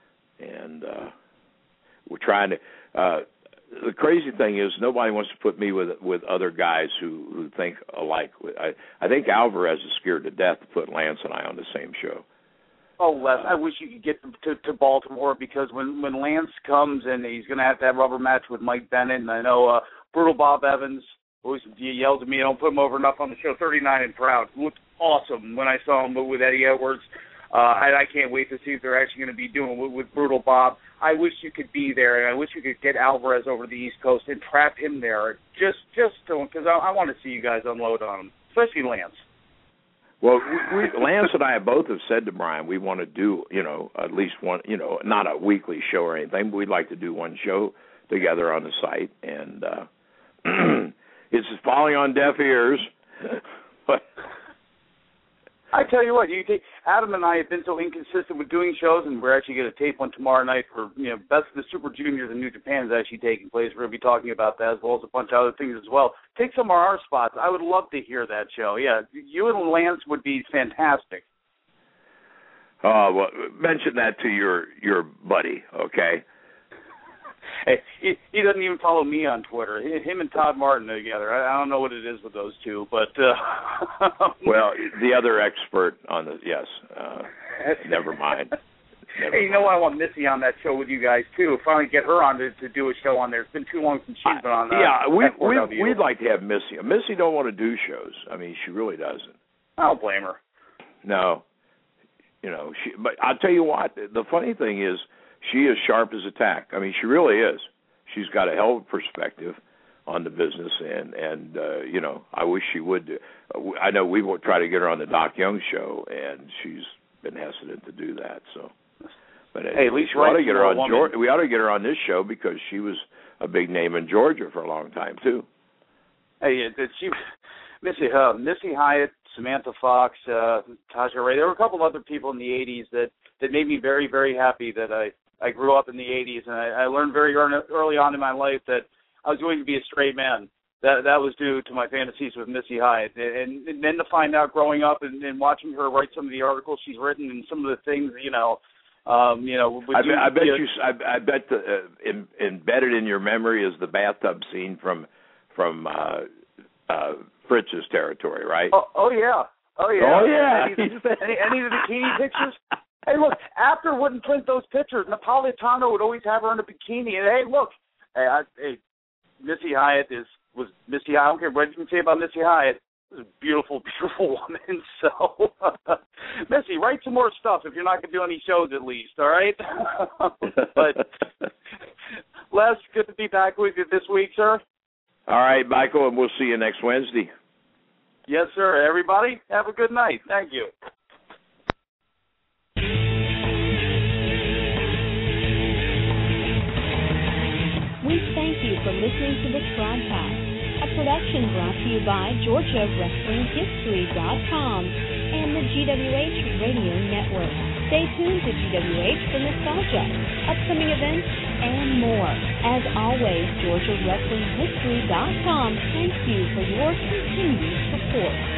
and uh, we're trying to. Uh, the crazy thing is nobody wants to put me with with other guys who, who think alike. I, I think Alvarez is scared to death to put Lance and I on the same show. Oh, Les, I wish you could get to, to Baltimore, because when, when Lance comes and he's going to have to have a rubber match with Mike Bennett, and I know uh, Brutal Bob Evans always yells at me, I don't put him over enough on the show, thirty-nine and proud. Looked awesome when I saw him with Eddie Edwards. Uh, and I can't wait to see if they're actually going to be doing with, with Brutal Bob. I wish you could be there, and I wish you could get Alvarez over the East Coast and trap him there, just just because I, I want to see you guys unload on him, especially Lance. Well, we, we, Lance and I both have said to Brian we want to do, you know, at least one, you know, not a weekly show or anything, but we'd like to do one show together on the site, and uh, it's falling on deaf ears. But I tell you what, you take, Adam and I have been so inconsistent with doing shows, and we're actually going to tape one tomorrow night for, you know, Best of the Super Juniors in New Japan is actually taking place. We're going to be talking about that as well as a bunch of other things as well. Take some of our spots. I would love to hear that show. Yeah, you and Lance would be fantastic. Uh, well, mention that to your your buddy, okay? Hey, he, he doesn't even follow me on Twitter. Him and Todd Martin are together. I, I don't know what it is with those two, but uh, well, the other expert on the yes. Uh, never mind. Never hey, you know what? I want Missy on that show with you guys too. Finally, get her on to, to do a show on there. It's been too long since she's been on. Uh, yeah, we we we'd like to have Missy. Missy don't want to do shows. I mean, she really doesn't. I don't blame her. No, you know she. But I'll tell you what. The funny thing is, she is sharp as a tack. I mean, she really is. She's got a hell of a perspective on the business, and and uh, you know, I wish she would. Do. I know we will try to get her on the Doc Young show, and she's been hesitant to do that. So, but hey, at least we ought to get her on. Georgia, we ought to get her on this show because she was a big name in Georgia for a long time too. Hey, she, Missy, uh, Missy Hyatt, Samantha Fox, uh, Tasha Ray. There were a couple of other people in the eighties that that made me very, very happy that I. I grew up in the eighties, and I, I learned very early on in my life that I was going to be a straight man. That that was due to my fantasies with Missy Hyatt. And, and then to find out growing up and, and watching her write some of the articles she's written and some of the things, you know, um, you know. I, bet, I bet you. I, I bet the, uh, in, embedded in your memory is the bathtub scene from from uh, uh, Fritz's territory, right? Oh, oh yeah, oh yeah, oh yeah. Any, any, any of the bikini pictures? Hey, look, Apter wouldn't print those pictures. Napolitano would always have her in a bikini. And, hey, look, hey, I, hey Missy Hyatt is, was Missy Hyatt. I don't care what you can say about Missy Hyatt. She's a beautiful, beautiful woman. So, Missy, write some more stuff if you're not going to do any shows at least, all right? But, Les, good to be back with you this week, sir. All right, Michael, and we'll see you next Wednesday. Yes, sir. Everybody, have a good night. Thank you. We thank you for listening to the Trodcast, a production brought to you by Georgia Wrestling History dot com and the G W H Radio Network. Stay tuned to G W H for nostalgia, upcoming events, and more. As always, Georgia Wrestling History dot com thanks you for your continued support.